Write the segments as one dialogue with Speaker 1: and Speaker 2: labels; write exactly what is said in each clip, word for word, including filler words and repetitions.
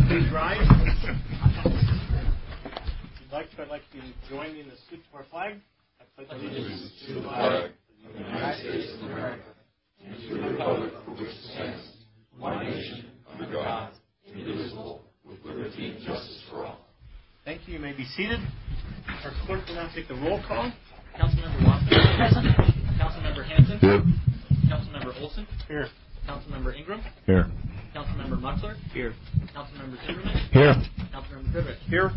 Speaker 1: Please rise. If you'd like to, I'd like you to join me in the salute to our flag. I pledge allegiance to the flag of the United States of America and to the republic for which it stands, one nation, under God, indivisible, with liberty and justice for all. Thank you. You may be seated. Our clerk will now take the roll call.
Speaker 2: Councilmember Watson. Present. Councilmember Hanson.
Speaker 3: Here.
Speaker 2: Councilmember Olson.
Speaker 1: Here.
Speaker 2: Councilmember Ingram.
Speaker 3: Here.
Speaker 2: Councilmember Muxler.
Speaker 1: Here.
Speaker 2: Councilmember Zimmerman.
Speaker 3: Here.
Speaker 2: Councilmember Goodrich.
Speaker 1: Here.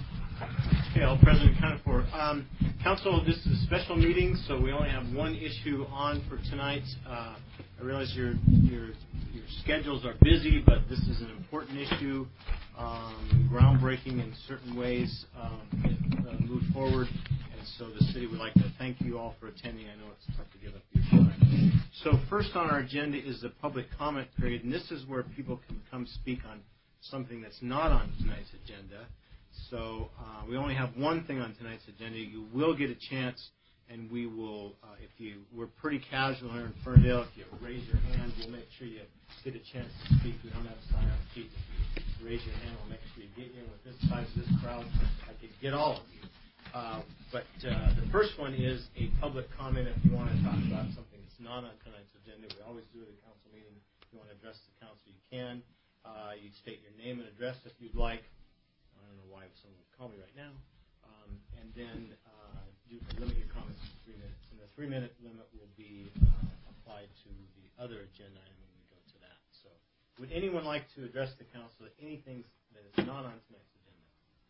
Speaker 1: Okay, all present accounted for. Um, Council, this is a special meeting, so we only have one issue on for tonight. Uh, I realize your your your schedules are busy, but this is an important issue, um, groundbreaking in certain ways. Um, it, uh, moved forward, and so the city would like to thank you all for attending. I know it's tough to give up your time. So first on our agenda is the public comment period, and this is where people can come speak on something that's not on tonight's agenda. So uh, we only have one thing on tonight's agenda. You will get a chance, and we will, uh, if you, we're pretty casual here in Ferndale. If you raise your hand, we'll make sure you get a chance to speak. We don't have sign-up sheets. If you raise your hand, we'll make sure you get in. With this size of this crowd, I could get all of you. Uh, but uh, the first one is a public comment. If you want to talk about something that's not on tonight's agenda, we always do at a council meeting. If you want to address the council, you can. Uh, you state your name and address if you'd like. I don't know why someone would call me right now. Um, and then uh, you can limit your comments to three minutes. And the three-minute limit will be uh, applied to the other agenda item when we go to that. So would anyone like to address the council anything that is not on tonight's agenda?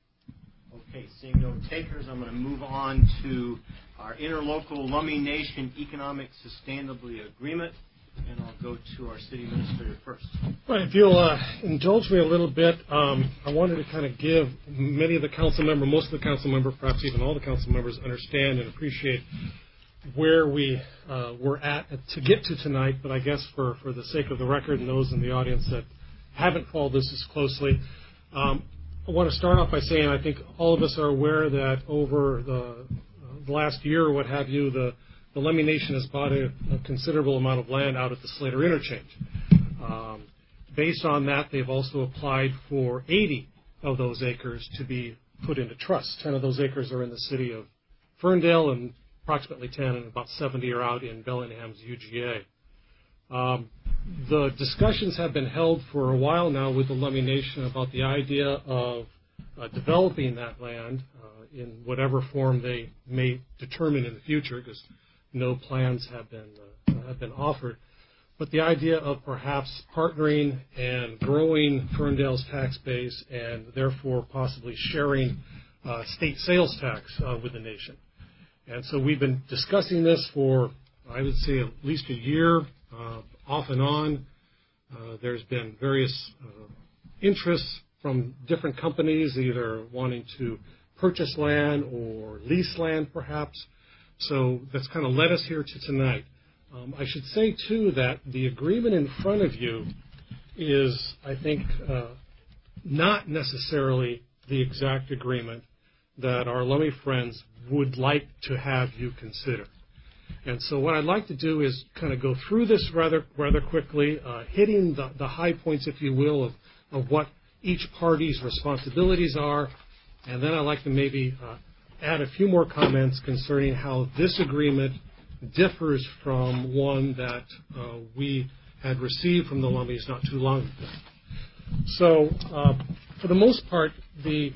Speaker 1: Okay, seeing no takers, I'm going to move on to our interlocal Lummi Nation Economic Sustainability Agreement. And I'll go to our city administrator first.
Speaker 4: Right, if you'll uh, indulge me a little bit, um, I wanted to kind of give many of the council members, most of the council members, perhaps even all the council members, understand and appreciate where we uh, were at to get to tonight. But I guess for, for the sake of the record and those in the audience that haven't followed this as closely, um, I want to start off by saying I think all of us are aware that over the, uh, the last year or what have you, the The Lummi Nation has bought a, a considerable amount of land out at the Slater Interchange. Um, based on that, they've also applied for eighty of those acres to be put into trust. ten of those acres are in the city of Ferndale, and approximately ten, and about seventy are out in Bellingham's U G A. Um, the discussions have been held for a while now with the Lummi Nation about the idea of uh, developing that land uh, in whatever form they may determine in the future, because no plans have been uh, have been offered, but the idea of perhaps partnering and growing Ferndale's tax base and therefore possibly sharing uh, state sales tax uh, with the nation. And so we've been discussing this for, I would say, at least a year, uh, off and on. Uh, there's been various uh, interests from different companies, either wanting to purchase land or lease land, perhaps. So that's kind of led us here to tonight. Um, I should say, too, that the agreement in front of you is, I think, uh, not necessarily the exact agreement that our Lummi friends would like to have you consider. And so what I'd like to do is kind of go through this rather rather quickly, uh, hitting the, the high points, if you will, of, of what each party's responsibilities are. And then I'd like to maybe uh, add a few more comments concerning how this agreement differs from one that uh, we had received from the Lummis not too long ago. So, uh, for the most part, the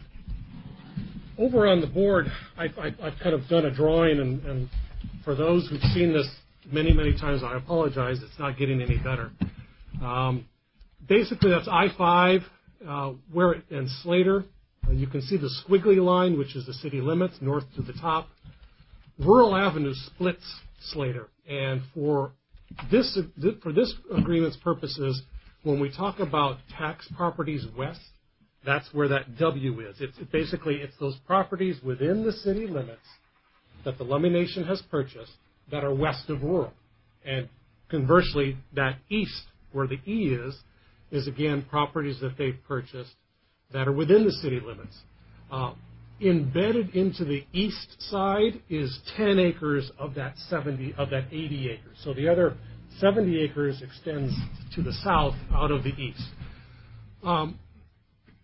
Speaker 4: over on the board, I, I, I've kind of done a drawing, and, and for those who've seen this many, many times, I apologize. It's not getting any better. Um, basically, that's I five, uh, where it, and Slater. Uh, you can see the squiggly line, which is the city limits, north to the top. Rural Avenue splits Slater. And for this, for this agreement's purposes, when we talk about tax properties west, that's where that W is. It's it basically, it's those properties within the city limits that the Lummi Nation has purchased that are west of rural. And conversely, that east, where the E is, is again properties that they've purchased that are within the city limits. Uh, embedded into the east side is ten acres of that seventy, of that eighty acres. So the other seventy acres extends to the south out of the east. Um,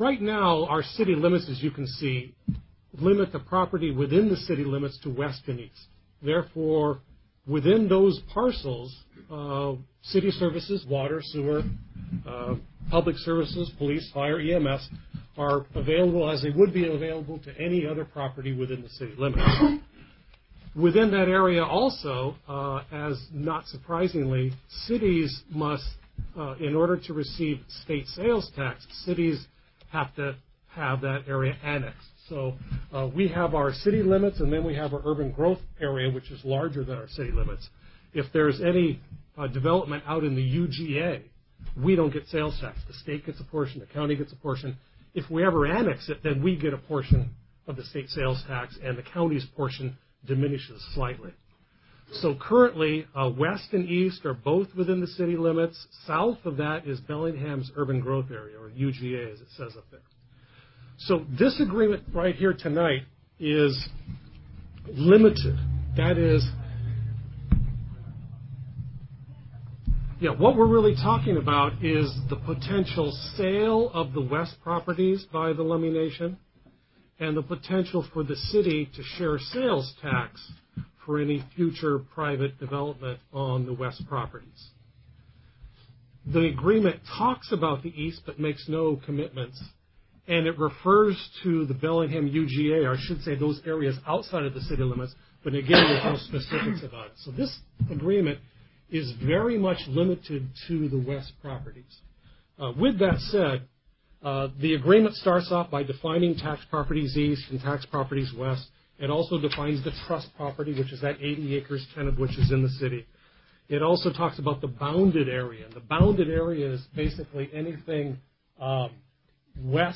Speaker 4: right now, our city limits, as you can see, limit the property within the city limits to west and east. Therefore, within those parcels, uh, city services, water, sewer, uh, public services, police, fire, E M S, are available as they would be available to any other property within the city limits. Within that area also, uh, as not surprisingly, cities must, uh, in order to receive state sales tax, cities have to have that area annexed. So uh, we have our city limits, and then we have our urban growth area, which is larger than our city limits. If there's any uh, development out in the U G A, we don't get sales tax. The state gets a portion, the county gets a portion. If we ever annex it, then we get a portion of the state sales tax, and the county's portion diminishes slightly. So currently, uh, west and east are both within the city limits. South of that is Bellingham's urban growth area, or U G A as it says up there. So this agreement right here tonight is limited. That is, yeah, what we're really talking about is the potential sale of the west properties by the Lummi Nation and the potential for the city to share sales tax for any future private development on the west properties. The agreement talks about the east but makes no commitments, and it refers to the Bellingham U G A, or I should say those areas outside of the city limits, but again, there's no specifics about it. So this agreement is very much limited to the west properties. Uh, with that said, uh, the agreement starts off by defining tax properties east and tax properties west. It also defines the trust property, which is that eighty acres, ten of which is in the city. It also talks about the bounded area. And the bounded area is basically anything um, west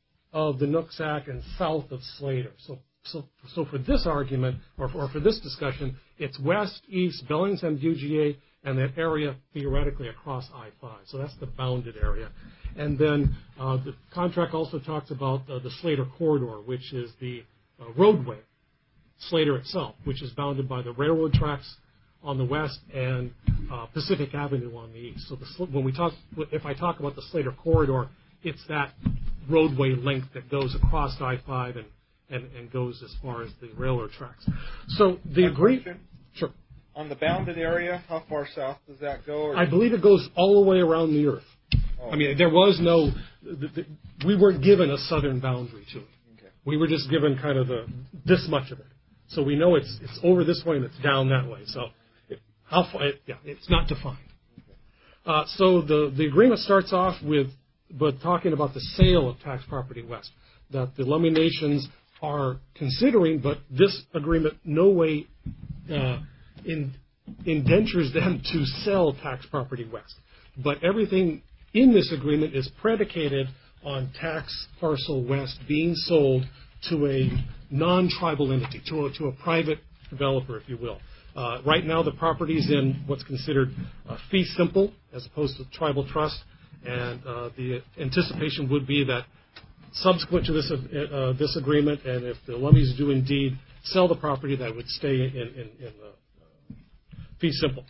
Speaker 4: of the Nooksack and south of Slater. So, so, so for this argument, or for, or for this discussion, it's west, east, Bellingham, U G A, and that area theoretically across I five. So that's the bounded area. And then uh, the contract also talks about uh, the Slater corridor, which is the uh, roadway, Slater itself, which is bounded by the railroad tracks on the west and uh, Pacific Avenue on the east. So the, when we talk, if I talk about the Slater corridor, it's that roadway length that goes across I five and, and, and goes as far as the railroad tracks. So the agreement. Sure.
Speaker 3: On the bounded area, how far south does that go? Or?
Speaker 4: I believe it goes all the way around the earth. Oh. I mean, there was no, the, the, we weren't given a southern boundary to it. Okay. We were just given kind of the this much of it. So we know it's it's over this way and it's down that way. So it, how far? It, yeah, it's not defined. Okay. Uh, so the the agreement starts off with, but talking about the sale of tax property west that the Lummi Nations are considering, but this agreement no way uh, in, indentures them to sell tax property west. But everything in this agreement is predicated on tax parcel west being sold to a non-tribal entity, to a, to a private developer, if you will. Uh, right now, the property is in what's considered uh, fee simple as opposed to tribal trust, and uh, the anticipation would be that subsequent to this uh, this agreement, and if the Lummies do indeed sell the property, that would stay in, in, in the uh, fee simple.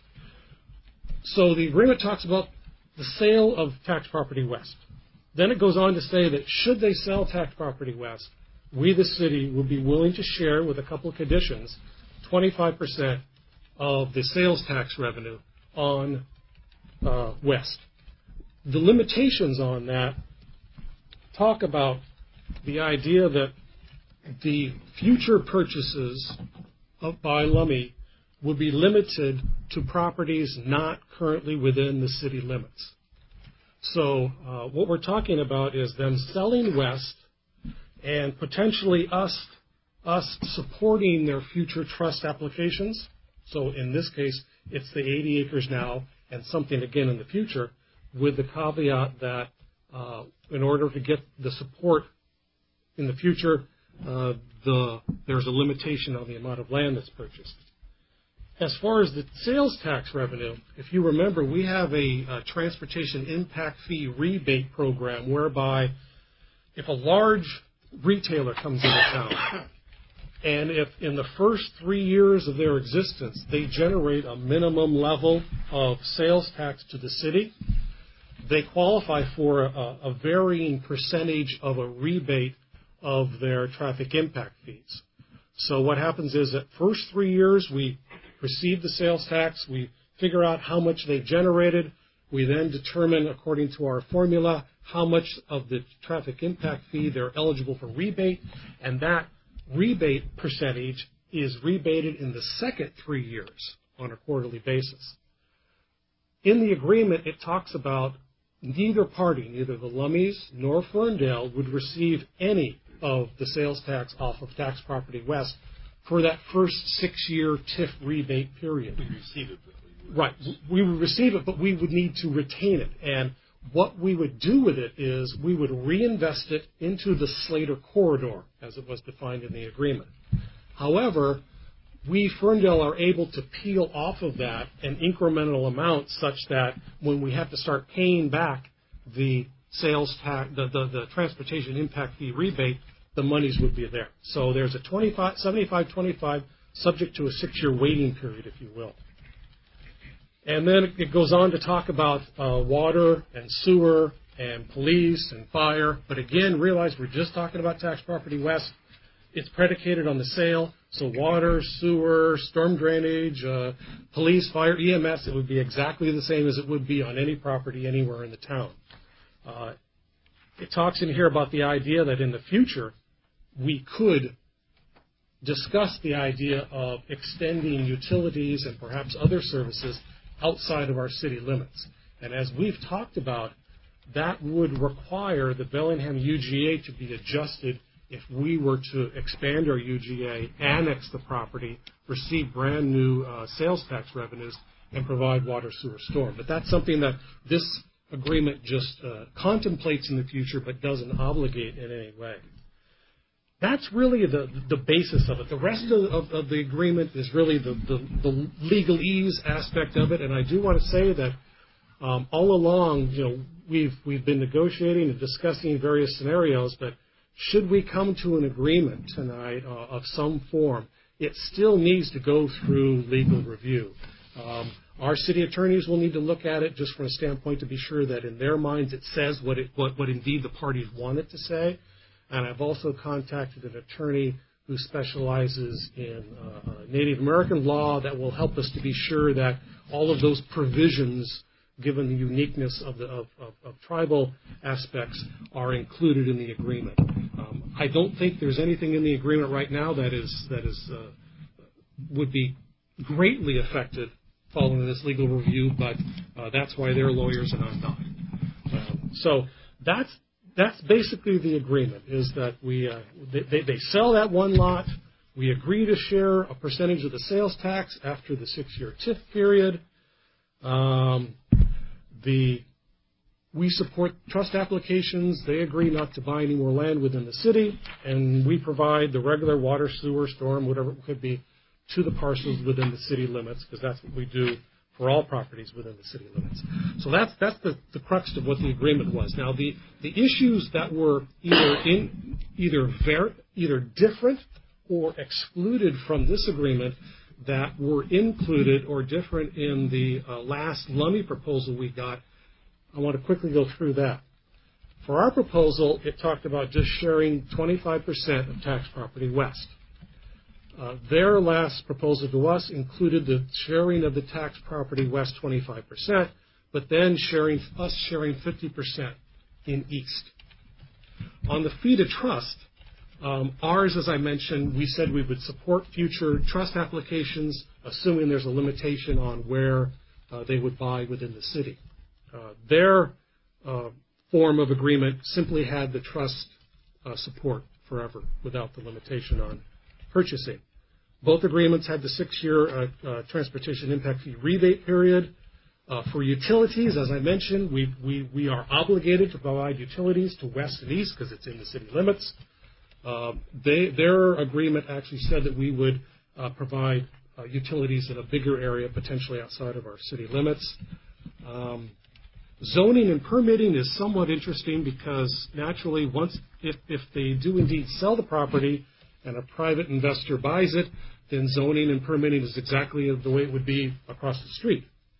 Speaker 4: So the agreement talks about the sale of tax property west. Then it goes on to say that should they sell tax property west, we, the city, will be willing to share with a couple of conditions twenty-five percent of the sales tax revenue on uh, west. The limitations on that talk about the idea that the future purchases of, by Lummi will be limited to properties not currently within the city limits. So uh, what we're talking about is them selling west and potentially us us supporting their future trust applications. So in this case, it's the eighty acres now and something again in the future, with the caveat that uh, in order to get the support in the future, uh, the, there's a limitation on the amount of land that's purchased. As far as the sales tax revenue, if you remember, we have a, a transportation impact fee rebate program whereby if a large retailer comes into town and if in the first three years of their existence they generate a minimum level of sales tax to the city, they qualify for a, a varying percentage of a rebate of their traffic impact fees. So what happens is that first three years we receive the sales tax, we figure out how much they generated, we then determine according to our formula how much of the traffic impact fee they're eligible for rebate, and that rebate percentage is rebated in the second three years on a quarterly basis. In the agreement, it talks about neither party, neither the Lummies nor Ferndale, would receive any of the sales tax off of Tax Property West for that first six-year T I F rebate period.
Speaker 5: We receive it, but we would.
Speaker 4: Right. We would receive it, but we would need to retain it. And what we would do with it is we would reinvest it into the Slater corridor, as it was defined in the agreement. However, we, Ferndale, are able to peel off of that an incremental amount such that when we have to start paying back the sales tax, the, the, the transportation impact fee rebate, the monies would be there. So there's a twenty-five, seventy-five twenty-five subject to a six-year waiting period, if you will. And then it goes on to talk about uh, water and sewer and police and fire. But again, realize we're just talking about Tax Property West. It's predicated on the sale. So water, sewer, storm drainage, uh, police, fire, E M S, it would be exactly the same as it would be on any property anywhere in the town. Uh, it talks in here about the idea that in the future we could discuss the idea of extending utilities and perhaps other services outside of our city limits. And as we've talked about, that would require the Bellingham U G A to be adjusted if we were to expand our U G A, annex the property, receive brand new uh, sales tax revenues, and provide water, sewer, storm. But that's something that this agreement just uh, contemplates in the future but doesn't obligate in any way. That's really the, the basis of it. The rest of, of, of the agreement is really the, the, the legalese aspect of it, and I do want to say that um, all along, you know, we've, we've been negotiating and discussing various scenarios, but should we come to an agreement tonight uh, of some form, it still needs to go through legal review. Um, our city attorneys will need to look at it just from a standpoint to be sure that in their minds it says what, it, what, what indeed the parties want it to say. And I've also contacted an attorney who specializes in uh, Native American law that will help us to be sure that all of those provisions, given the uniqueness of, the, of, of, of tribal aspects, are included in the agreement. Um, I don't think there's anything in the agreement right now that is that is uh, would be greatly affected following this legal review, but uh, that's why they're lawyers and I'm not. Um, so that's that's basically the agreement, is that we uh, they, they sell that one lot, we agree to share a percentage of the sales tax after the six-year T I F period. Um, the we support trust applications. They agree not to buy any more land within the city, and we provide the regular water, sewer, storm, whatever it could be, to the parcels within the city limits, because that's what we do for all properties within the city limits. So that's that's the, the crux of what the agreement was. Now, the, the issues that were either in either ver, either different or excluded from this agreement that were included or different in the uh, last Lummi proposal we got, I want to quickly go through that. For our proposal, it talked about just sharing twenty-five percent of Tax Property West. Uh, their last proposal to us included the sharing of the Tax Property West twenty-five percent, but then sharing us sharing fifty percent in East. On the fee to trust, um, ours, as I mentioned, we said we would support future trust applications, assuming there's a limitation on where uh, they would buy within the city. Uh, their uh, form of agreement simply had the trust uh, support forever without the limitation on purchasing. Both agreements had the six-year uh, uh, transportation impact fee rebate period. Uh, for utilities, as I mentioned, we, we, we are obligated to provide utilities to west and east because it's in the city limits. Uh, they, their agreement actually said that we would uh, provide uh, utilities in a bigger area, potentially outside of our city limits. Um, Zoning and permitting is somewhat interesting because naturally, once if, if they do indeed sell the property and a private investor buys it, then zoning and permitting is exactly the way it would be across the street.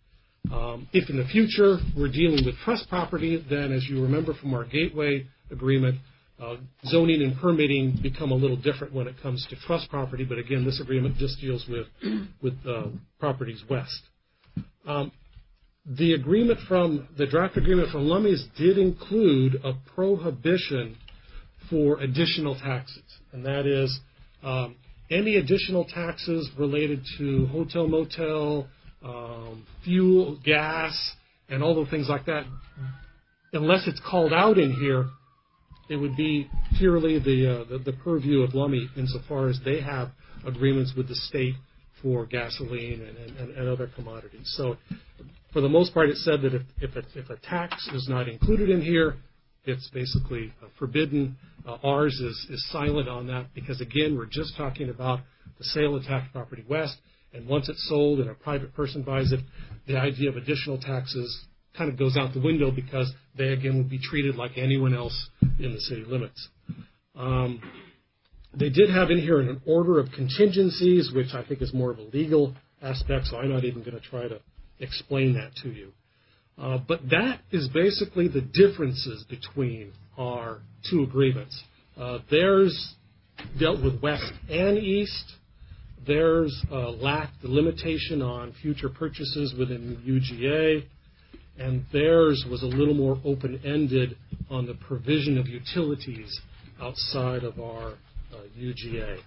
Speaker 4: Um, if in the future we're dealing with trust property, then as you remember from our Gateway agreement, uh, zoning and permitting become a little different when it comes to trust property. But again, this agreement just deals with with uh, properties west. Um, the agreement from the draft agreement from Lummies did include a prohibition for additional taxes, and that is um, any additional taxes related to hotel, motel, um, fuel, gas, and all those things like that. Unless it's called out in here, it would be purely the, uh, the the purview of Lummi insofar as they have agreements with the state for gasoline and, and, and other commodities. So, for the most part, it said that if if a, if a tax is not included in here, it's basically uh, forbidden. Uh, ours is, is silent on that because, again, we're just talking about the sale of tax property west, and once it's sold and a private person buys it, the idea of additional taxes kind of goes out the window because they, again, would be treated like anyone else in the city limits. Um, they did have in here an order of contingencies, which I think is more of a legal aspect, so I'm not even going to try to explain that to you. Uh, but that is basically the differences between our two agreements. Uh, theirs dealt with west and east. Theirs uh, lacked the limitation on future purchases within U G A, and theirs was a little more open-ended on the provision of utilities outside of our uh, U G A.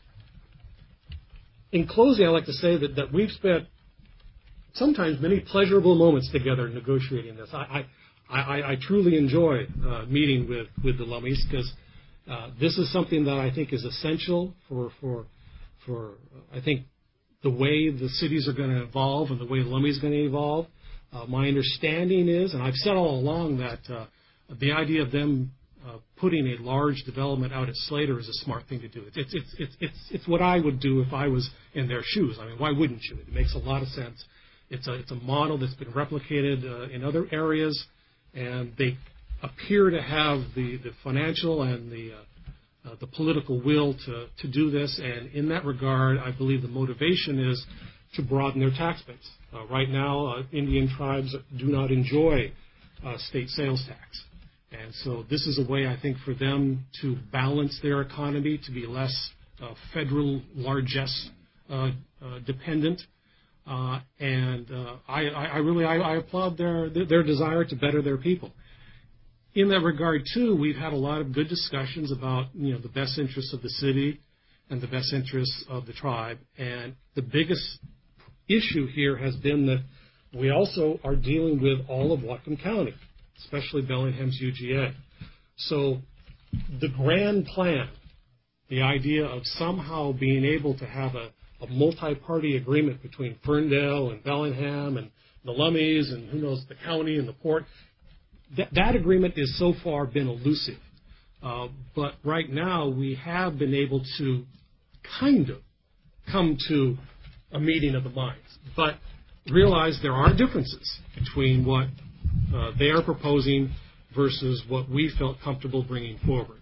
Speaker 4: In closing, I'd like to say that, that we've spent sometimes many pleasurable moments together negotiating this. I, I, I, I truly enjoy uh, meeting with, with the Lummies because uh, this is something that I think is essential for, for, for uh, I think, the way the cities are going to evolve and the way Lummi is going to evolve. Uh, my understanding is, and I've said all along, that uh, the idea of them uh, putting a large development out at Slater is a smart thing to do. It's, it's, it's, it's, it's, it's what I would do if I was in their shoes. I mean, why wouldn't you? It makes a lot of sense. It's a, it's a model that's been replicated uh, in other areas, and they appear to have the, the financial and the, uh, uh, the political will to, to do this. And in that regard, I believe the motivation is to broaden their tax base. Uh, right now, uh, Indian tribes do not enjoy uh, state sales tax. And so this is a way, I think, for them to balance their economy, to be less uh, federal largesse uh, uh, dependent. Uh, and uh, I, I really I, I applaud their, their desire to better their people. In that regard, too, we've had a lot of good discussions about, you know, the best interests of the city and the best interests of the tribe. And the biggest issue here has been that we also are dealing with all of Whatcom County, especially Bellingham's U G A. So the grand plan, the idea of somehow being able to have a a multi-party agreement between Ferndale and Bellingham and the Lummies and who knows, the county and the port, that, that agreement has so far been elusive. Uh, but right now we have been able to kind of come to a meeting of the minds, but realize there are differences between what uh, they are proposing versus what we felt comfortable bringing forward.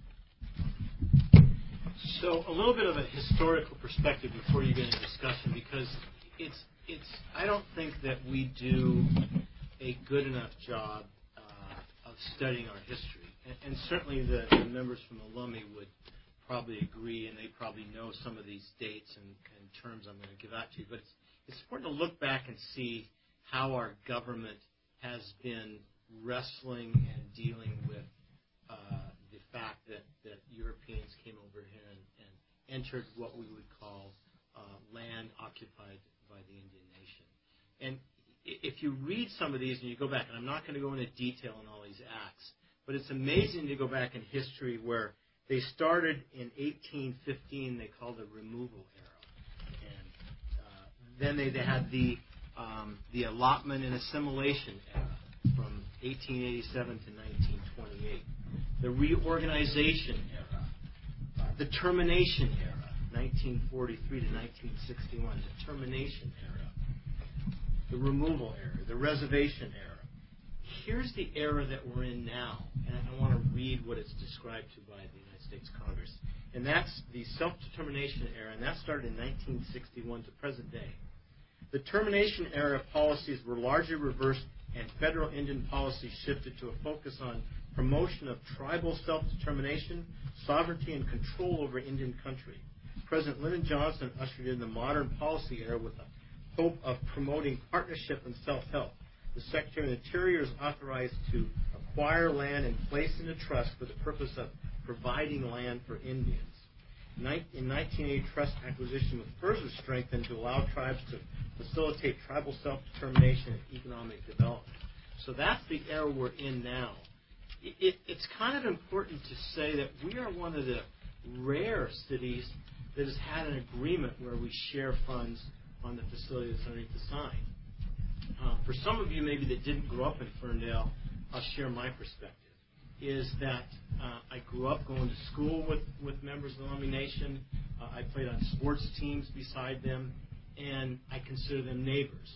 Speaker 1: So a little bit of a historical perspective before you get into discussion, because it's it's I don't think that we do a good enough job uh, of studying our history, and, and certainly the, the members from the Lummi would probably agree, and they probably know some of these dates and, and terms I'm going to give out to you. But it's, it's important to look back and see how our government has been wrestling and dealing with uh, the fact that, that Europeans came over here and, and entered what we would call uh, land occupied by the Indian nation. And if you read some of these and you go back, and I'm not going to go into detail on all these acts, but it's amazing to go back in history where they started in eighteen fifteen, they called the removal era. And uh, then they, they had the, um, the allotment and assimilation era from eighteen eighty-seven to nineteen twenty-eight. The reorganization era, uh, the termination era, nineteen forty-three to nineteen sixty-one, the termination era, the removal era, the reservation era. Here's the era that we're in now, and I want to read what it's described to by the United States Congress. And that's the self-determination era, and that started in nineteen sixty-one to present day. The termination era policies were largely reversed, and federal Indian policy shifted to a focus on promotion of tribal self-determination, sovereignty, and control over Indian country. President Lyndon Johnson ushered in the modern policy era with the hope of promoting partnership and self-help. The Secretary of the Interior is authorized to acquire land and place into trust for the purpose of providing land for Indians. In nineteen eighty, trust acquisition was further strengthened to allow tribes to facilitate tribal self-determination and economic development. So that's the era we're in now. It, it, it's kind of important to say that we are one of the rare cities that has had an agreement where we share funds on the facility that's underneath the sign. Uh, for some of you maybe that didn't grow up in Ferndale, I'll share my perspective. Is that uh, I grew up going to school with, with members of the Lummi Nation. Uh, I played on sports teams beside them, and I consider them neighbors.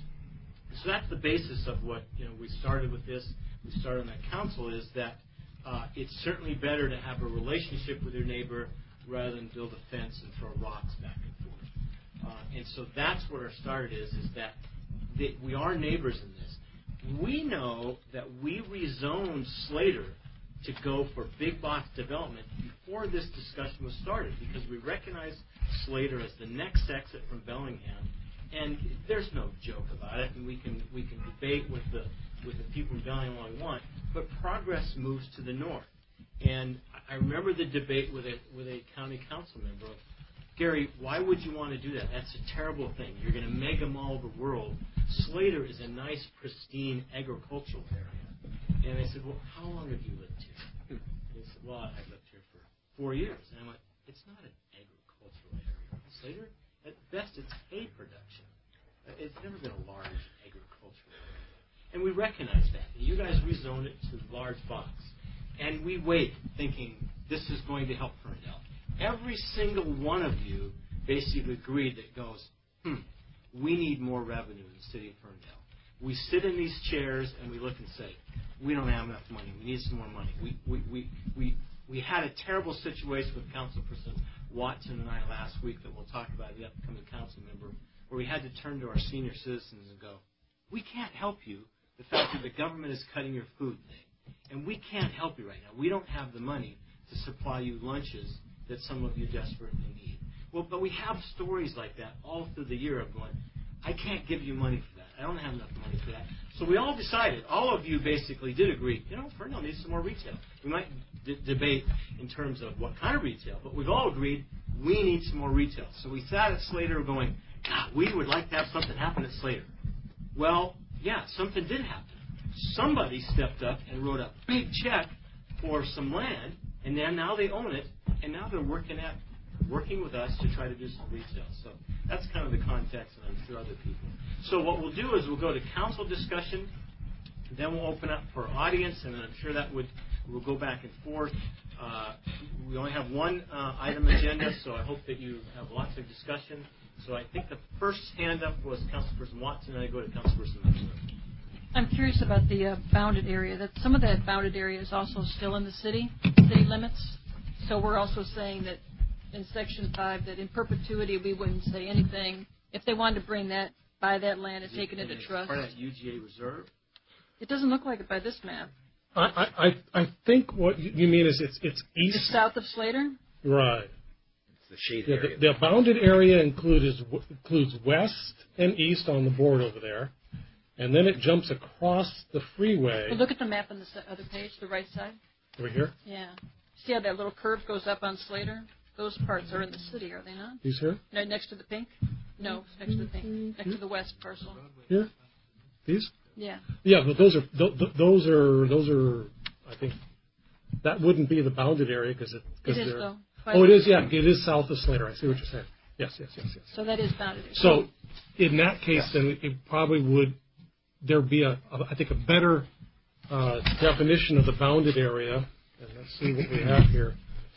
Speaker 1: So that's the basis of what, you know, we started with this. We started on that council is that uh, it's certainly better to have a relationship with your neighbor rather than build a fence and throw rocks back and forth. Uh, and so that's what our start is, is that they, we are neighbors in this. We know that we rezoned Slater to go for big box development before this discussion was started because we recognize Slater as the next exit from Bellingham, and there's no joke about it, and we can we can debate with the with the people in Bellingham all we want, but progress moves to the north. And I remember the debate with a with a county council member of, Gary, why would you want to do that? That's a terrible thing. You're going to mega mall the world. Slater is a nice, pristine agricultural area. And I said, well, how long have you lived here? And he said, well, I've lived here for four years. And I went, it's not an agricultural area. Slater, at best, it's hay production. It's never been a large agricultural area. And we recognize that. And you guys rezoned it to large box. And we wait, thinking this is going to help Ferndale. Every single one of you basically agreed that goes, hmm, we need more revenue in the city of Ferndale. We sit in these chairs and we look and say, we don't have enough money. We need some more money. We we we we, we had a terrible situation with Councilperson Watson and I last week that we'll talk about the upcoming council member, where we had to turn to our senior citizens and go, we can't help you. The fact that the government is cutting your food thing, and we can't help you right now. We don't have the money to supply you lunches that some of you desperately need. Well, but we have stories like that all through the year of going, I can't give you money for that. I don't have enough money for that. So we all decided, all of you basically did agree, you know, Ferndale needs some more retail. We might d- debate in terms of what kind of retail, but we've all agreed we need some more retail. So we sat at Slater going, God, we would like to have something happen at Slater. Well, yeah, something did happen. Somebody stepped up and wrote a big check for some land, and then now they own it, and now they're working at working with us to try to do some retail. So that's kind of the context, and I'm sure other people. So what we'll do is we'll go to council discussion, then we'll open up for audience, and I'm sure that would we'll go back and forth. Uh, we only have one uh, item agenda, so I hope that you have lots of discussion. So I think the first hand up was Councilperson Watson, and I go to Councilperson Miller.
Speaker 5: I'm curious about the uh, bounded area. That some of that bounded area is also still in the city, city limits. So we're also saying that in Section five that in perpetuity we wouldn't say anything. If they wanted to bring that, buy that land and take it into trust.
Speaker 1: Part of that U G A reserve?
Speaker 5: It doesn't look like it by this map.
Speaker 4: I, I, I think what you mean is it's it's east.
Speaker 5: It's south of Slater?
Speaker 4: Right.
Speaker 6: The shade
Speaker 4: Yeah,
Speaker 6: area.
Speaker 4: the, the bounded area includes includes west and east on the board over there, and then it jumps across the freeway.
Speaker 5: Well, look at the map on the other page, the right side.
Speaker 4: Over here?
Speaker 5: Yeah. See how that little curve goes up on Slater? Those parts are in the city, are they not?
Speaker 4: These here?
Speaker 5: No, next to the pink? No, next to the pink. Next to the west parcel.
Speaker 4: Here? These?
Speaker 5: Yeah.
Speaker 4: Yeah, but those are th- th- those are those are. I think that wouldn't be the bounded area because it because
Speaker 5: It is,
Speaker 4: they're.
Speaker 5: though.
Speaker 4: Oh, it is. Yeah, it is south of Slater. I see what you're saying. Yes, yes, yes, yes.
Speaker 5: So that is bounded.
Speaker 4: So, in that case, then it probably would there be a, a I think a better uh, definition of the bounded area. And let's see what we have here.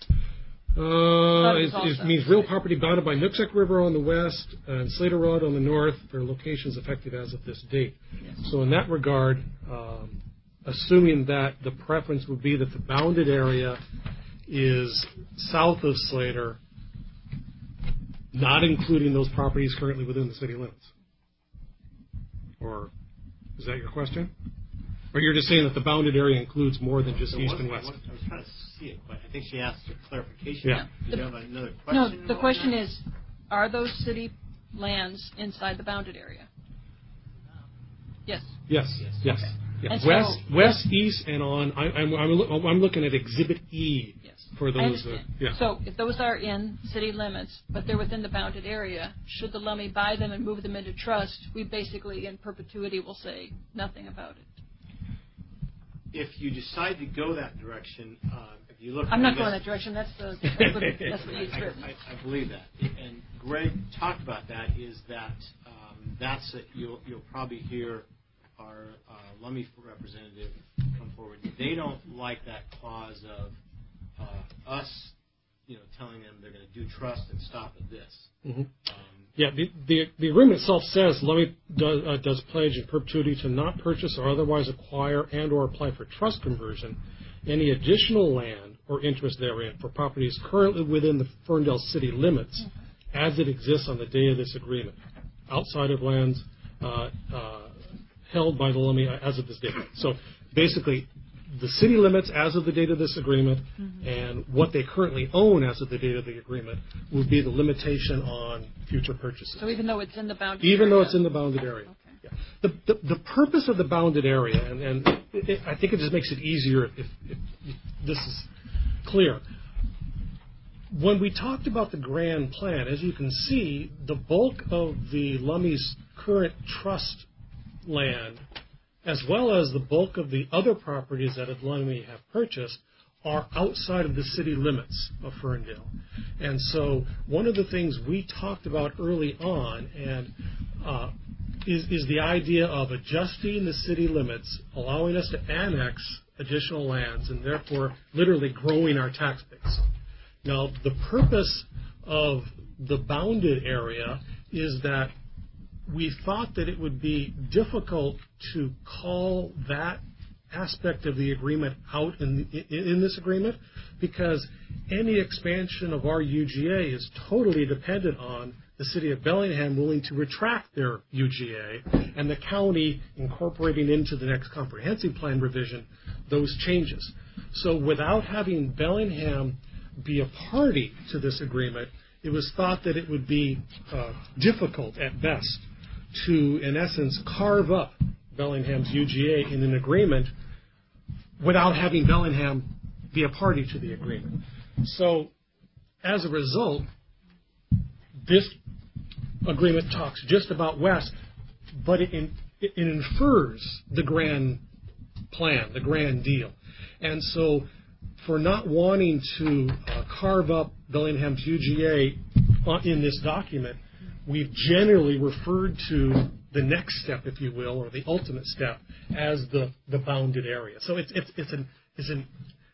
Speaker 4: Uh, it, it means real property bounded by Nooksack River on the west and Slater Road on the north. Their locations effective as of this date.
Speaker 5: Yes.
Speaker 4: So in that regard, um, assuming that the preference would be that the bounded area is south of Slater, not including those properties currently within the city limits. Or is that your question? Or you're just saying that the bounded area includes more than just
Speaker 1: So
Speaker 4: east
Speaker 1: what-
Speaker 4: and west?
Speaker 1: what- I was trying to see it, but I think she asked for clarification.
Speaker 4: Yeah.
Speaker 1: Do you have another
Speaker 5: No,
Speaker 1: question?
Speaker 5: the
Speaker 1: about
Speaker 5: question
Speaker 1: that?
Speaker 5: is, are those city lands inside the bounded area? Yes.
Speaker 4: Yes, yes.
Speaker 5: Okay.
Speaker 4: Yeah.
Speaker 5: And so-
Speaker 4: West, west, east, and on. I, I'm, I'm, loo- I'm looking at Exhibit E
Speaker 5: Yes.
Speaker 4: for
Speaker 5: I
Speaker 4: those.
Speaker 5: understand.
Speaker 4: Uh, yeah.
Speaker 5: So if those are in city limits, but they're within the bounded area, should the Lummi buy them and move them into trust, we basically, in perpetuity, will say nothing about it.
Speaker 1: If you decide to go that direction, uh, if you look.
Speaker 5: I'm
Speaker 1: I
Speaker 5: not going
Speaker 1: guess-
Speaker 5: that direction. That's the that's what, that's what he's
Speaker 1: I,
Speaker 5: written.
Speaker 1: I, I believe that. And Greg talked about that, is that um, that's a, you'll, you'll probably hear our uh, Lummi representative come forward. They don't like that clause of uh, us, you know, telling them they're going to do trust and stop at this.
Speaker 4: Mm-hmm.
Speaker 1: Um,
Speaker 4: Yeah, the, the, the agreement itself says Lummi does, uh, does pledge in perpetuity to not purchase or otherwise acquire and or apply for trust conversion any additional land or interest therein for properties currently within the Ferndale city limits as it exists on the day of this agreement, outside of lands uh, uh, held by the Lummi as of this date. So basically, the city limits as of the date of this agreement mm-hmm. and what they currently own as of the date of the agreement will be the limitation on future purchases.
Speaker 5: So even though it's in the bounded
Speaker 4: even
Speaker 5: area?
Speaker 4: though it's in the bounded area.
Speaker 5: Okay.
Speaker 4: Yeah. The, the, the purpose of the bounded area, and, and it, it, I think it just makes it easier if, if, if this is clear. When we talked about the grand plan, as you can see, the bulk of the Lummi's current trust land, as well as the bulk of the other properties that Lummi have purchased, are outside of the city limits of Ferndale. And so one of the things we talked about early on and uh, is, is the idea of adjusting the city limits, allowing us to annex additional lands, and therefore literally growing our tax base. Now, the purpose of the bounded area is that we thought that it would be difficult to call that aspect of the agreement out in, in, in this agreement because any expansion of our U G A is totally dependent on the city of Bellingham willing to retract their U G A and the county incorporating into the next comprehensive plan revision those changes. So without having Bellingham be a party to this agreement, it was thought that it would be uh, difficult at best to, in essence, carve up Bellingham's U G A in an agreement without having Bellingham be a party to the agreement. So, as a result, this agreement talks just about West, but it, in, it infers the grand plan, the grand deal. And so, for not wanting to uh, carve up Bellingham's U G A in this document, we've generally referred to the next step, if you will, or the ultimate step, as the, the bounded area. So it's it's it's an it's an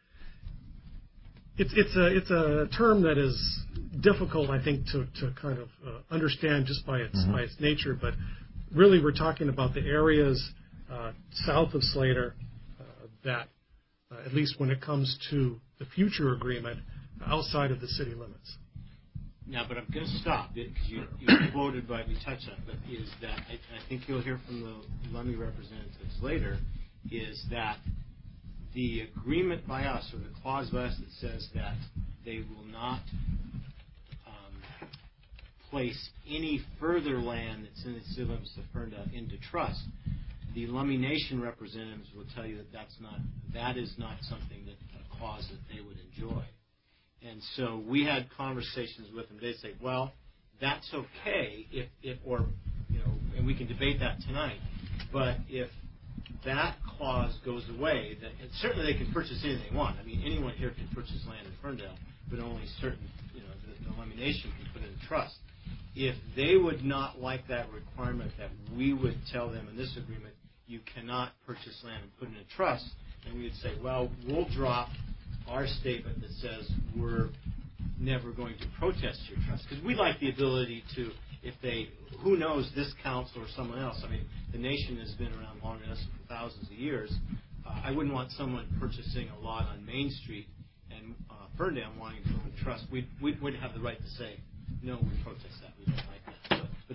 Speaker 4: it's it's a it's a term that is difficult, I think, to, to kind of uh, understand just by its mm-hmm. by its nature. But really, we're talking about the areas uh, south of Slater uh, that, uh, at least when it comes to the future agreement, outside of the city limits.
Speaker 1: Now, but I'm going to stop because you, you quoted, but we touched on it, but is that I, I think you'll hear from the Lummi representatives later, is that the agreement by us, or the clause by us that says that they will not um, place any further land that's in the city limits of Ferndale into trust, the Lummi Nation representatives will tell you that that's not, that is not something that a clause that they would enjoy. And so we had conversations with them. They say, well, that's okay if, if, or, you know, and we can debate that tonight. But if that clause goes away, that and certainly they can purchase anything they want. I mean, anyone here can purchase land in Ferndale, but only certain, you know, the, the Lummi Nation can put it in trust. If they would not like that requirement that we would tell them in this agreement, you cannot purchase land and put it in a trust, then we would say, well, we'll drop our statement that says we're never going to protest your trust. Because we like the ability to, if they, who knows, this council or someone else. I mean, the nation has been around long enough for thousands of years. Uh, I wouldn't want someone purchasing a lot on Main Street and uh, Ferndale wanting to own trust. We'd, we'd, we'd have the right to say, no, we protest that. We don't like that. So, but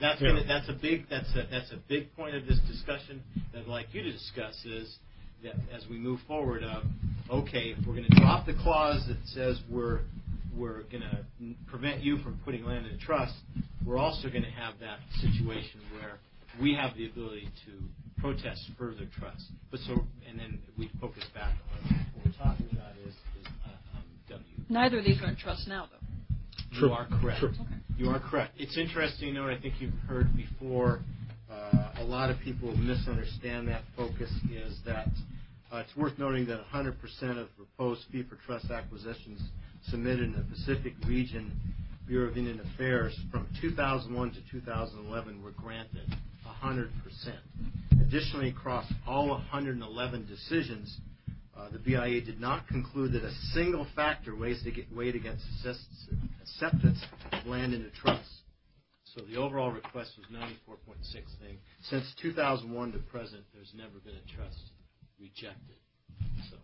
Speaker 1: that's
Speaker 4: Yeah.
Speaker 1: gonna, that's a big that's a that's a big point of this discussion that I'd like you to discuss is that as we move forward, uh, okay, if we're going to drop the clause that says we're we're going to prevent you from putting land in a trust, we're also going to have that situation where we have the ability to protest further trust. But so, and then we focus back on what we're talking about is, is uh, um, W.
Speaker 5: Neither of these are in trust now, though.
Speaker 1: You are correct.
Speaker 4: True.
Speaker 5: Okay.
Speaker 1: You are correct. It's interesting, though, I think you've heard before, uh, a lot of people misunderstand that focus is that uh, it's worth noting that one hundred percent of proposed fee-for-trust acquisitions submitted in the Pacific Region Bureau of Indian Affairs from two thousand one to two thousand eleven were granted one hundred percent. Additionally, across all one hundred eleven decisions, uh, the B I A did not conclude that a single factor weighs to get, weighed against acceptance of land into trust. So the overall request was ninety-four point six thing. Since two thousand one to present, there's never been a trust rejected. So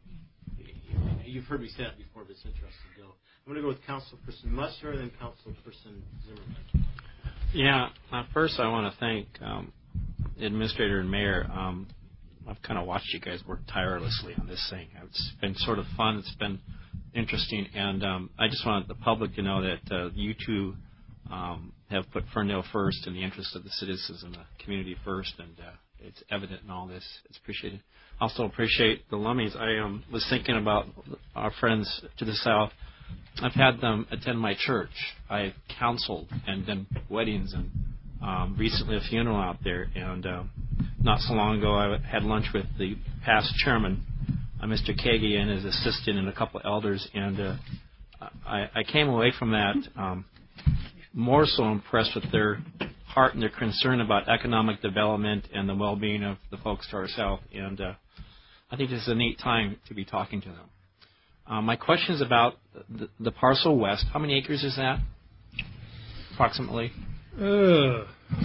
Speaker 1: you've heard me say that before, but it's interesting to go. I'm going to go with Councilperson Musser, then Councilperson Zimmerman.
Speaker 6: Yeah, uh, first I want to thank um, the Administrator and Mayor. Um, I've kind of watched you guys work tirelessly on this thing. It's been sort of fun. It's been interesting. And um, I just want the public to know that uh, you two um, have put Ferndale first and the interest of the citizens and the community first, and uh, it's evident in all this. It's appreciated. Also appreciate the Lummies. I um, was thinking about our friends to the south. I've had them attend my church. I've counseled and done weddings and um, recently a funeral out there. And uh, not so long ago, I had lunch with the past chairman, uh, Mister Kagi, and his assistant and a couple of elders. And uh, I, I came away from that um, more so impressed with their heart and their concern about economic development and the well-being of the folks to our south. And uh, I think this is a neat time to be talking to them. Um, my question is about the, the parcel west. How many acres is that, approximately?
Speaker 4: Uh,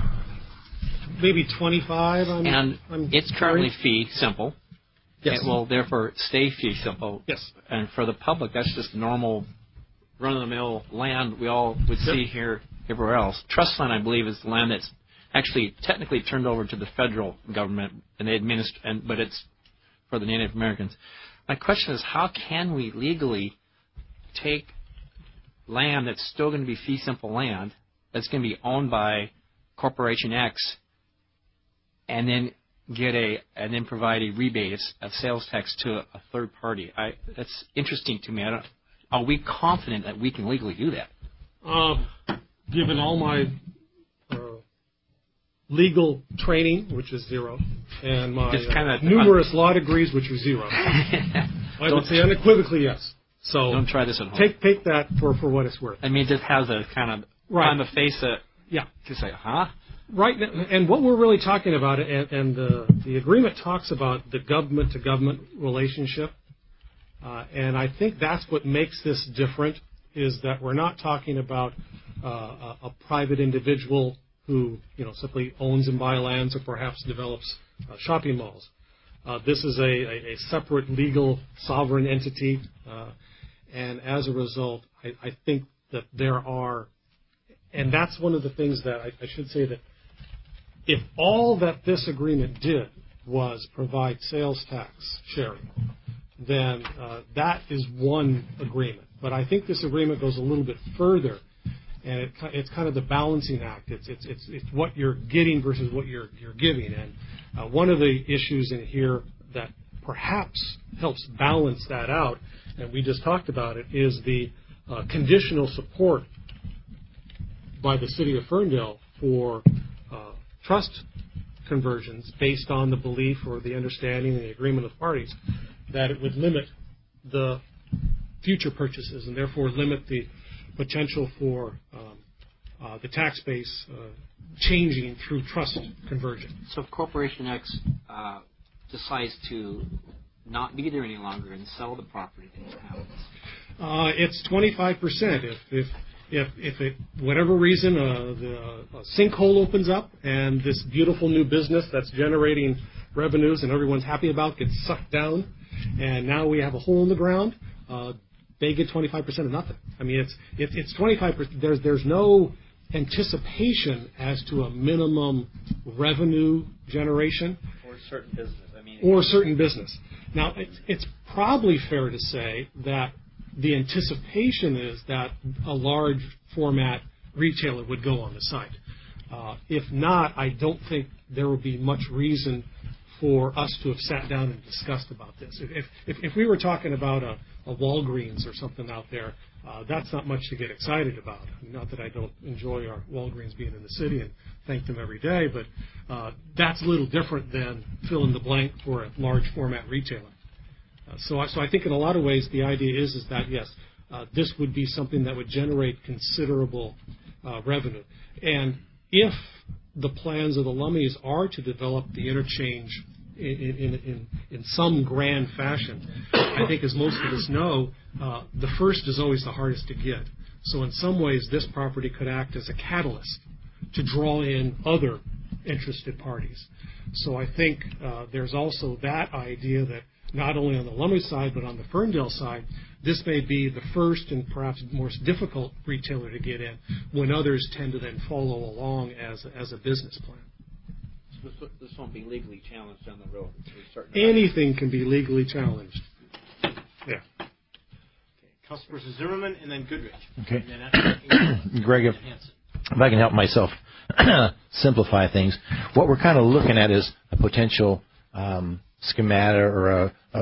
Speaker 4: maybe twenty-five. I'm,
Speaker 6: and
Speaker 4: I'm
Speaker 6: it's currently fee simple.
Speaker 4: Yes.
Speaker 6: It will therefore stay fee simple.
Speaker 4: Yes.
Speaker 6: And for the public, that's just normal, run-of-the-mill land we all would
Speaker 4: Yep.
Speaker 6: see here everywhere else. Trust land, I believe, is the land that's actually technically turned over to the federal government, and they administer, and but it's for the Native Americans. My question is, how can we legally take land that's still going to be fee simple land, that's going to be owned by Corporation X, and then get a and then provide a rebate of sales tax to a, a third party? I, that's interesting to me. I don't. Are we confident that we can legally do that?
Speaker 4: Um, given all my uh, legal training, which is zero, and my
Speaker 6: Just kinda,
Speaker 4: uh, numerous uh, law degrees, which are zero, I would say unequivocally yes. So
Speaker 6: don't try this at home.
Speaker 4: Take take that for, for what it's worth.
Speaker 6: I mean, it just has a kind of
Speaker 4: right.
Speaker 6: on the face of
Speaker 4: yeah.
Speaker 6: To say, huh?
Speaker 4: Right, and what we're really talking about, and, and uh, the agreement talks about the government-to-government relationship, uh, and I think that's what makes this different, is that we're not talking about uh, a, a private individual who, you know, simply owns and buys lands or perhaps develops uh, shopping malls. Uh, this is a, a, a separate legal sovereign entity, uh, and as a result, I, I think that there are, and that's one of the things that I, I should say that if all that this agreement did was provide sales tax sharing, then uh, that is one agreement. But I think this agreement goes a little bit further, and it, it's kind of the balancing act. It's, it's, it's, it's what you're getting versus what you're, you're giving. And uh, one of the issues in here that perhaps helps balance that out, and we just talked about it, is the uh, conditional support by the city of Ferndale for uh, trust conversions based on the belief or the understanding and the agreement of the parties that it would limit the future purchases and therefore limit the potential for um, uh, the tax base uh, changing through trust conversion.
Speaker 6: So if Corporation X uh, decides to not be there any longer and sell the property, then what happens?
Speaker 4: Uh, it's twenty-five percent. If if if if it whatever reason uh, the uh, sinkhole opens up and this beautiful new business that's generating revenues and everyone's happy about gets sucked down, and now we have a hole in the ground, uh, they get twenty-five percent of nothing. I mean, it's it, it's twenty-five percent. There's there's no anticipation as to a minimum revenue generation.
Speaker 2: Or certain business. I mean,
Speaker 4: Or certain business. Now, it's, it's probably fair to say that the anticipation is that a large format retailer would go on the site. Uh, if not, I don't think there would be much reason for us to have sat down and discussed about this. If, if, if we were talking about a, a Walgreens or something out there, uh, that's not much to get excited about. Not that I don't enjoy our Walgreens being in the city and thank them every day, but uh, that's a little different than fill in the blank for a large format retailer. Uh, so, I, so I think in a lot of ways the idea is, is that, yes, uh, this would be something that would generate considerable uh, revenue. And if the plans of the Lummies are to develop the interchange in, in, in, in some grand fashion, I think as most of us know, uh, the first is always the hardest to get. So in some ways, this property could act as a catalyst to draw in other interested parties. So I think uh, there's also that idea that not only on the Lummi side, but on the Ferndale side, this may be the first and perhaps most difficult retailer to get in when others tend to then follow along as a, as a business plan.
Speaker 6: So this, this won't be legally challenged down the road.
Speaker 4: Anything can be legally challenged. Yeah.
Speaker 1: Okay. Councilperson Zimmerman and then Goodrich.
Speaker 7: Okay.
Speaker 1: And then after
Speaker 7: Greg, if, if I can help myself simplify things, what we're kind of looking at is a potential um, schematic or a, a,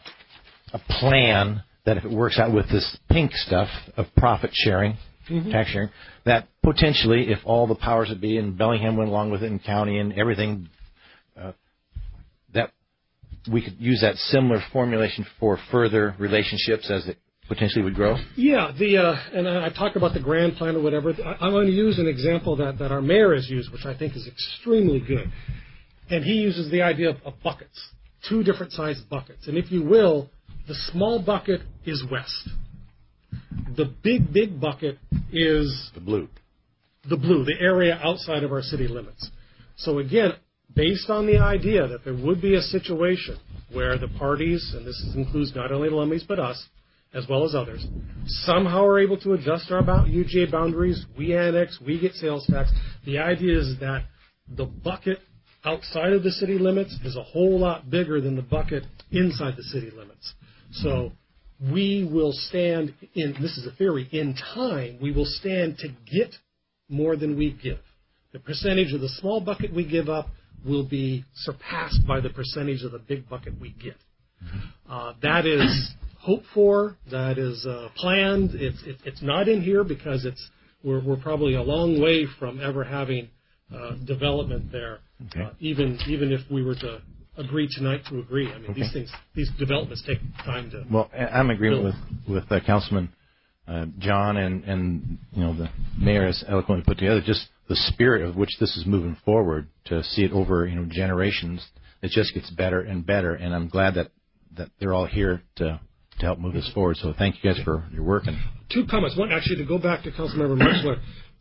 Speaker 7: a plan that if it works out with this pink stuff of profit sharing, mm-hmm. tax sharing, that potentially if all the powers that be in Bellingham went along with it and county and everything, uh, that we could use that similar formulation for further relationships as it potentially would grow?
Speaker 4: Yeah, the uh, and I, I talked about the grand plan or whatever. I, I'm going to use an example that, that our mayor has used, which I think is extremely good. And he uses the idea of, of buckets, two different sized buckets. And if you will, the small bucket is west. The big, big bucket is
Speaker 7: the blue.
Speaker 4: The blue, the area outside of our city limits. So again, based on the idea that there would be a situation where the parties, and this includes not only the Lummies but us, as well as others, somehow are able to adjust our U G A boundaries, we annex, we get sales tax. The idea is that the bucket outside of the city limits is a whole lot bigger than the bucket inside the city limits. So we will stand in, this is a theory, in time, we will stand to get more than we give. The percentage of the small bucket we give up will be surpassed by the percentage of the big bucket we get. Uh, that is hoped for, that is uh, planned. It's, it, it's not in here because it's we're, we're probably a long way from ever having uh, development there,
Speaker 7: okay.
Speaker 4: uh, even even if we were to agree tonight to agree. I mean,
Speaker 7: okay.
Speaker 4: these things, these developments take time to.
Speaker 7: Well, I'm in agreement
Speaker 4: build.
Speaker 7: with with uh, Councilman uh, John and and you know the mayor has eloquently put together just the spirit of which this is moving forward to see it over you know generations. It just gets better and better, and I'm glad that that they're all here to to help move this forward. So thank you guys for your work. And
Speaker 4: two comments. One, actually, to go back to Councilmember Mertzler.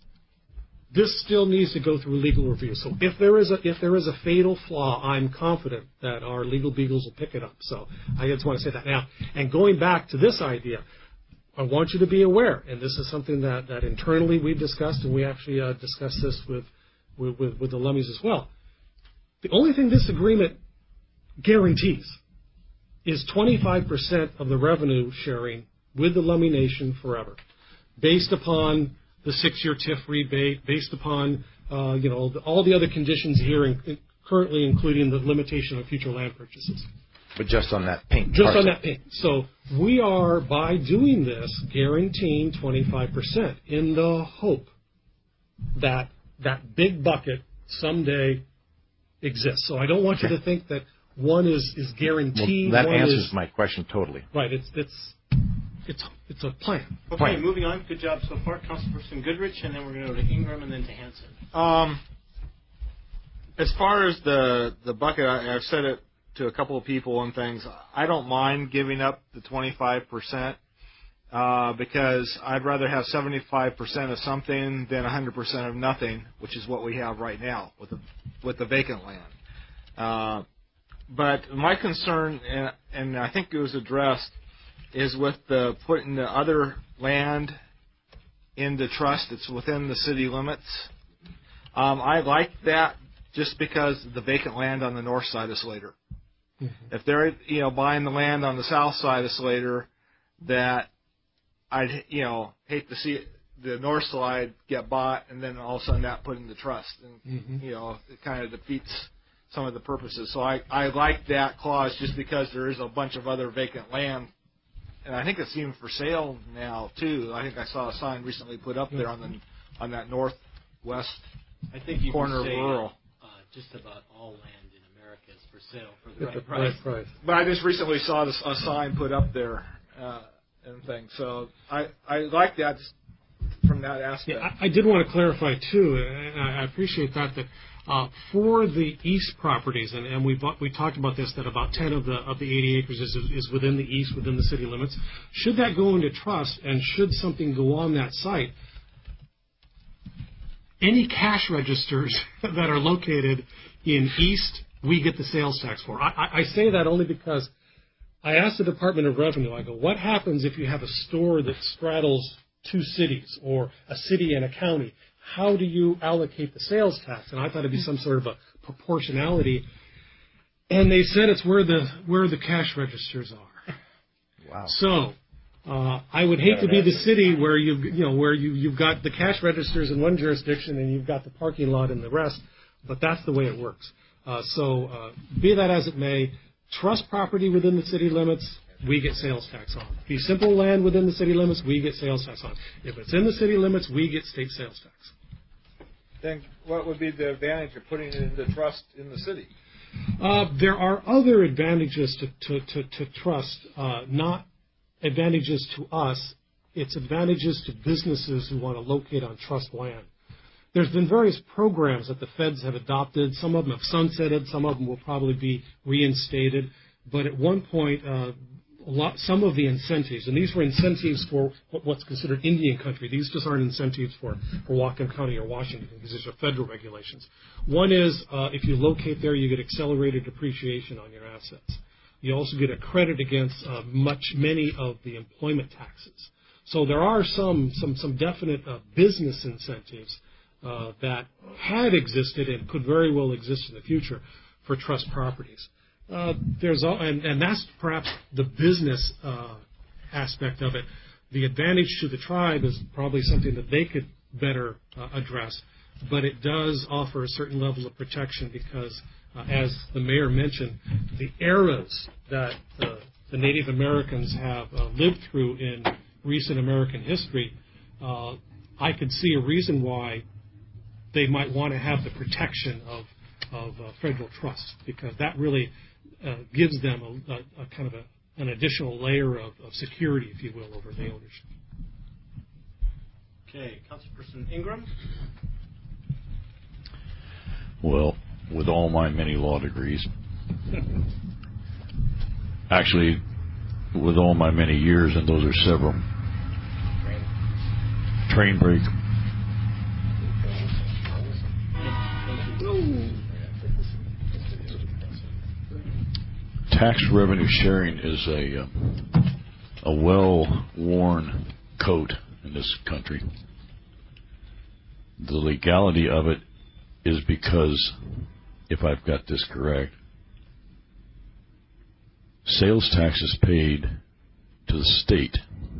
Speaker 4: This still needs to go through legal review. So if there is a if there is a fatal flaw, I'm confident that our legal beagles will pick it up. So I just want to say that now. And going back to this idea, I want you to be aware, and this is something that, that internally we've discussed, and we actually uh, discussed this with, with, with, with the Lummies as well. The only thing this agreement guarantees is twenty-five percent of the revenue sharing with the Lummi Nation forever, based upon the six-year T I F rebate, based upon uh, you know the, all the other conditions here, in, in, currently including the limitation of future land purchases.
Speaker 7: But just on that pink.
Speaker 4: Just
Speaker 7: parcel.
Speaker 4: on that pink. So we are, by doing this, guaranteeing twenty-five percent in the hope that that big bucket someday exists. So I don't want
Speaker 7: okay.
Speaker 4: you to think that one is, is guaranteed.
Speaker 7: Well, that
Speaker 4: one
Speaker 7: answers
Speaker 4: is,
Speaker 7: my question totally.
Speaker 4: Right. It's it's it's it's a plan.
Speaker 1: Okay,
Speaker 7: plan.
Speaker 1: Moving on. Good job so far, Councilperson Goodrich, and then we're going to go to Ingram and then to Hanson.
Speaker 3: Um, as far as the the bucket, I, I've said it to a couple of people and things. I don't mind giving up the twenty-five percent uh, because I'd rather have seventy-five percent of something than one hundred percent of nothing, which is what we have right now with the with the vacant land. Uh, but my concern, and, and I think it was addressed, is with the putting the other land into trust. It's within the city limits. Um, I like that just because of the vacant land on the north side of Slater. Mm-hmm. If they're, you know, buying the land on the south side of Slater, that I'd, you know, hate to see it, the north side get bought and then all of a sudden that put into trust. And, mm-hmm. you know, it kind of defeats some of the purposes. So I, I like that clause just because there is a bunch of other vacant land. And I think it's even for sale now, too. I think I saw a sign recently put up there on the on that northwest
Speaker 1: I think you
Speaker 3: corner
Speaker 1: can say,
Speaker 3: of rural.
Speaker 1: Uh, just about all land in America is for sale for the
Speaker 4: At
Speaker 1: right
Speaker 4: the
Speaker 1: price.
Speaker 4: right price.
Speaker 3: But I just recently saw this, a sign put up there uh, and things. So I, I like that from that aspect.
Speaker 4: Yeah, I, I did want to clarify, too, and I, I appreciate that, that uh, for the east properties, and, and we we talked about this, that about ten of the of the eighty acres is, is within the east, within the city limits. Should that go into trust, and should something go on that site, any cash registers that are located in east, we get the sales tax for. I, I, I say that only because I asked the Department of Revenue, I go, what happens if you have a store that straddles two cities or a city and a county? How do you allocate the sales tax? And I thought it'd be some sort of a proportionality. And they said it's where the where the cash registers are.
Speaker 7: Wow.
Speaker 4: So uh, I would hate to be the city where you you know where you you've got the cash registers in one jurisdiction and you've got the parking lot in the rest. But that's the way it works. Uh, so uh, be that as it may, trust property within the city limits, we get sales tax on. Be simple land within the city limits, we get sales tax on. If it's in the city limits, we get state sales tax.
Speaker 3: Then what would be the advantage of putting it into trust in the city?
Speaker 4: Uh, there are other advantages to, to, to, to trust, uh, not advantages to us. It's advantages to businesses who want to locate on trust land. There's been various programs that the feds have adopted. Some of them have sunsetted. Some of them will probably be reinstated. But at one point, uh, a lot, some of the incentives, and these were incentives for what's considered Indian country. These just aren't incentives for, for Whatcom County or Washington, because these are federal regulations. One is uh, if you locate there, you get accelerated depreciation on your assets. You also get a credit against uh, much many of the employment taxes. So there are some some some definite uh, business incentives uh, that had existed and could very well exist in the future for trust properties. Uh, there's all, and, and that's perhaps the business uh, aspect of it. The advantage to the tribe is probably something that they could better uh, address, but it does offer a certain level of protection because, uh, as the mayor mentioned, the eras that uh, the Native Americans have uh, lived through in recent American history, uh, I could see a reason why they might want to have the protection of, of uh, federal trust, because that really Uh, gives them a, a, a kind of a, an additional layer of, of security, if you will, over the ownership.
Speaker 1: Okay, Councilperson Ingram.
Speaker 8: Well, with all my many law degrees, actually, with all my many years, and those are several, train break. Tax revenue sharing is a uh, a well-worn coat in this country. The legality of it is because, if I've got this correct, sales tax is paid to the state.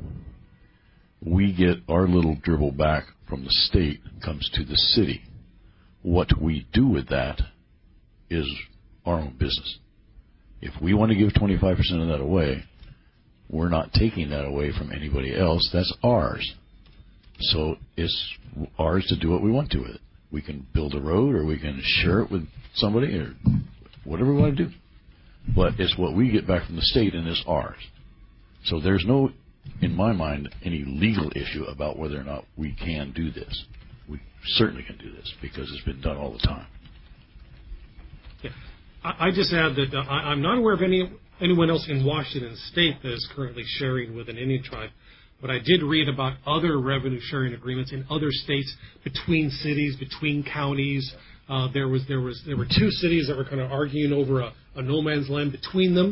Speaker 8: We get our little dribble back from the state, comes to the city. What we do with that is our own business. If we want to give twenty-five percent of that away, we're not taking that away from anybody else. That's ours. So it's ours to do what we want to with it. We can build a road, or we can share it with somebody, or whatever we want to do. But it's what we get back from the state, and it's ours. So there's no, in my mind, any legal issue about whether or not we can do this. We certainly can do this because it's been done all the time.
Speaker 4: Yeah. I just add that uh, I'm not aware of any anyone else in Washington State that is currently sharing with an Indian tribe, but I did read about other revenue sharing agreements in other states between cities, between counties. Uh, there was there was there were two cities that were kind of arguing over a, a no man's land between them,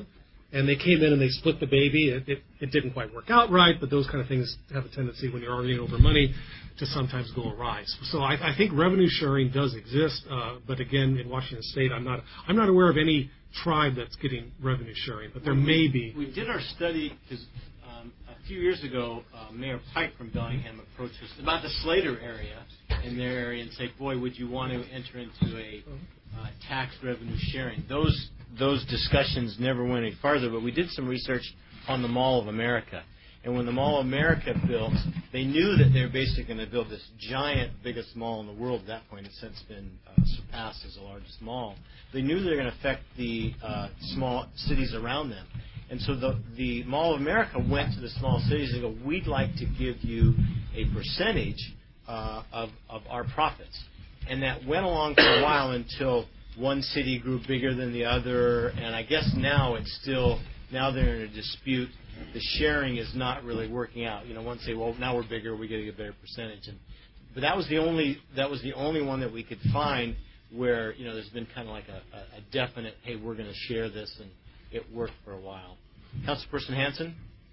Speaker 4: and they came in and they split the baby. It, it, it didn't quite work out right, but those kind of things have a tendency when you're arguing over money to sometimes go awry. So I, I think revenue sharing does exist, uh, but again, in Washington State, I'm not I'm not aware of any tribe that's getting revenue sharing, but there
Speaker 1: well,
Speaker 4: may
Speaker 1: we,
Speaker 4: be.
Speaker 1: We did our study because um, a few years ago, uh, Mayor Pike from Bellingham approached us about the Slater area in their area and said, boy, would you want to enter into a uh, tax revenue sharing? Those those discussions never went any farther, but we did some research on the Mall of America. And when the Mall of America built, they knew that they were basically going to build this giant, biggest mall in the world at that point. It's since been uh, surpassed as the largest mall. They knew they were going to affect the uh, small cities around them. And so the, the Mall of America went to the small cities and go, we'd like to give you a percentage uh, of, of our profits. And that went along for a while until one city grew bigger than the other. And I guess now it's still, now they're in a dispute. The sharing is not really working out. You know, one say, well, now we're bigger, we get to get a better percentage. And, but that was the only that was the only one that we could find where, you know, there's been kind of like a, a definite, hey, we're going to share this, and it worked for a while. Councilperson Hanson?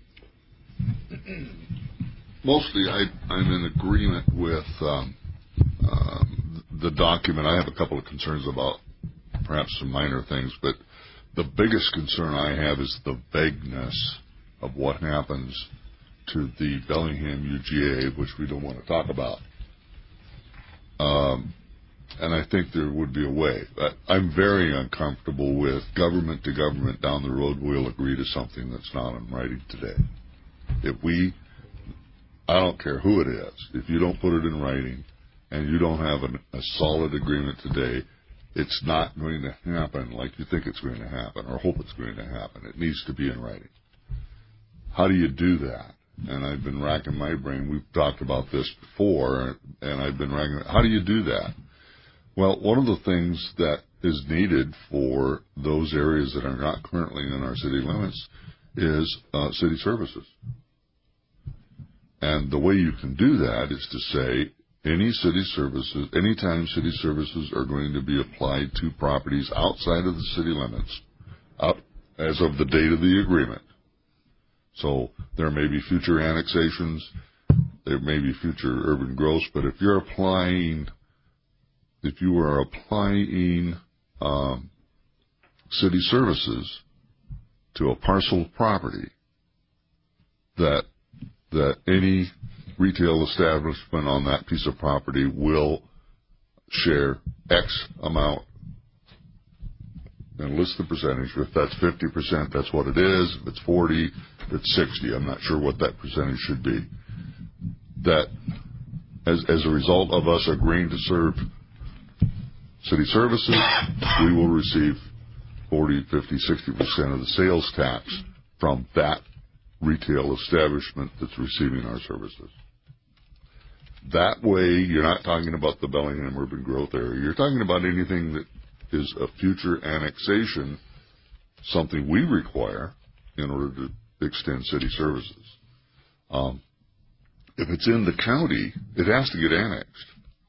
Speaker 9: Mostly, I, I'm in agreement with um, um, the document. I have a couple of concerns about perhaps some minor things, but the biggest concern I have is the vagueness of what happens to the Bellingham U G A, which we don't want to talk about. Um, and I think there would be a way. But I'm very uncomfortable with government to government down the road we'll agree to something that's not in writing today. If we, I don't care who it is, if you don't put it in writing and you don't have an, a solid agreement today, it's not going to happen like you think it's going to happen or hope it's going to happen. It needs to be in writing. How do you do that? And I've been racking my brain. We've talked about this before, and I've been racking. How do you do that? Well, one of the things that is needed for those areas that are not currently in our city limits is uh, city services. And the way you can do that is to say any city services, anytime city services are going to be applied to properties outside of the city limits, up as of the date of the agreement. So there may be future annexations, there may be future urban growth, but if you're applying, if you are applying um, city services to a parcel of property, that that any retail establishment on that piece of property will share X amount and list the percentage. If that's fifty percent, that's what it is. If it's forty, it's sixty. I'm not sure what that percentage should be. That, as, as a result of us agreeing to serve city services, we will receive forty, fifty, sixty percent of the sales tax from that retail establishment that's receiving our services. That way, you're not talking about the Bellingham urban growth area. You're talking about anything that is a future annexation, something we require in order to extend city services. Um, if it's in the county, it has to get annexed.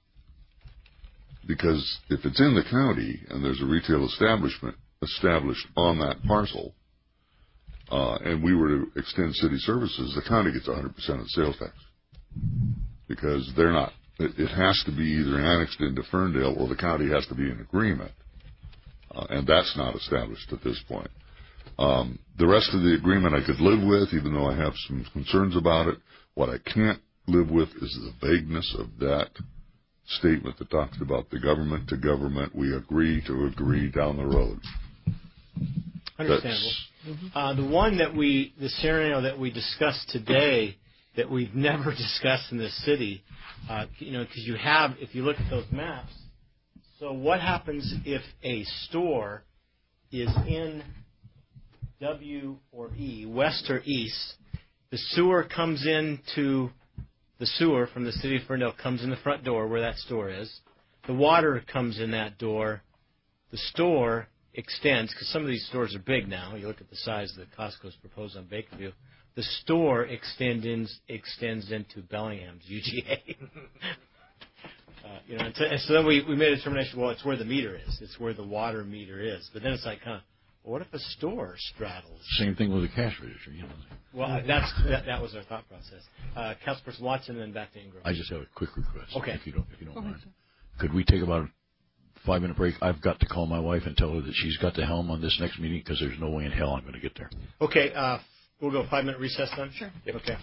Speaker 9: Because if it's in the county and there's a retail establishment established on that parcel, uh, and we were to extend city services, the county gets one hundred percent of the sales tax. Because they're not, it, it has to be either annexed into Ferndale or the county has to be in agreement. Uh, and that's not established at this point. Um, the rest of the agreement I could live with, even though I have some concerns about it. What I can't live with is the vagueness of that statement that talks about the government to government. We agree to agree down the road.
Speaker 1: Understandable. Uh, the one that we, the scenario that we discussed today that we've never discussed in this city, uh, you know, because you have, if you look at those maps, so what happens if a store is in W or E, west or east, the sewer comes into the sewer from the city of Ferndale comes in the front door where that store is. The water comes in that door. The store extends, because some of these stores are big now. You look at the size that Costco's proposed on Bakerview. The store extends extends into Bellingham's U G A. uh, you know, and so, and so then we, we made a determination. Well, it's where the meter is. It's where the water meter is. But then it's like, huh? Well, what if a store straddles?
Speaker 8: Same thing with the cash register. You know.
Speaker 1: Well, that's that, that was our thought process. Uh, Councilperson Watson, and then back to Ingram.
Speaker 8: I just have a quick request.
Speaker 1: Okay.
Speaker 8: If you don't, if you don't mind, could we take about a five-minute break? I've got to call my wife and tell her that she's got the helm on this next meeting because there's no way in hell I'm going to get there.
Speaker 1: Okay. Uh, we'll go five-minute recess then.
Speaker 5: Sure.
Speaker 1: Yep. Okay.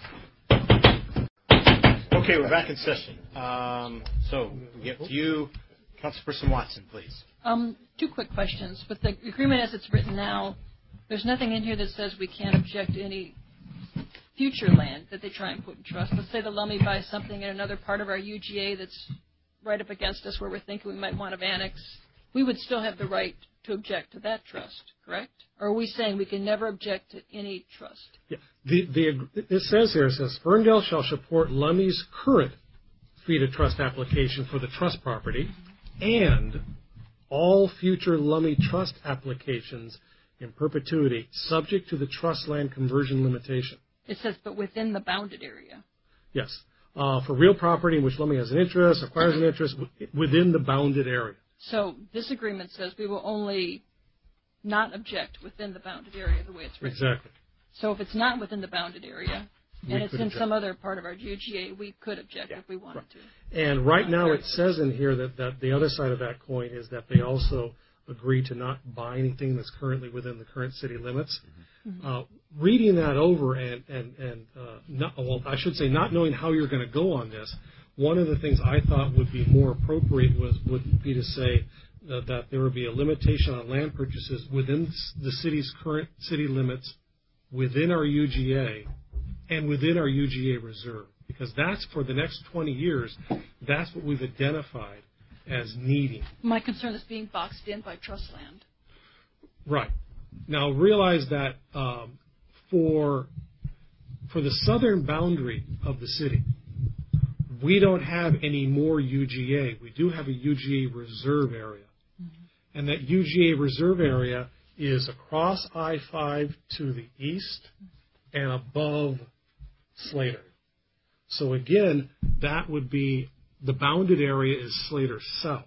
Speaker 1: Okay, we're back in session. Um, so we get to you, Councilperson Watson, please.
Speaker 5: Um, two quick questions. With the agreement as it's written now, there's nothing in here that says we can't object to any future land that they try and put in trust. Let's say the Lummi buys something in another part of our U G A that's right up against us where we're thinking we might want to annex. We would still have the right to object to that trust, correct? Or are we saying we can never object to any trust?
Speaker 4: Yeah. The, the, it says here, it says, Ferndale shall support Lummi's current fee to trust application for the trust property and all future Lummi trust applications in perpetuity, subject to the trust land conversion limitation.
Speaker 5: It says, but within the bounded area.
Speaker 4: Yes. Uh, for real property in which Lummi has an interest, acquires an interest w- within the bounded area.
Speaker 5: So this agreement says we will only not object within the bounded area the way it's written.
Speaker 4: Exactly.
Speaker 5: So if it's not within the bounded area
Speaker 4: We
Speaker 5: and it's
Speaker 4: could
Speaker 5: in
Speaker 4: object.
Speaker 5: some other part of our U G A, we could object
Speaker 4: Yeah.
Speaker 5: if we wanted
Speaker 4: Right.
Speaker 5: to.
Speaker 4: And right now it says in here that, that the other side of that coin is that they also agree to not buy anything that's currently within the current city limits. Mm-hmm. Uh, reading that over and, and, and uh, not, well, I should say not knowing how you're going to go on this, one of the things I thought would be more appropriate was would be to say uh, that there would be a limitation on land purchases within the city's current city limits, within our U G A, and within our U G A reserve. Because that's for the next twenty years, that's what we've identified as needing.
Speaker 5: My concern is being boxed in by trust land.
Speaker 4: Right. Now realize that um, for for the southern boundary of the city, we don't have any more U G A. We do have a U G A reserve area. Mm-hmm. And that U G A reserve area is across I five to the east and above Slater. So again, that would be, the bounded area is Slater South.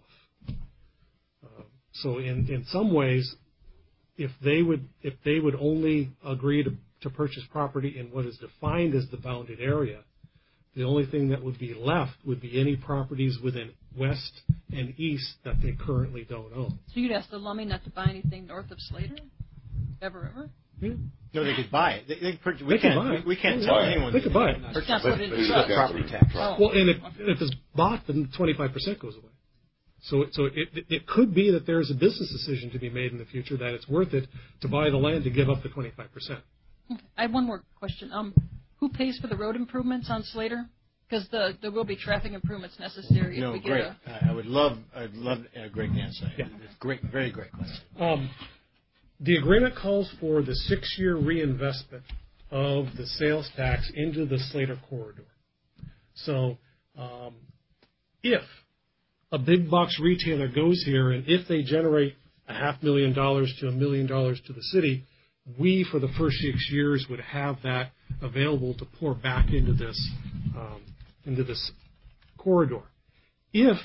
Speaker 4: Uh, so in, in some ways, if they would if they would only agree to, to purchase property in what is defined as the bounded area, the only thing that would be left would be any properties within west and east that they currently don't own.
Speaker 5: So you'd ask the Lummi not to buy anything north of Slater? Ever, ever?
Speaker 4: Yeah.
Speaker 1: No, they could buy it. They, they, could, we
Speaker 4: They could
Speaker 1: can't.
Speaker 4: buy it.
Speaker 1: We, we can't
Speaker 4: They
Speaker 1: tell
Speaker 4: could buy it.
Speaker 1: anyone.
Speaker 4: They could buy it.
Speaker 5: It's not put in
Speaker 9: But you
Speaker 5: trust.
Speaker 9: got
Speaker 1: Property tax.
Speaker 5: Oh.
Speaker 4: Well, and if, if it's bought, then twenty-five percent goes away. So, so it, it could be that there's a business decision to be made in the future that it's worth it to buy the land to give up the twenty-five percent.
Speaker 5: Okay. I have one more question. Um, who pays for the road improvements on Slater? Because the, there will be traffic improvements necessary
Speaker 1: No,
Speaker 5: if we get
Speaker 1: great.
Speaker 5: a...
Speaker 1: I I would love, I'd love uh, Greg to answer that.
Speaker 4: Yeah.
Speaker 1: It's great, very great question.
Speaker 4: Um, the agreement calls for the six-year reinvestment of the sales tax into the Slater corridor. So um, if a big box retailer goes here and if they generate a half million dollars to a million dollars to the city, we, for the first six years, would have that available to pour back into this um, into this corridor. If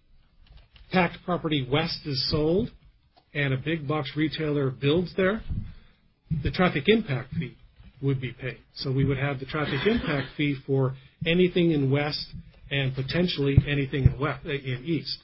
Speaker 4: tax property west is sold and a big box retailer builds there, the traffic impact fee would be paid. So we would have the traffic impact fee for anything in west and potentially anything in west in east.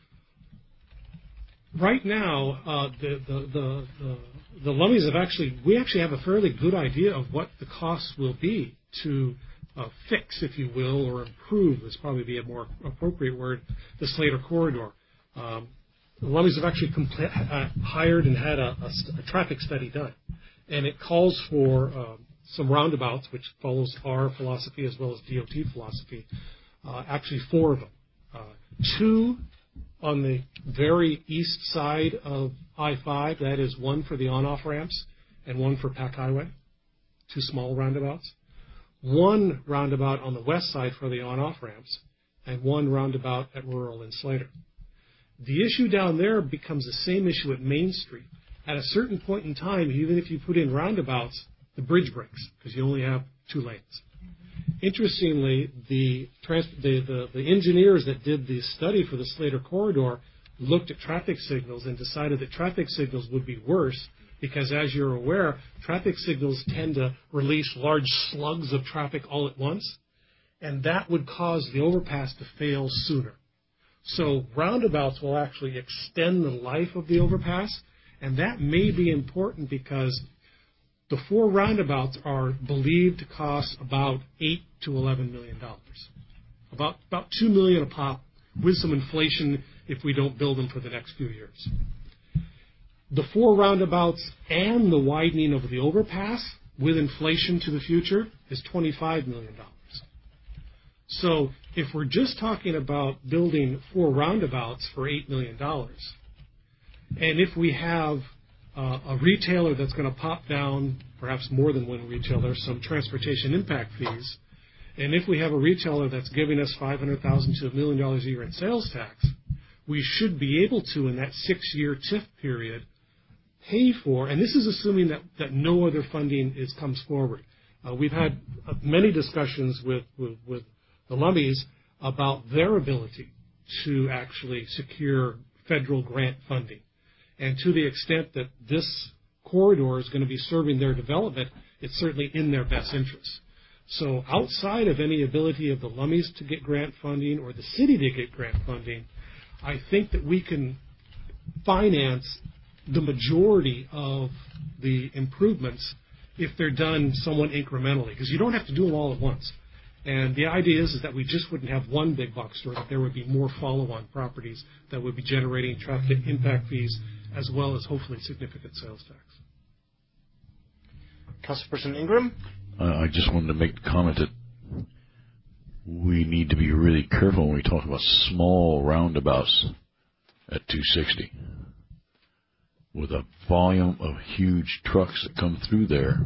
Speaker 4: Right now, uh, the, the, the, the, the Lummis have actually, we actually have a fairly good idea of what the costs will be to uh, fix, if you will, or improve, this probably be a more appropriate word, the Slater corridor. Um, the Lummis have actually compl- uh, hired and had a, a, a traffic study done. And it calls for uh, some roundabouts, which follows our philosophy as well as D O T philosophy, uh, actually four of them. Uh, two on the very east side of I five, that is one for the on-off ramps and one for Pack Highway, two small roundabouts. One roundabout on the west side for the on-off ramps, and one roundabout at Rural and Slater. The issue down there becomes the same issue at Main Street. At a certain point in time, even if you put in roundabouts, the bridge breaks because you only have two lanes. Interestingly, the, trans- the, the, the engineers that did the study for the Slater corridor looked at traffic signals and decided that traffic signals would be worse because as you're aware, traffic signals tend to release large slugs of traffic all at once, and that would cause the overpass to fail sooner. So roundabouts will actually extend the life of the overpass, and that may be important because the four roundabouts are believed to cost about eight to eleven million dollars, about about two million a pop, with some inflation if we don't build them for the next few years. The four roundabouts and the widening of the overpass with inflation to the future is twenty-five million dollars. So if we're just talking about building four roundabouts for eight million dollars, and if we have uh, a retailer that's going to pop down, perhaps more than one retailer, some transportation impact fees, and if we have a retailer that's giving us five hundred thousand dollars to a million dollars a year in sales tax, we should be able to, in that six-year T I F period, pay for, and this is assuming that, that no other funding is comes forward. Uh, we've had uh, many discussions with, with, with the Lummies about their ability to actually secure federal grant funding. And to the extent that this corridor is going to be serving their development, it's certainly in their best interest. So outside of any ability of the Lummies to get grant funding or the city to get grant funding, I think that we can finance the majority of the improvements if they're done somewhat incrementally, because you don't have to do them all at once. And the idea is, is that we just wouldn't have one big box store, that there would be more follow-on properties that would be generating traffic impact fees as well as hopefully significant sales tax.
Speaker 3: Councilperson Ingram?
Speaker 8: Uh, I just wanted to make the comment that we need to be really careful when we talk about small roundabouts at two sixty. With a volume of huge trucks that come through there,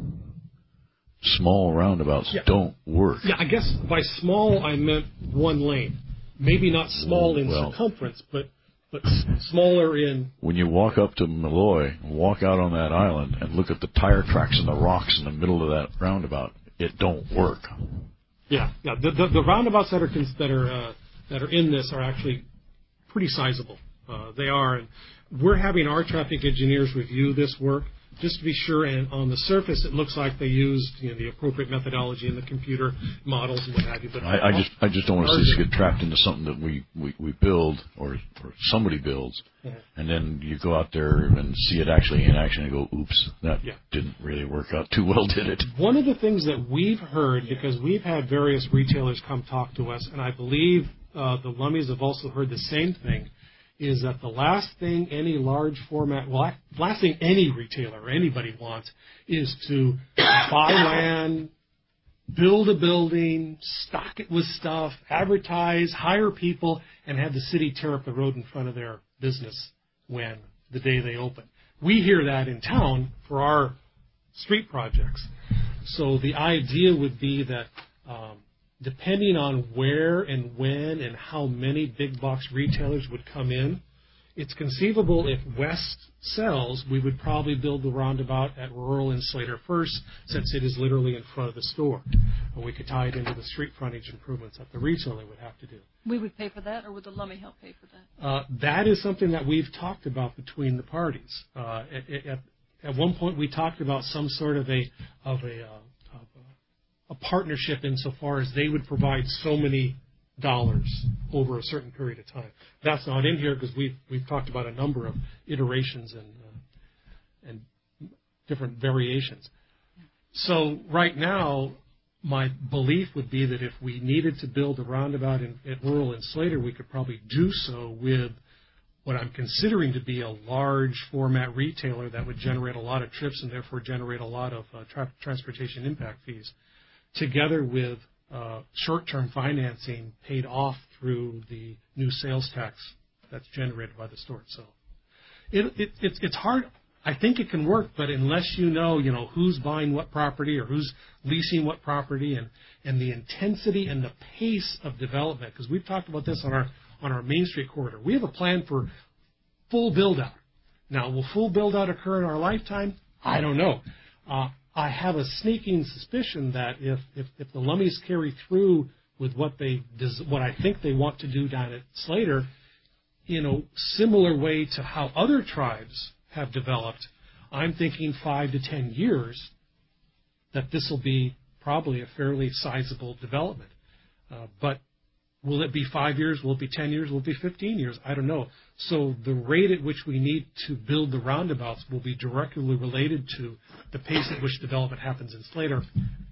Speaker 8: small roundabouts yeah. don't work.
Speaker 4: Yeah, I guess by small I meant one lane. Maybe not small in
Speaker 8: well,
Speaker 4: circumference, but but smaller in...
Speaker 8: When you walk up to Malloy, walk out on that island, and look at the tire tracks and the rocks in the middle of that roundabout, it don't work.
Speaker 4: Yeah, yeah. The the, the roundabouts that are that are uh, that are in this are actually pretty sizable. Uh, they are, and we're having our traffic engineers review this work just to be sure. And on the surface, it looks like they used you know, the appropriate methodology in the computer models and what have you. But
Speaker 8: I, I just I just don't want to see us get trapped into something that we, we, we build or, or somebody builds, yeah. and then you go out there and see it actually in action and go, oops, that yeah. didn't really work out too well, did it?
Speaker 4: One of the things that we've heard, because we've had various retailers come talk to us, and I believe uh, the Lummies have also heard the same thing, is that the last thing any large format, well, last thing any retailer or anybody wants is to buy land, build a building, stock it with stuff, advertise, hire people, and have the city tear up the road in front of their business when the day they open. We hear that in town for our street projects. So the idea would be that um, depending on where and when and how many big box retailers would come in, it's conceivable if West sells, we would probably build the roundabout at Rural and Slater first, since it is literally in front of the store. And we could tie it into the street frontage improvements that the retailer would have to do.
Speaker 5: We would pay for that, or would the Lummi help pay for that?
Speaker 4: Uh, that is something that we've talked about between the parties. Uh, at, at, at one point, we talked about some sort of a of a uh, a partnership insofar as they would provide so many dollars over a certain period of time. That's not in here because we've we've talked about a number of iterations and uh, and different variations. So right now, my belief would be that if we needed to build a roundabout in, at Rural and Slater, we could probably do so with what I'm considering to be a large format retailer that would generate a lot of trips and therefore generate a lot of uh, tra- transportation impact fees, together with uh, short-term financing paid off through the new sales tax that's generated by the store itself. It, it, it's, it's hard. I think it can work, but unless you know, you know, who's buying what property or who's leasing what property, and, and the intensity and the pace of development, because we've talked about this on our on our Main Street corridor. We have a plan for full build-out. Now, will full build-out occur in our lifetime? I don't know. Uh, I have a sneaking suspicion that if, if, if the Lummies carry through with what they what I think they want to do down at Slater, in a similar way to how other tribes have developed, I'm thinking five to ten years that this will be probably a fairly sizable development. Uh, but will it be five years? Will it be ten years? Will it be fifteen years? I don't know. So the rate at which we need to build the roundabouts will be directly related to the pace at which development happens in Slater.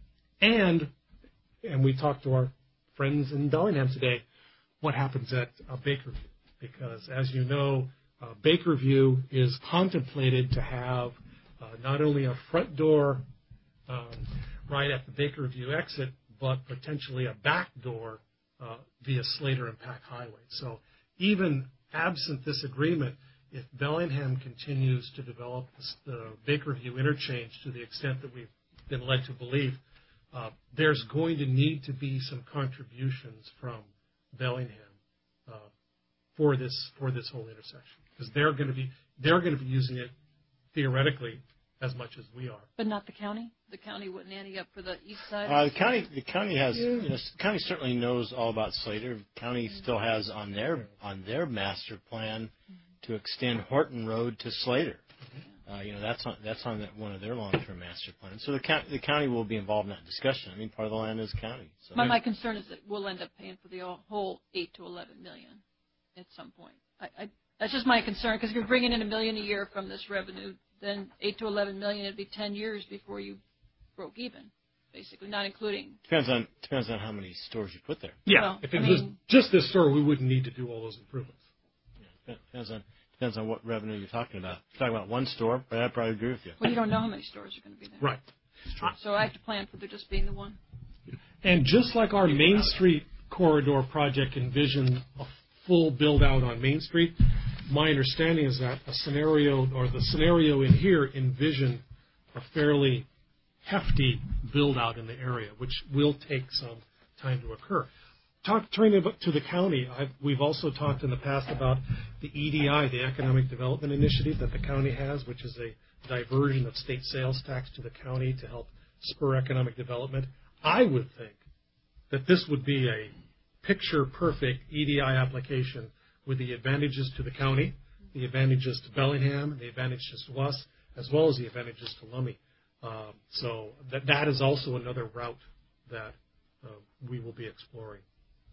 Speaker 4: And, and we talked to our friends in Bellingham today, what happens at uh, Bakerview. Because as you know, uh, Bakerview is contemplated to have uh, not only a front door um, right at the Bakerview exit, but potentially a back door uh, via Slater and Pack Highway. So even absent this agreement, if Bellingham continues to develop this, the Bakerview interchange to the extent that we've been led to believe, uh, there's going to need to be some contributions from Bellingham uh, for this for this whole intersection, because they're going to be they're going to be using it theoretically as much as we are.
Speaker 5: But not the county? The county wouldn't ante up for the east side?
Speaker 1: Uh, the county, the county has, you know, the county certainly knows all about Slater. The county still has on their on their master plan to extend Horton Road to Slater. Uh, you know, that's on that's on that, one of their long-term master plans. So the county, the county will be involved in that discussion. I mean, part of the land is county. So.
Speaker 5: My, my concern is that we'll end up paying for the whole eight to eleven million at some point. I, I, that's just my concern, because if you're bringing in a million a year from this revenue, then eight to eleven million, it'd be ten years before you broke even, basically, not including.
Speaker 1: Depends on depends on how many stores you put there.
Speaker 4: Yeah,
Speaker 5: Well,
Speaker 4: if it
Speaker 5: I
Speaker 4: was
Speaker 5: mean,
Speaker 4: just this store, we wouldn't need to do all those improvements.
Speaker 1: Yeah, depends on depends on what revenue you're talking about. If you're talking about one store, I'd probably agree with you.
Speaker 5: Well, you don't know how many stores are going to be there.
Speaker 4: Right.
Speaker 5: So I have to plan for there just being the one.
Speaker 4: And just like our Main Street corridor project envisioned a full build-out on Main Street, my understanding is that a scenario, or the scenario in here, envisioned a fairly hefty build-out in the area, which will take some time to occur. Talk, turning to the county, I've, we've also talked in the past about the E D I, the Economic Development Initiative that the county has, which is a diversion of state sales tax to the county to help spur economic development. I would think that this would be a picture-perfect E D I application with the advantages to the county, the advantages to Bellingham, the advantages to us, as well as the advantages to Lummi. Uh, so that that is also another route that uh, we will be exploring.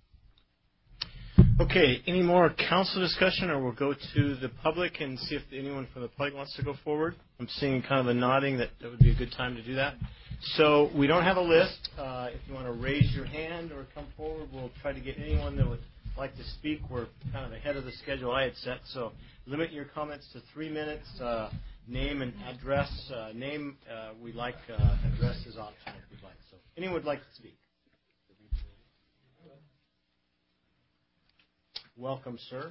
Speaker 1: Okay, any more council discussion, or we'll go to the public and see if anyone from the public wants to go forward? I'm seeing kind of a nodding that that would be a good time to do that. So we don't have a list. Uh, if you want to raise your hand or come forward, we'll try to get anyone that would like to speak. We're kind of ahead of the schedule I had set, so limit your comments to three minutes. Uh, name and address. Uh, name, uh, we like uh, address is optional if you'd like. So anyone would like to speak? Welcome, sir.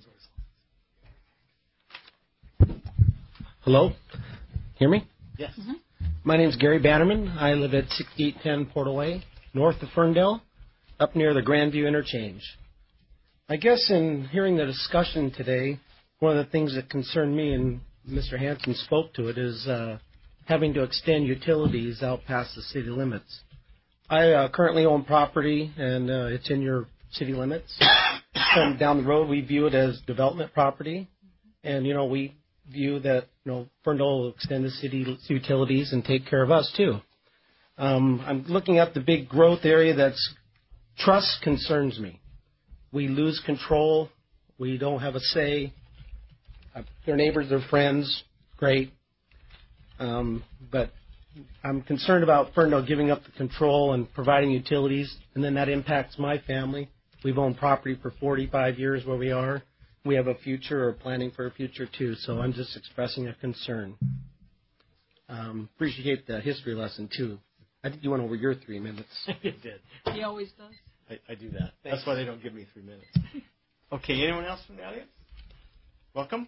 Speaker 10: Hello? Hear me?
Speaker 1: Yes.
Speaker 5: Mm-hmm.
Speaker 10: My name's Gary Bannerman. I live at sixty-eight ten Portal Way, north of Ferndale, up near the Grandview Interchange. I guess in hearing the discussion today, one of the things that concerned me, and Mister Hanson spoke to it, is uh, having to extend utilities out past the city limits. I uh, currently own property, and uh, it's in your city limits. And down the road, we view it as development property, and, you know, we view that, you know, Ferndale will extend the city utilities and take care of us, too. Um, I'm looking at the big growth area that's trust concerns me. We lose control. We don't have a say. Uh, their neighbors, their friends, great. Um, but I'm concerned about Ferndale giving up the control and providing utilities, and then that impacts my family. We've owned property for forty-five years where we are. We have a future or planning for a future, too, so I'm just expressing a concern. Um, appreciate the history lesson, too. I think you went over your three minutes.
Speaker 1: You did.
Speaker 5: He always does.
Speaker 1: I, I do that. Thanks. That's why they don't give me three minutes. Okay, anyone else from the audience? Welcome.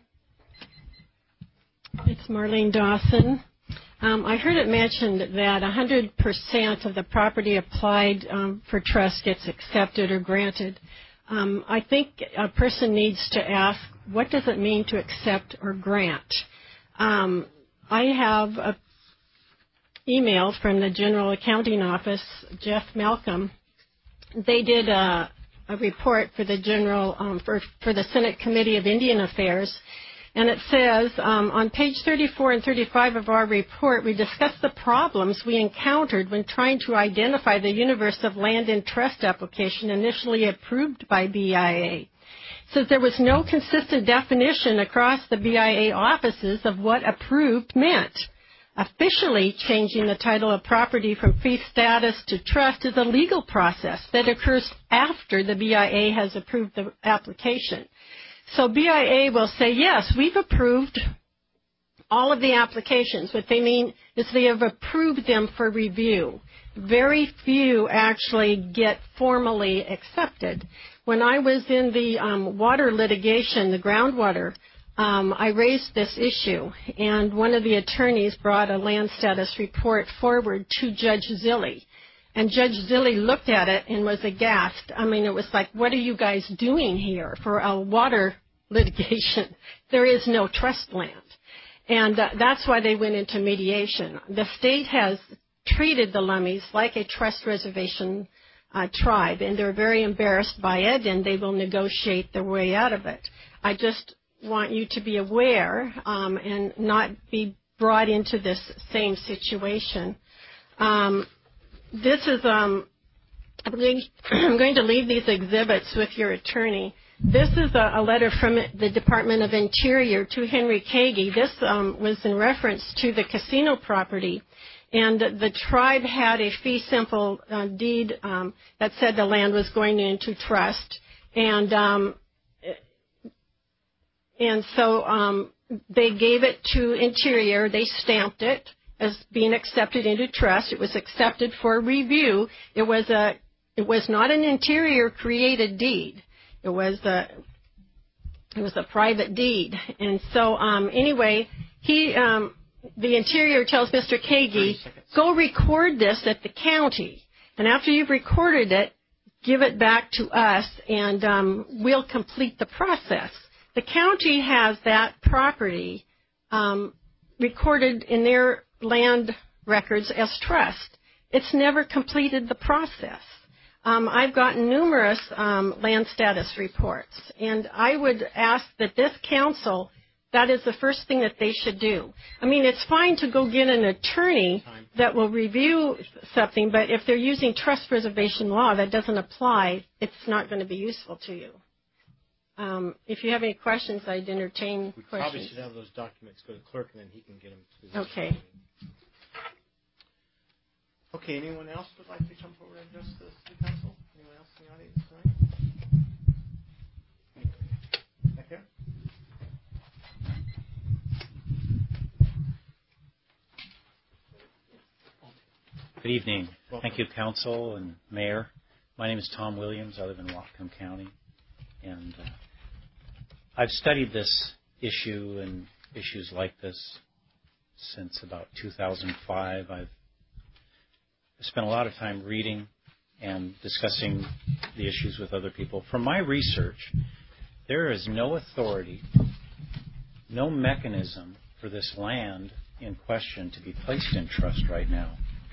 Speaker 11: It's Marlene Dawson. Um, I heard it mentioned that one hundred percent of the property applied um, for trust gets accepted or granted. Um, I think a person needs to ask, what does it mean to accept or grant? Um, I have an email from the General Accounting Office, Jeff Malcolm. They did a, a report for the General um, for, for the Senate Committee of Indian Affairs, And it says, um, on page thirty-four and thirty-five of our report, we discuss the problems we encountered when trying to identify the universe of land in trust application initially approved by B I A. It says there was no consistent definition across the B I A offices of what approved meant. Officially changing the title of property from fee status to trust is a legal process that occurs after the B I A has approved the application. So B I A will say, yes, we've approved all of the applications. What they mean is they have approved them for review. Very few actually get formally accepted. When I was in the um, water litigation, the groundwater, um, I raised this issue, and one of the attorneys brought a land status report forward to Judge Zille. And Judge Zille looked at it and was aghast. I mean, it was like, what are you guys doing here for a water litigation? There is no trust land. And uh, that's why they went into mediation. The state has treated the Lummies like a trust reservation uh, tribe, and they're very embarrassed by it, and they will negotiate their way out of it. I just want you to be aware um, and not be brought into this same situation. Um, this is, um, I'm going, I'm going to leave these exhibits with your attorney. This is a, a letter from the Department of Interior to Henry Kagi. This um, was in reference to the casino property. And the tribe had a fee simple uh, deed um, that said the land was going into trust. And um, and so um, they gave it to Interior. They stamped it as being accepted into trust. It was accepted for review. It was a it was not an Interior created deed. It was a it was a private deed. And so um, anyway, he. Um, The Interior tells Mister Kagi, go record this at the county. And after you've recorded it, give it back to us, and um, we'll complete the process. The county has that property um, recorded in their land records as trust. It's never completed the process. Um, I've gotten numerous um, land status reports, and I would ask that this council, that is the first thing that they should do. I mean, it's fine to go get an attorney that will review something, but if they're using trust reservation law, that doesn't apply. It's not going to be useful to you. Um, if you have any questions, I'd entertain
Speaker 1: we
Speaker 11: questions.
Speaker 1: We probably should have those documents go to the clerk, and then he can get them to the
Speaker 11: Okay.
Speaker 1: Okay, anyone else would like to come forward and address the city council? Anyone else in the audience tonight? Back there?
Speaker 12: Good evening. Welcome. Thank you, Council and Mayor. My name is Tom Williams. I live in Whatcom County. And uh, I've studied this issue and issues like this since about two thousand five. I've spent a lot of time reading and discussing the issues with other people. From my research, there is no authority, no mechanism for this land in question to be placed in trust right now.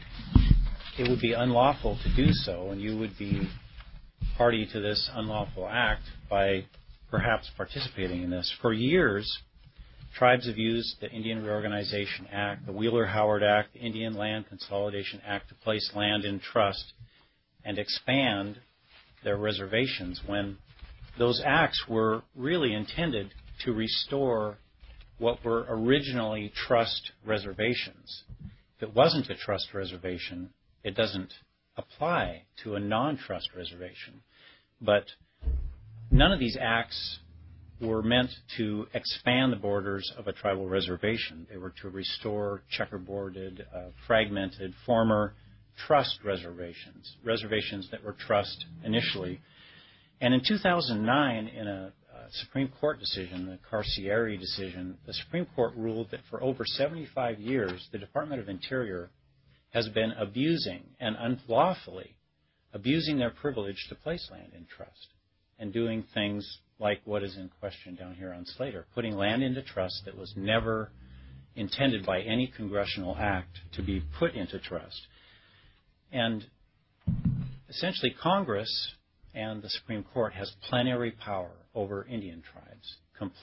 Speaker 12: It would be unlawful to do so, and you would be party to this unlawful act by perhaps participating in this. For years, tribes have used the Indian Reorganization Act, the Wheeler-Howard Act, the Indian Land Consolidation Act to place land in trust and expand their reservations when those acts were really intended to restore what were originally trust reservations. If it wasn't a trust reservation, it doesn't apply to a non-trust reservation. But none of these acts were meant to expand the borders of a tribal reservation. They were to restore checkerboarded, uh, fragmented, former trust reservations, reservations that were trust initially. And in two thousand nine, in a uh, Supreme Court decision, the Carcieri decision, the Supreme Court ruled that for over seventy-five years, the Department of Interior has been abusing and unlawfully abusing their privilege to place land in trust and doing things like what is in question down here on Slater, putting land into trust that was never intended by any congressional act to be put into trust. And essentially Congress and the Supreme Court has plenary power over Indian tribes, complete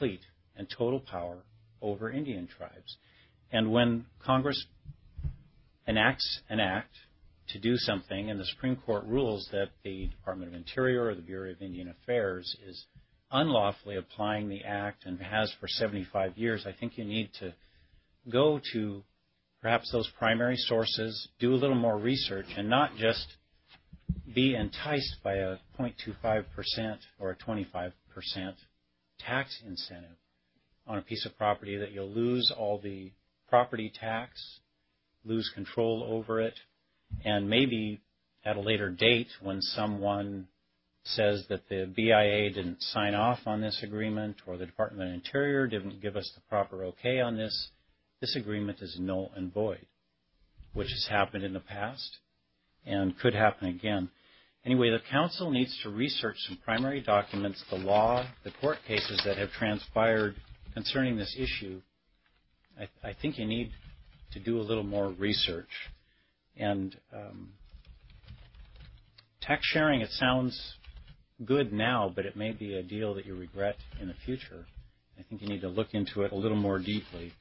Speaker 12: and total power over Indian tribes. And when Congress enacts an act to do something, and the Supreme Court rules that the Department of Interior or the Bureau of Indian Affairs is unlawfully applying the act and has for seventy-five years, I think you need to go to perhaps those primary sources, do a little more research, and not just be enticed by a zero point two five percent or a twenty-five percent tax incentive on a piece of property that you'll lose all the property tax, lose control over it, and maybe at a later date when someone says that the B I A didn't sign off on this agreement or the Department of Interior didn't give us the proper okay on this, this agreement is null and void, which has happened in the past and could happen again. Anyway, the council needs to research some primary documents, the law, the court cases that have transpired concerning this issue. I, I think you need to do a little more research. And um, tax sharing, it sounds good now, but it may be a deal that you regret in the future. I think you need to look into it a little more deeply.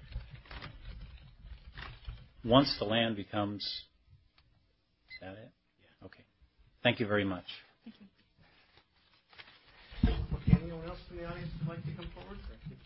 Speaker 12: Once the land becomes, is that it? Yeah. Okay. Thank you very much.
Speaker 5: Thank you.
Speaker 1: Okay, anyone else from the audience would like to come forward?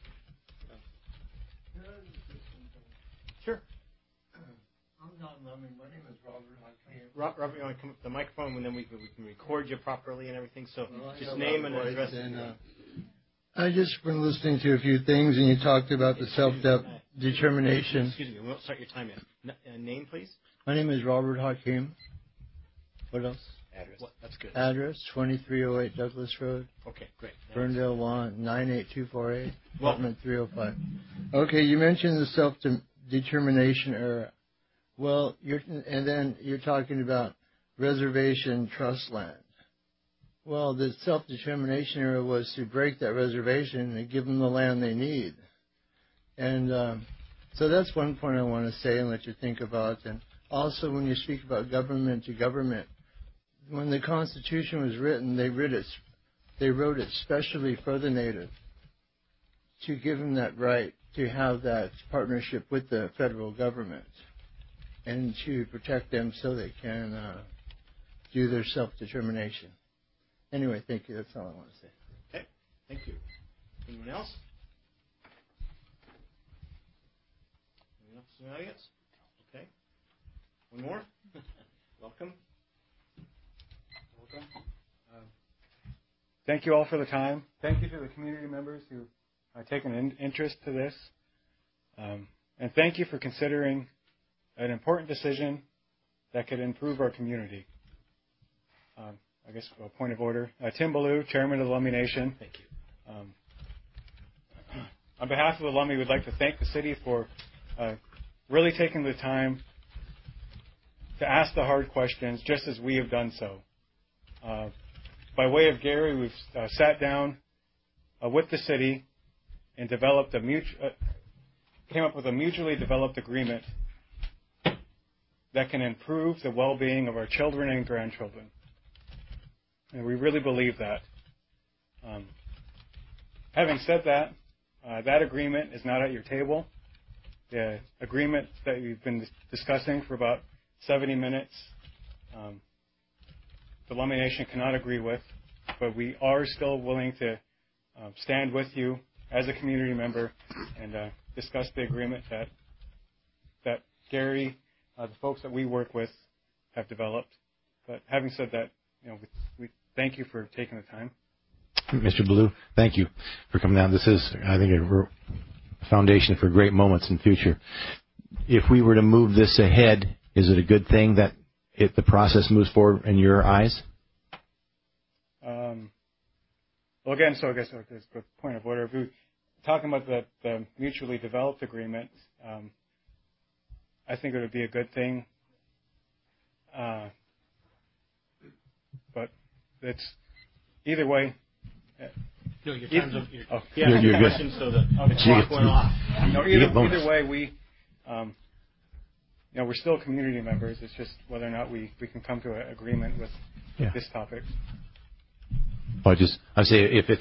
Speaker 1: Sure.
Speaker 13: I'm not Lummy. My name is Robert Hodgkin.
Speaker 1: Robert, you want to come up to the microphone, and then we can, we can record you properly and everything. So
Speaker 13: well,
Speaker 1: just name and address.
Speaker 13: And, uh, I just been listening to a few things, and you talked about the self-determination.
Speaker 1: Excuse me, we won't start your time yet. N- uh, name, please.
Speaker 13: My name is Robert Hakim. What else?
Speaker 1: Address. What? That's good.
Speaker 13: Address, twenty-three oh eight Douglas Road.
Speaker 1: Okay, great.
Speaker 13: Ferndale, nine eight two four eight, apartment three oh five. Okay, you mentioned the self-determination era. Well, you're, and then you're talking about reservation trust land. Well, the self-determination era was to break that reservation and give them the land they need. And um, so that's one point I want to say and let you think about. And also when you speak about government to government, when the Constitution was written, they wrote it, they wrote it specially for the native to give them that right to have that partnership with the federal government and to protect them so they can uh, do their self-determination. Anyway, thank you. That's all I want to say.
Speaker 1: Okay, thank you. Anyone else? Anyone else in the audience? Okay. One more? Welcome.
Speaker 14: Welcome. Um, thank you all for the time. Thank you to the community members who have taken an interest to this. Um, and thank you for considering an important decision that could improve our community. Um, I guess a point of order. Uh, Tim Ballou, Chairman of the Lummi Nation.
Speaker 1: Thank you.
Speaker 14: Um, on behalf of the Lummi, we'd like to thank the city for uh, really taking the time to ask the hard questions, just as we have done so. Uh, by way of Gary, we've uh, sat down uh, with the city and developed a mutual, uh, came up with a mutually developed agreement that can improve the well-being of our children and grandchildren. And we really believe that. Um, having said that, uh, that agreement is not at your table. The agreement that we've been discussing for about seventy minutes, um, the Lummi Nation cannot agree with, but we are still willing to um, stand with you as a community member and uh, discuss the agreement that that Gary, uh, the folks that we work with, have developed. But having said that, you know, we, we thank you for taking the time.
Speaker 7: Mister Ballou, thank you for coming down. This is, I think, a foundation for great moments in the future. If we were to move this ahead, is it a good thing that it, the process moves forward in your eyes?
Speaker 14: Um, well, again, so I guess there's a point of order. If we're talking about the, the mutually developed agreement, um, I think it would be a good thing. Uh, but it's either way.
Speaker 1: No, your time's up.
Speaker 14: Oh,
Speaker 1: yeah,
Speaker 7: you're, you're good.
Speaker 1: So the, the clock went off.
Speaker 14: No, either, either way, we, um, you know, we're still community members. It's just whether or not we, we can come to an agreement with
Speaker 7: yeah.
Speaker 14: this topic.
Speaker 7: I just I say if it's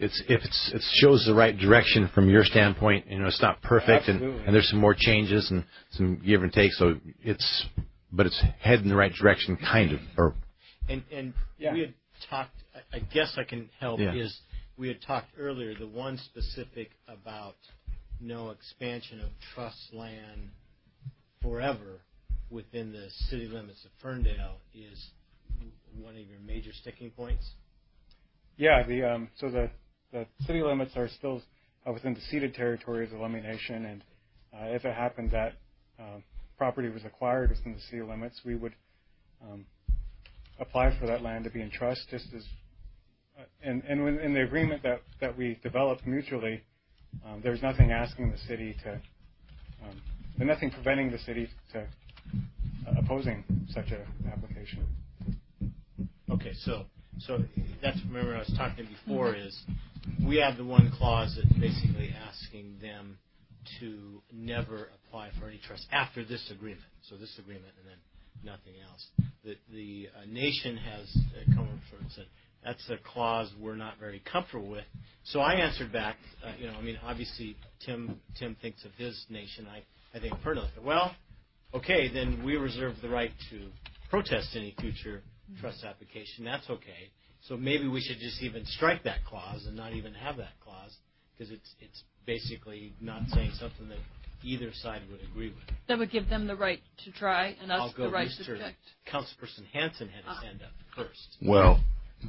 Speaker 7: it's if it's it shows the right direction from your standpoint. You know, it's not perfect, and, and there's some more changes and some give and take. So it's, but it's heading in the right direction, kind of. Or
Speaker 1: and and
Speaker 14: yeah.
Speaker 1: we had talked. I guess I can help.
Speaker 7: Yeah.
Speaker 1: Is we had talked earlier. The one specific about no expansion of trust land forever within the city limits of Ferndale is one of your major sticking points.
Speaker 14: Yeah. The um, so the the city limits are still uh, within the ceded territory of the Lummi Nation, and uh, if it happened that uh, property was acquired within the city limits, we would um, apply for that land to be in trust, just as uh, and and when, in the agreement that, that we developed mutually, um, there's nothing asking the city to, um, there's nothing preventing the city to uh, opposing such an application.
Speaker 1: Okay, so so that's remember I was talking before is we have the one clause that's basically asking them to never apply for any trust after this agreement. So this agreement and then nothing else. The the uh, nation has uh, come forward and said that's a clause we're not very comfortable with. So I answered back. Uh, you know, I mean, obviously Tim Tim thinks of his nation. I I think Ferndale. Well, okay, then we reserve the right to protest any future trust application. That's okay. So maybe we should just even strike that clause and not even have that clause because it's it's basically not saying something that either side would agree with.
Speaker 5: That would give them the right to try and us
Speaker 1: I'll go
Speaker 5: the right
Speaker 1: Mister
Speaker 5: to object.
Speaker 1: Councilperson Hanson had his
Speaker 5: Ah.
Speaker 1: hand up first.
Speaker 9: Well,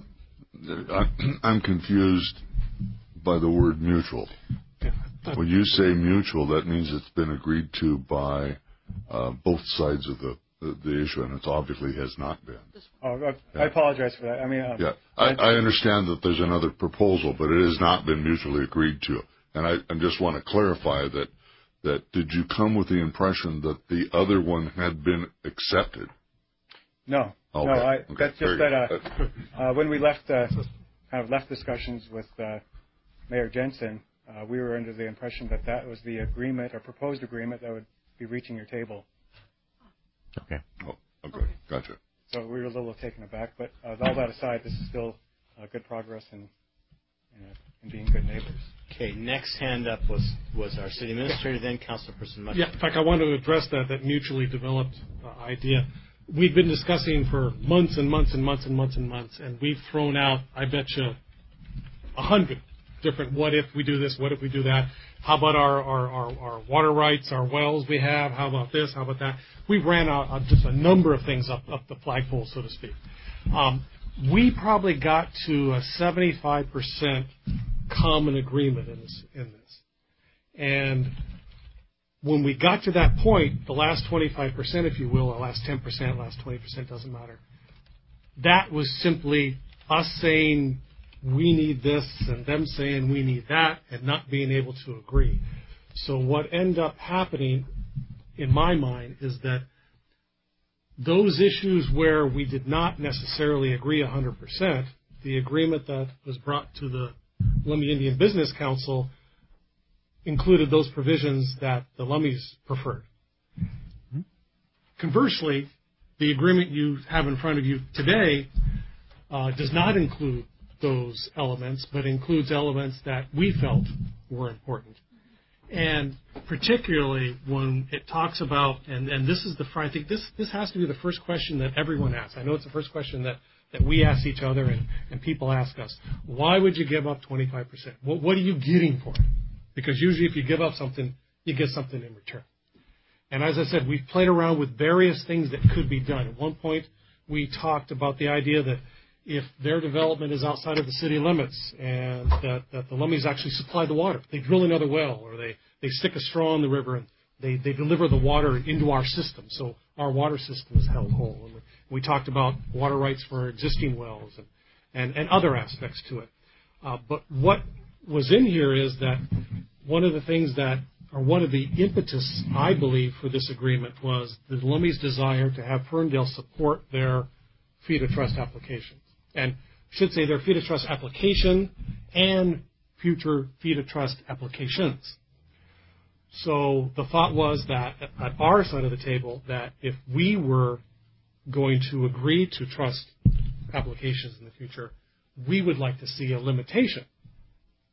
Speaker 9: I'm confused by the word mutual. When you say mutual, that means it's been agreed to by uh, both sides of the, the the issue, and it obviously has not been.
Speaker 14: Oh, I,
Speaker 9: Yeah.
Speaker 14: I apologize for that. I mean, um,
Speaker 9: Yeah, I, I understand that there's another proposal, but it has not been mutually agreed to. And I, I just want to clarify that that did you come with the impression that the other one had been accepted?
Speaker 14: No,
Speaker 9: Okay.
Speaker 14: no. I,
Speaker 9: Okay.
Speaker 14: That's just
Speaker 9: Very
Speaker 14: that
Speaker 9: good.
Speaker 14: uh, uh, when we left, uh, kind of left discussions with uh, Mayor Jensen, uh, we were under the impression that that was the agreement or proposed agreement that would be reaching your table.
Speaker 7: okay.
Speaker 9: Oh, okay, gotcha.
Speaker 14: So we were a little taken aback. But uh, all that aside, this is still uh, good progress in, in, uh, in being good neighbors.
Speaker 1: Okay, next hand up was, was our city administrator, then Councilperson Mutchler.
Speaker 4: Yeah, in fact, I want to address that, that mutually developed uh, idea. We've been discussing for months and months and months and months and months, and we've thrown out, I bet you, a hundred different what if we do this, what if we do that. How about our, our, our, our water rights, our wells we have? How about this? How about that? We've ran out uh, just a number of things up, up the flagpole, so to speak. Um, we probably got to a seventy-five percent common agreement in this, in this. And when we got to that point, the last twenty-five percent, if you will, or last ten percent, last twenty percent, doesn't matter. That was simply us saying we need this and them saying we need that and not being able to agree. So what ended up happening, in my mind, is that those issues where we did not necessarily agree one hundred percent, the agreement that was brought to the Lummi Indian Business Council included those provisions that the Lummis preferred. Mm-hmm. Conversely, the agreement you have in front of you today uh, does not include those elements, but includes elements that we felt were important. And particularly when it talks about, and, and this is the, I think this, this has to be the first question that everyone asks. I know it's the first question that, that we ask each other and, and people ask us. Why would you give up twenty-five percent? What, what are you getting for it? Because usually if you give up something, you get something in return. And as I said, we've played around with various things that could be done. At one point, we talked about the idea that if their development is outside of the city limits and that, that the Lummis actually supply the water, they drill another well or they, they stick a straw in the river and they, they deliver the water into our system. So our water system is held whole. And we, we talked about water rights for existing wells and, and, and other aspects to it. Uh, but what was in here is that one of the things that, or one of the impetus, I believe, for this agreement was the Lummis' desire to have Ferndale support their feed of trust applications. And I should say their feed of trust application and future feed of trust applications. So the thought was that at our side of the table, that if we were going to agree to trust applications in the future, we would like to see a limitation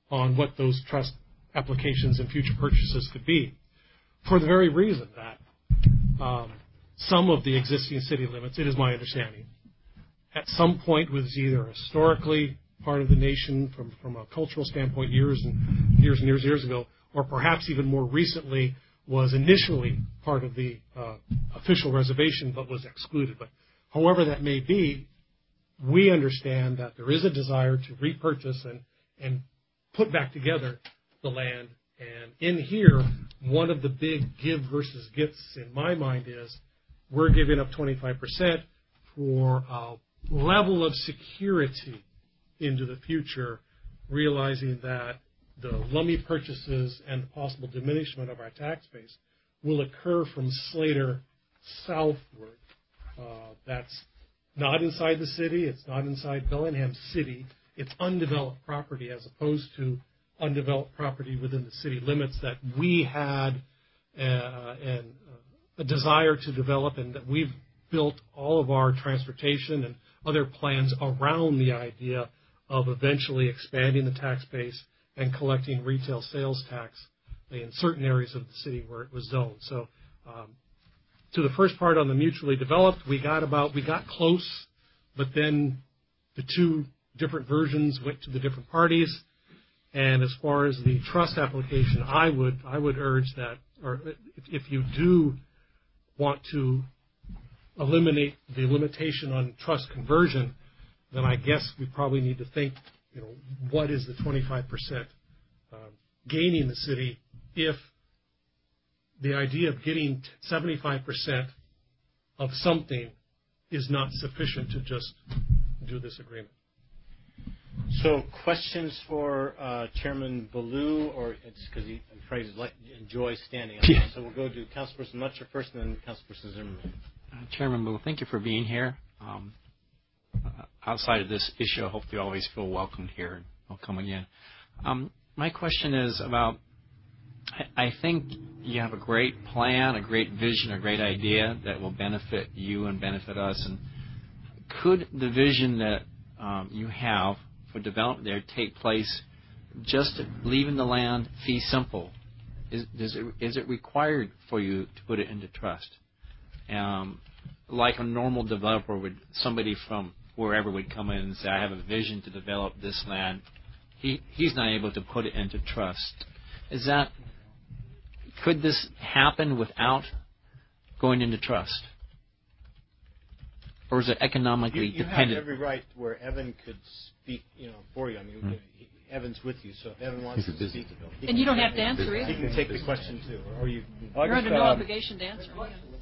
Speaker 4: on what those trust applications and future purchases could be, for the very reason that um, some of the existing city limits, it is my understanding, at some point was either historically part of the nation from, from a cultural standpoint years and years and years and years ago, or perhaps even more recently was initially part of the uh, official reservation but was excluded. But however that may be, we understand that there is a desire to repurchase and, and put back together the land. And in here, one of the big give versus gets in my mind is we're giving up twenty-five percent for a level of security into the future, realizing that the Lummi purchases and the possible diminishment of our tax base will occur from Slater southward. Uh, that's not inside the city. It's not inside Bellingham City. It's undeveloped property as opposed to undeveloped property within the city limits that we had uh, and uh, a desire to develop, and that we've built all of our transportation and other plans around the idea of eventually expanding the tax base and collecting retail sales tax in certain areas of the city where it was zoned. So um, to the first part on the mutually developed, we got about, we got close, but then the two different versions went to the different parties. And as far as the trust application, I would, I would urge that, or if, if you do want to eliminate the limitation on trust conversion, then I guess we probably need to think, you know, what is the twenty-five percent uh, gaining the city if the idea of getting seventy-five percent of something is not sufficient to just do this agreement.
Speaker 1: So questions for uh, Chairman Ballou, or it's because he I'm afraid he like, enjoys standing up.
Speaker 6: Yeah.
Speaker 1: So we'll go to Councilperson Mutcher first, and then Councilperson Zimmerman.
Speaker 6: Uh, Chairman Ballou, thank you for being here. Um, uh, outside of this issue, I hope you always feel welcomed here, and I'll come again. Um, my question is about, I, I think you have a great plan, a great vision, a great idea that will benefit you and benefit us. And could the vision that um, you have for development there take place just leaving the land fee simple? Is, does it, is it required for you to put it into trust? Um, like a normal developer would, somebody from wherever would come in and say, I have a vision to develop this land. He, he's not able to put it into trust. Is that, could this happen without going into trust? Or is it economically
Speaker 1: you, you
Speaker 6: dependent?
Speaker 1: You have every right where Evan could speak, you know, for you. I mean,
Speaker 6: Hmm.
Speaker 1: he, Evan's with you, so if Evan wants to speak, he
Speaker 5: And you don't have to answer
Speaker 1: He
Speaker 5: either.
Speaker 1: can take the question too, or you.
Speaker 5: You're under no obligation to answer.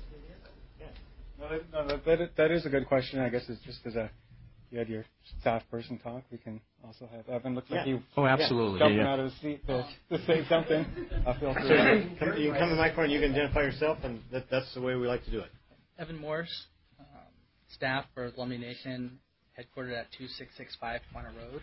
Speaker 14: No, that, no, that, that, that is a good question. I guess it's just as a you had your staff person talk, we can also have Evan. Looks like
Speaker 1: Yeah.
Speaker 14: he
Speaker 6: Oh, absolutely.
Speaker 14: jumping
Speaker 6: Yeah, yeah.
Speaker 14: out of his seat to, to say something. I feel
Speaker 1: So
Speaker 14: free.
Speaker 1: you can come, you can come to the microphone, you can identify yourself, and that, that's the way we like to do it.
Speaker 2: Evan Morse, um, staff for Lummi Nation, headquartered at two six six five Quanah Road.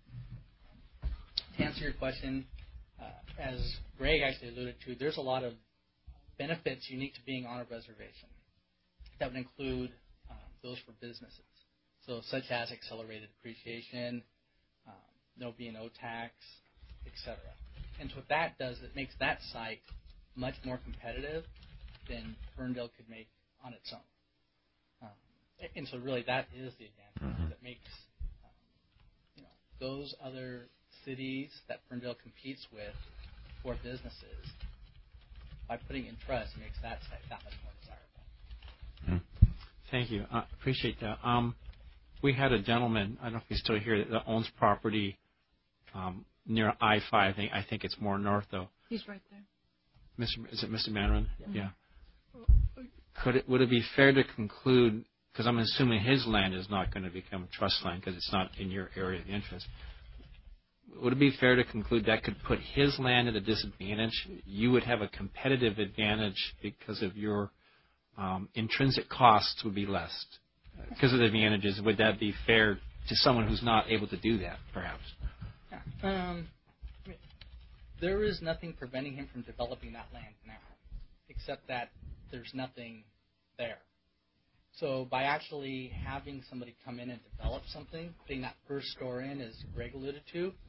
Speaker 2: To answer your question, uh, as Greg actually alluded to, there's a lot of benefits unique to being on a reservation. That would include um, those for businesses, so such as accelerated depreciation, um, no B and O tax, et cetera. And so what that does, it makes that site much more competitive than Ferndale could make on its own. Um, and so really that is the advantage
Speaker 7: Mm-hmm.
Speaker 2: that makes um, you know, those other cities that Ferndale competes with for businesses, by putting in trust, makes that site that much more desirable.
Speaker 6: Thank you. I appreciate that. Um, we had a gentleman, I don't know if he's still here, that owns property um, near I five. I think, I think it's more north, though.
Speaker 5: He's right there.
Speaker 6: Mister Is it Mister Manarin?
Speaker 5: Yeah.
Speaker 6: Yeah. Could it, would it be fair to conclude, because I'm assuming his land is not going to become trust land because it's not in your area of interest, would it be fair to conclude that could put his land at a disadvantage? You would have a competitive advantage because of your um, intrinsic costs would be less because of the advantages. Would that be fair to someone who's not able to do that, perhaps?
Speaker 2: Yeah. Um, I mean, there is nothing preventing him from developing that land now, except that there's nothing there. So by actually having somebody come in and develop something, putting that first store in, as Greg alluded to,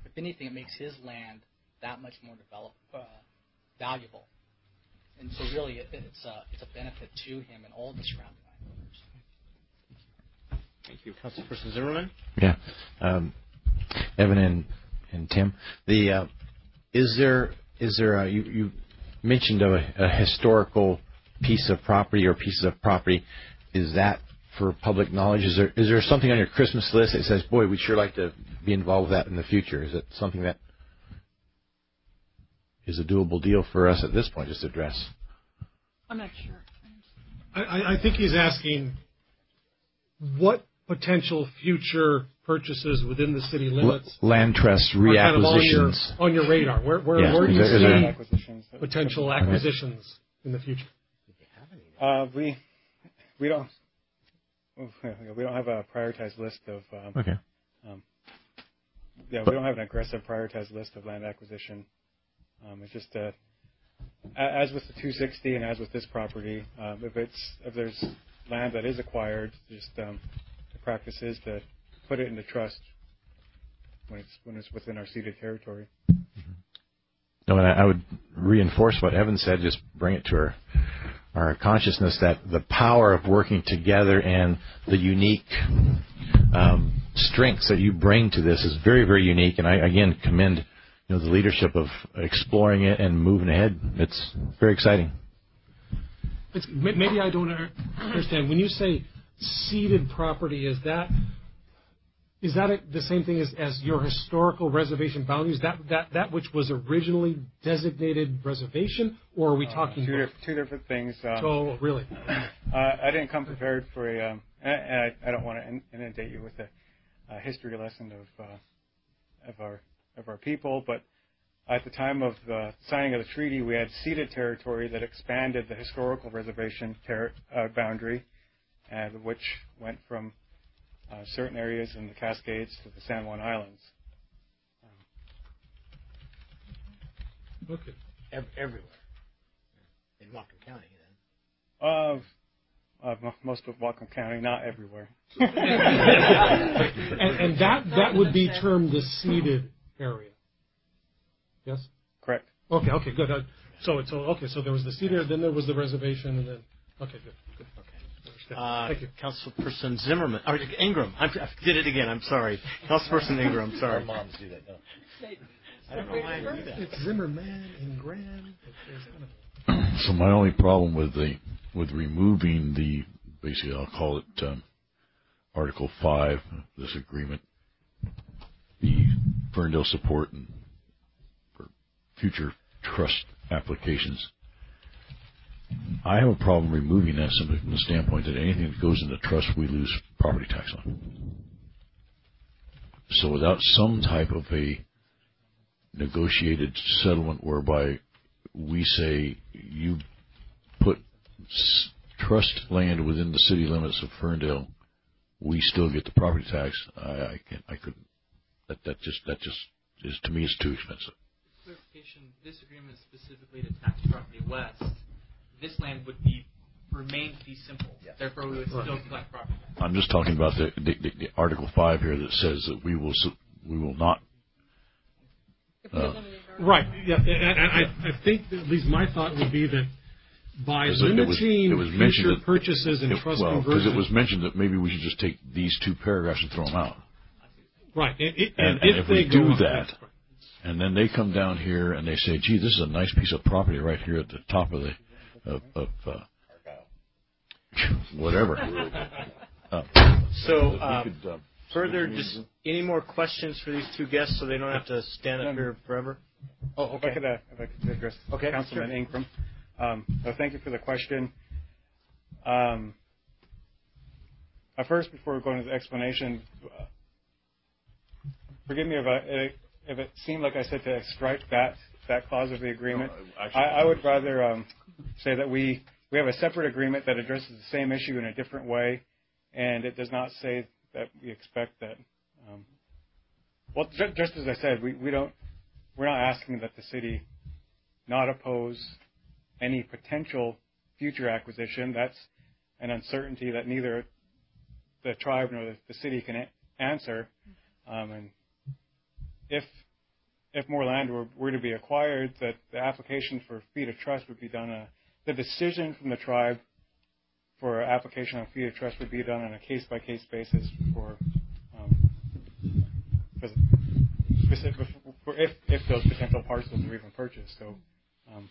Speaker 2: if anything, it makes his land that much more develop, uh, valuable. And so really it, it's, a, it's a benefit to him and all the surrounding landowners.
Speaker 1: Thank you. Councilperson Zimmerman?
Speaker 7: Yeah. Um, Evan and, and Tim, the, uh, is there, is there a, you, you mentioned a, a historical piece of property or pieces of property. Is that for public knowledge? Is there, is there something on your Christmas list that says, boy, we'd sure like to be involved with that in the future? Is it something that is a doable deal for us at this point just to address?
Speaker 5: I'm not sure.
Speaker 4: I, I think he's asking what potential future purchases within the city limits,
Speaker 7: L- land trust
Speaker 4: are kind of on your,
Speaker 7: reacquisitions.
Speaker 4: on your radar. Where, where,
Speaker 7: Yeah.
Speaker 4: where do you
Speaker 7: Is there- is
Speaker 4: see
Speaker 7: there-
Speaker 4: potential acquisitions in the future?
Speaker 14: Uh, we we don't we don't have a prioritized list of um,
Speaker 7: Okay.
Speaker 14: Um, yeah,
Speaker 7: But-
Speaker 14: we don't have an aggressive prioritized list of land acquisition. Um, it's just uh, a- as with the two sixty and as with this property, um, if it's if there's land that is acquired, just um, the practice is to put it into trust when it's when it's within our ceded territory.
Speaker 7: No, and I, I would reinforce what Evan said. Just bring it to our our consciousness that the power of working together and the unique um, strengths that you bring to this is very, very unique. And I again commend you know the leadership of exploring it and moving ahead. It's very exciting.
Speaker 4: It's, maybe I don't understand. When you say ceded property, is that is that a, the same thing as, as your historical reservation boundaries? That that that which was originally designated reservation, or are we talking
Speaker 14: uh, two,
Speaker 4: about
Speaker 14: diff- two different things? Um,
Speaker 4: Oh, really?
Speaker 14: Uh, I didn't come prepared for a, um, and I, I don't want to inundate you with a, a history lesson of uh, of our of our people, but at the time of the signing of the treaty, we had ceded territory that expanded the historical reservation ter- uh, boundary, and which went from uh, certain areas in the Cascades to the San Juan Islands.
Speaker 4: Okay.
Speaker 15: Ev- everywhere in Whatcom County, then.
Speaker 14: Uh, uh, mo- most of Whatcom County, not everywhere.
Speaker 4: and, and that that would be termed the ceded area. Yes.
Speaker 14: Correct.
Speaker 4: Okay. Okay. Good. Uh, so it's so okay. So there was the ceded, then there was the reservation, and then okay. Good. Good. Okay.
Speaker 1: Uh,
Speaker 4: Thank you.
Speaker 1: Councilperson Zimmerman, or Ingram. I'm, I did it again. I'm sorry. Councilperson Ingram. Sorry.
Speaker 15: Our moms do that. No.
Speaker 1: I don't know why I do that.
Speaker 4: It's Zimmerman Ingram.
Speaker 8: So my only problem with the with removing the basically I'll call it um, Article Five of this agreement, the Ferndale support and for future trust applications. I have a problem removing that simply from the standpoint that anything that goes into trust we lose property tax on. So without some type of a negotiated settlement whereby we say you put s- trust land within the city limits of Ferndale, we still get the property tax. I, I can't. I couldn't. That that just that just is to me is too expensive.
Speaker 16: Clarification: this agreement is specifically to tax property west. This land would be remain fee simple. Yeah. Therefore, we would still collect property tax.
Speaker 8: I'm just talking about the, the, the, the Article Five here that says that we will su- we will not. Uh,
Speaker 4: Right. Yeah. And, and I, I think that at least my thought would be that by
Speaker 8: It was-
Speaker 4: limiting
Speaker 8: it was mentioned
Speaker 4: future
Speaker 8: that-
Speaker 4: purchases and
Speaker 8: it-
Speaker 4: trust
Speaker 8: well, because
Speaker 4: conversions.
Speaker 8: it was mentioned that maybe we should just take these two paragraphs and throw them out.
Speaker 4: Right. And, it,
Speaker 8: And,
Speaker 4: and
Speaker 8: and
Speaker 4: if,
Speaker 8: if
Speaker 4: they
Speaker 8: we
Speaker 4: go
Speaker 8: do
Speaker 4: on-
Speaker 8: that, and then they come down here and they say, "Gee, this is a nice piece of property right here at the top of the of, of uh, whatever." Uh,
Speaker 1: So,
Speaker 8: we
Speaker 1: uh,
Speaker 8: could, uh,
Speaker 1: further, just any more questions for these two guests so they don't have to stand up here forever? Oh,
Speaker 14: If I
Speaker 1: okay.
Speaker 14: could, uh, if I could address
Speaker 1: Okay,
Speaker 14: Councilman
Speaker 1: sure.
Speaker 14: Ingram. Um, so thank you for the question. Um, uh, first, before going to the explanation, uh, forgive me if, I, if it seemed like I said to strike that that clause of the agreement.
Speaker 8: No, actually-
Speaker 14: I, I would rather um, say that we we have a separate agreement that addresses the same issue in a different way, and it does not say that we expect that. Um, well, ju- just as I said, we, we don't. We're not asking that the city not oppose any potential future acquisition. That's an uncertainty that neither the tribe nor the, the city can a- answer. Um, and if if more land were, were to be acquired, that the application for fee to trust would be done, a, the decision from the tribe for application on fee to trust would be done on a case-by-case basis for, um, for, specific, for if, if those potential parcels are even purchased. So, um,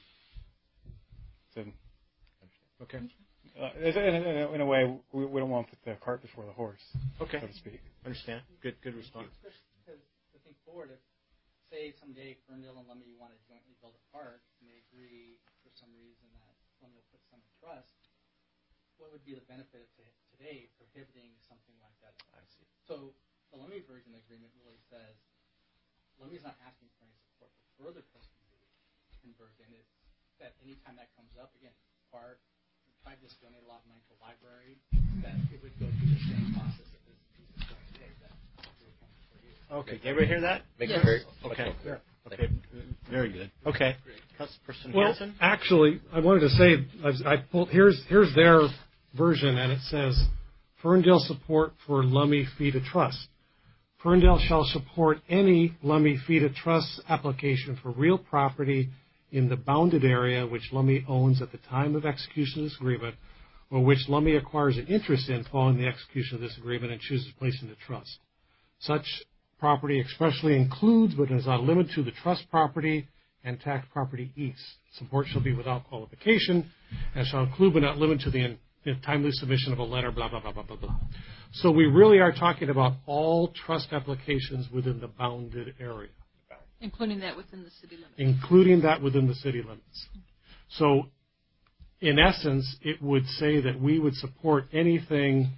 Speaker 14: so
Speaker 3: okay.
Speaker 14: Uh, in, in, in a way, we, we don't want to put the cart before the horse,
Speaker 3: okay.
Speaker 14: so to speak.
Speaker 3: Understand. Good, good response.
Speaker 2: Because to think forward, if say someday Ferndale and Lummi want to jointly build a park, and they agree for some reason that Lummi will put some in trust, what would be the benefit to today prohibiting something like that? I see. So the Lummi version of the agreement really says Lummi's not asking for any support for further trust conversion. It's that anytime that comes up, again, park. I just donate a lot of money to the library, that it would go through the same process that this piece is going today. That would come before you.
Speaker 1: Okay. Did everybody hear that?
Speaker 15: Make
Speaker 1: yes.
Speaker 15: it very,
Speaker 1: okay.
Speaker 15: Yeah.
Speaker 1: Okay. Very good. Okay. Councilperson
Speaker 4: Well,
Speaker 1: Hanson?
Speaker 4: actually, I wanted to say, I, I pulled, here's, here's their version, and it says, Ferndale support for Lummi fee to trust. Ferndale shall support any Lummi fee to trust application for real property in the bounded area which Lummi owns at the time of execution of this agreement, or which Lummi acquires an interest in following the execution of this agreement and chooses to place into trust. Such property expressly includes, but is not limited to, the trust property and tax property east. Support shall be without qualification and shall include, but not limited to, the in, in timely submission of a letter, blah, blah, blah, blah, blah, blah. So we really are talking about all trust applications within the bounded area.
Speaker 5: Including that within the city limits.
Speaker 4: Including that within the city limits. So, in essence, it would say that we would support anything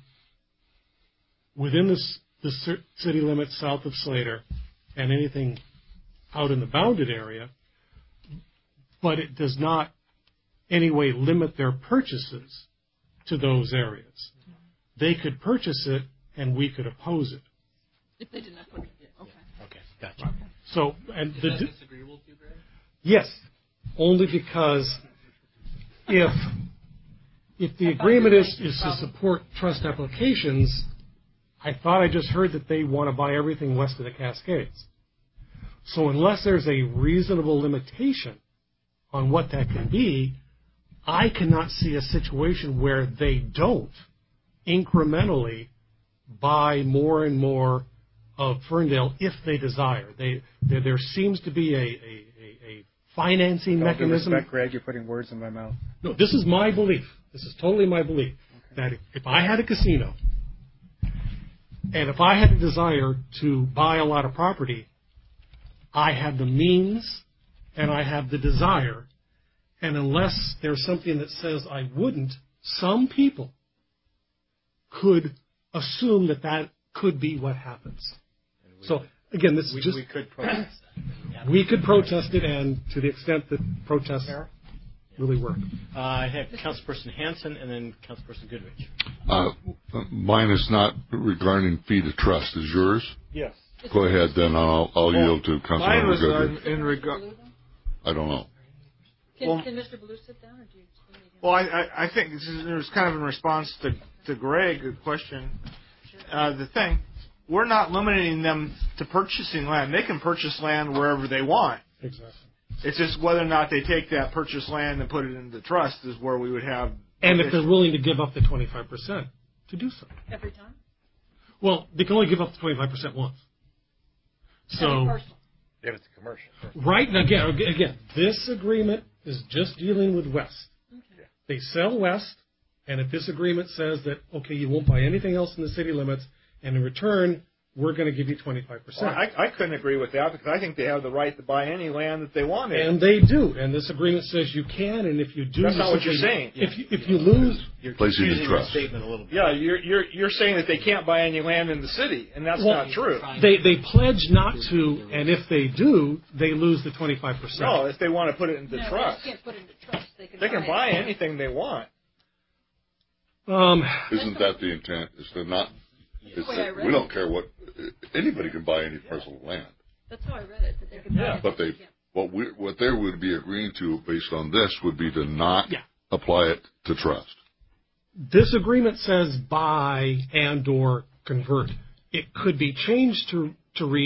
Speaker 4: within the, the city limits south of Slater and anything out in the bounded area, but it does not any way limit their purchases to those areas. They could purchase it and we could oppose it.
Speaker 5: If they did not put it in. Okay.
Speaker 1: Okay. Gotcha.
Speaker 4: Okay. So, and
Speaker 16: Is
Speaker 4: the,
Speaker 16: that disagreeable to you, Greg?
Speaker 4: yes, only because if if the agreement is, is to support trust applications, I thought I just heard that they want to buy everything west of the Cascades. So unless there's a reasonable limitation on what that can be, I cannot see a situation where they don't incrementally buy more and more of Ferndale if they desire. They, there, there seems to be a, a, a, a financing
Speaker 14: With all due
Speaker 4: mechanism.
Speaker 14: respect, Greg, you're putting words in my mouth.
Speaker 4: No, this is my belief. This is totally my belief. Okay. That if, if I had a casino and if I had a desire to buy a lot of property, I have the means and I have the desire. And unless there's something that says I wouldn't, some people could assume that that could be what happens. So, again, this is
Speaker 1: we,
Speaker 4: just...
Speaker 1: We could protest that.
Speaker 4: We could protest it, and to the extent that protests really work.
Speaker 1: Uh, I have Councilperson Hanson and then Councilperson Goodrich.
Speaker 9: Uh, mine is not regarding fee to trust. Is yours?
Speaker 1: Yes.
Speaker 9: Go ahead, then. I'll, I'll
Speaker 3: well,
Speaker 9: yield to
Speaker 3: mine
Speaker 9: Councilmember
Speaker 3: was
Speaker 9: Goodrich.
Speaker 3: uh, in regard...
Speaker 9: I don't know.
Speaker 5: Can,
Speaker 3: well,
Speaker 5: can Mister Ballou sit down, or do you...
Speaker 3: Well, I, I, I think this is, it was kind of in response to, to Greg, a question. Uh, the thing, we're not limiting them to purchasing land. They can purchase land wherever they want.
Speaker 4: Exactly.
Speaker 3: It's just whether or not they take that purchased land and put it into the trust is where we would have...
Speaker 4: And if they're willing to give up the twenty-five percent to do so.
Speaker 5: Every time?
Speaker 4: Well, they can only give up the twenty-five percent once. So,
Speaker 15: if it's a commercial.
Speaker 4: Right, and again, again, this agreement is just dealing with West.
Speaker 5: Okay.
Speaker 4: They sell West, and if this agreement says that, okay, you won't buy anything else in the city limits, and in return, we're going to give you twenty-five percent.
Speaker 3: Well, I, I couldn't agree with that because I think they have the right to buy any land that they want.
Speaker 4: And they do, and this agreement says you can, and if you do...
Speaker 3: That's
Speaker 4: you
Speaker 3: not what
Speaker 4: simply,
Speaker 3: you're saying.
Speaker 4: If you, if you lose...
Speaker 1: You're
Speaker 9: Placing
Speaker 1: confusing
Speaker 9: the
Speaker 1: your
Speaker 9: trust.
Speaker 1: statement a little bit.
Speaker 3: Yeah, you're, you're, you're saying that they can't buy any land in the city, and that's
Speaker 4: well,
Speaker 3: not true.
Speaker 4: They, they pledge not to, and if they do, they lose the twenty-five percent.
Speaker 3: No, if they want to put it into
Speaker 5: no,
Speaker 3: trust.
Speaker 5: they can't put it into trust. They can,
Speaker 3: They can
Speaker 5: buy,
Speaker 3: buy
Speaker 5: it.
Speaker 3: anything they want.
Speaker 4: Um,
Speaker 9: Isn't that the intent? Is to not... It's
Speaker 5: way I
Speaker 9: that
Speaker 5: read
Speaker 9: we
Speaker 5: it.
Speaker 9: don't care what... Anybody can buy any parcel of land.
Speaker 5: That's how I read it, that they can buy
Speaker 3: Yeah,
Speaker 5: it.
Speaker 9: But they, what we, what they would be agreeing to based on this would be to not
Speaker 4: Yeah.
Speaker 9: apply it to trust.
Speaker 4: This agreement says buy and or convert. It could be changed to, to read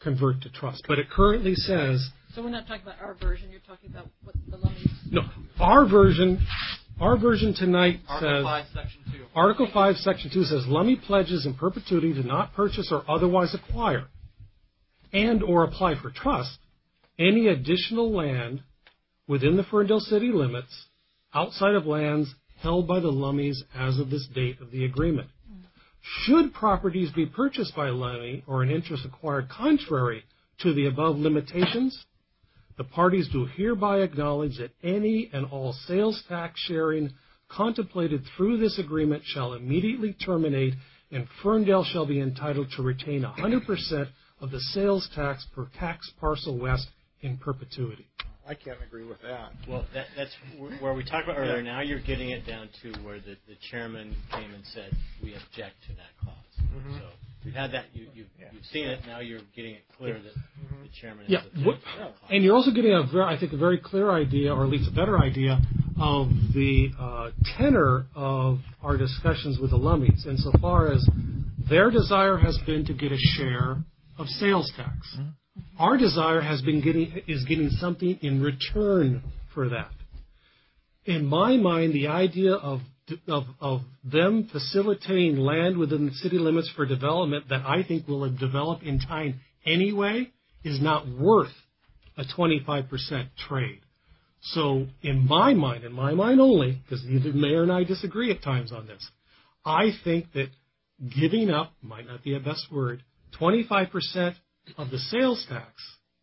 Speaker 4: convert to trust. But it currently says...
Speaker 5: So we're not talking about our version. You're talking about what the Lummies...
Speaker 4: No, our version... Our version tonight
Speaker 16: Article
Speaker 4: says...
Speaker 16: five, Section two.
Speaker 4: Article five, Section two says, Lummy pledges in perpetuity to not purchase or otherwise acquire and or apply for trust any additional land within the Ferndale city limits outside of lands held by the Lummies as of this date of the agreement. Should properties be purchased by a Lummy or an interest acquired contrary to the above limitations, the parties do hereby acknowledge that any and all sales tax sharing contemplated through this agreement shall immediately terminate, and Ferndale shall be entitled to retain one hundred percent of the sales tax per tax parcel west in perpetuity.
Speaker 3: I can't agree with that.
Speaker 1: Well, that, that's where we talked about earlier. Yeah. Now you're getting it down to where the, the chairman came and said, we object to that clause. Mm-hmm. So we've had that. You, you've, yeah. you've seen it. Now you're getting it clear that mm-hmm. the chairman
Speaker 4: yeah.
Speaker 1: has objected to that clause.
Speaker 4: And you're also getting, a very, I think, a very clear idea, or at least a better idea, of the uh, tenor of our discussions with the Lummies, insofar as their desire has been to get a share of sales tax. Mm-hmm. Our desire has been getting is getting something in return for that. In my mind, the idea of of of them facilitating land within the city limits for development that I think will develop in time anyway is not worth a twenty-five percent trade. So in my mind, in my mind only, because the mayor and I disagree at times on this, I think that giving up, might not be a best word, twenty-five percent of the sales tax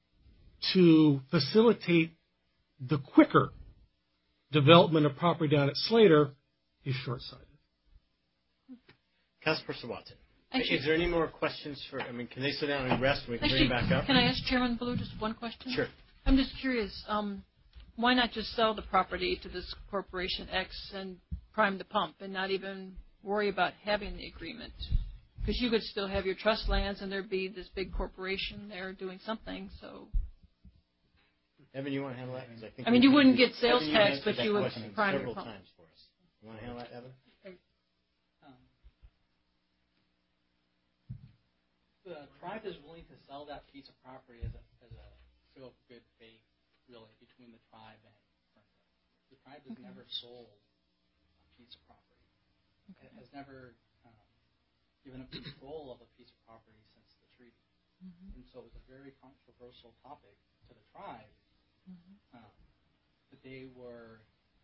Speaker 4: to facilitate the quicker development of property down at Slater is short-sighted.
Speaker 1: Councilperson Watson,
Speaker 5: Actually,
Speaker 1: is there any more questions for, I mean, can they sit down and rest and we can
Speaker 5: actually,
Speaker 1: bring it back up?
Speaker 5: Can I ask Chairman Blue just one question?
Speaker 1: Sure.
Speaker 5: I'm just curious, um, why not just sell the property to this corporation X and prime the pump and not even worry about having the agreement? Because you could still have your trust lands and there'd be this big corporation there doing something. So,
Speaker 1: Evan, you want to handle that? I, think
Speaker 5: I mean, you wouldn't get sales
Speaker 1: Evan,
Speaker 5: tax, but you would prime
Speaker 1: several
Speaker 5: your pump.
Speaker 1: times for us. You want to handle that, Evan?
Speaker 2: Um, the tribe is willing to sell that piece of property as a, as a show of good faith, really, between the tribe and Ferndale. The tribe has okay. never sold a piece of property. Okay. It has never given up control of a piece of property since the treaty. Mm-hmm. And so it was a very controversial topic to the tribe. Mm-hmm. Um, but they were,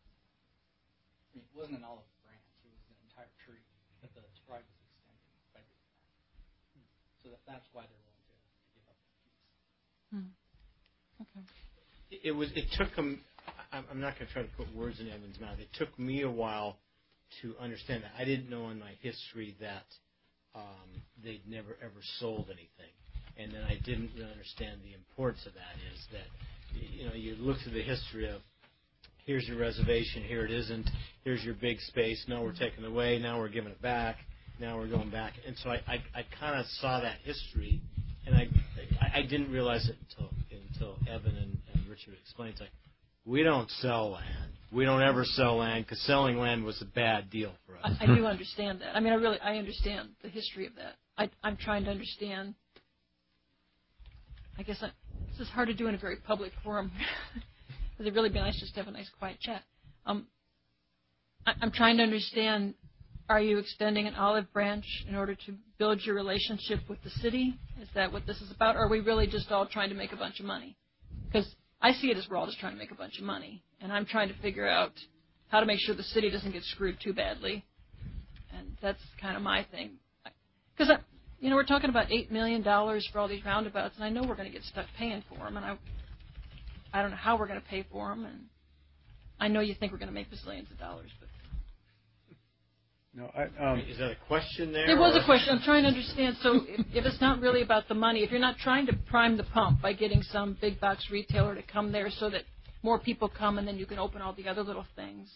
Speaker 2: I mean, it wasn't an olive branch, it was an entire tree that the tribe was extending by doing that. Mm-hmm. So that, that's why they're willing to, to give up that piece.
Speaker 5: Mm-hmm. Okay.
Speaker 1: It, it was. It took them, I'm, I'm not going to try to put words in Evan's mouth. It took me a while to understand that. I didn't know in my history that Um, they'd never ever sold anything, and then I didn't really understand the importance of that. Is that you know you look through the history of here's your reservation, here it isn't, here's your big space, now we're taking it away, now we're giving it back, now we're going back, and so I I, I kind of saw that history, and I, I I didn't realize it until until Evan and, and Richard explained. It's like we don't sell land. We don't ever sell land because selling land was a bad deal for us.
Speaker 5: I, I do understand that. I mean, I really I understand the history of that. I, I'm trying to understand. I guess I, this is hard to do in a very public forum. It'd really be nice just to have a nice quiet chat. Um, I, I'm trying to understand. Are you extending an olive branch in order to build your relationship with the city? Is that what this is about? Or are we really just all trying to make a bunch of money? Because I see it as we're all just trying to make a bunch of money. And I'm trying to figure out how to make sure the city doesn't get screwed too badly. And that's kind of my thing. Because, you know, we're talking about eight million dollars for all these roundabouts, and I know we're going to get stuck paying for them. And I I don't know how we're going to pay for them. And I know you think we're going to make bazillions of dollars, but...
Speaker 14: No, I, um,
Speaker 1: is that a question there?
Speaker 5: There was
Speaker 1: or?
Speaker 5: a question. I'm trying to understand. So if, if it's not really about the money, if you're not trying to prime the pump by getting some big box retailer to come there so that more people come and then you can open all the other little things.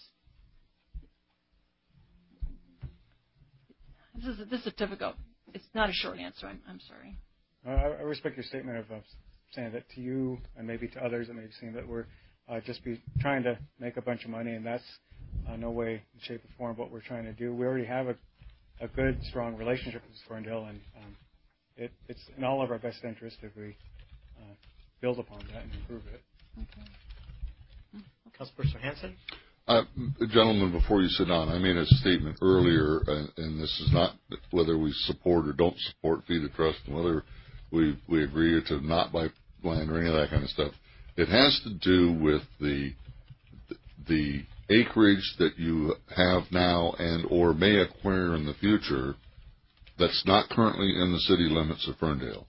Speaker 5: This is a, this is a difficult. It's not a short answer. I'm, I'm sorry.
Speaker 14: I, I respect your statement of uh, saying that to you and maybe to others that may be saying that we're uh, just be trying to make a bunch of money, and that's uh, no way, shape, or form what we're trying to do. We already have a, a good, strong relationship with Ferndale, and um, it, it it's in all of our best interest if we uh, build upon that and improve it.
Speaker 15: Okay. Councilperson Hanson?
Speaker 9: Uh, gentlemen, before you sit down, I made a statement earlier, and, and this is not whether we support or don't support Feed the Trust, and whether we we agree to not buy land or any of that kind of stuff. It has to do with the the acreage that you have now and or may acquire in the future that's not currently in the city limits of Ferndale,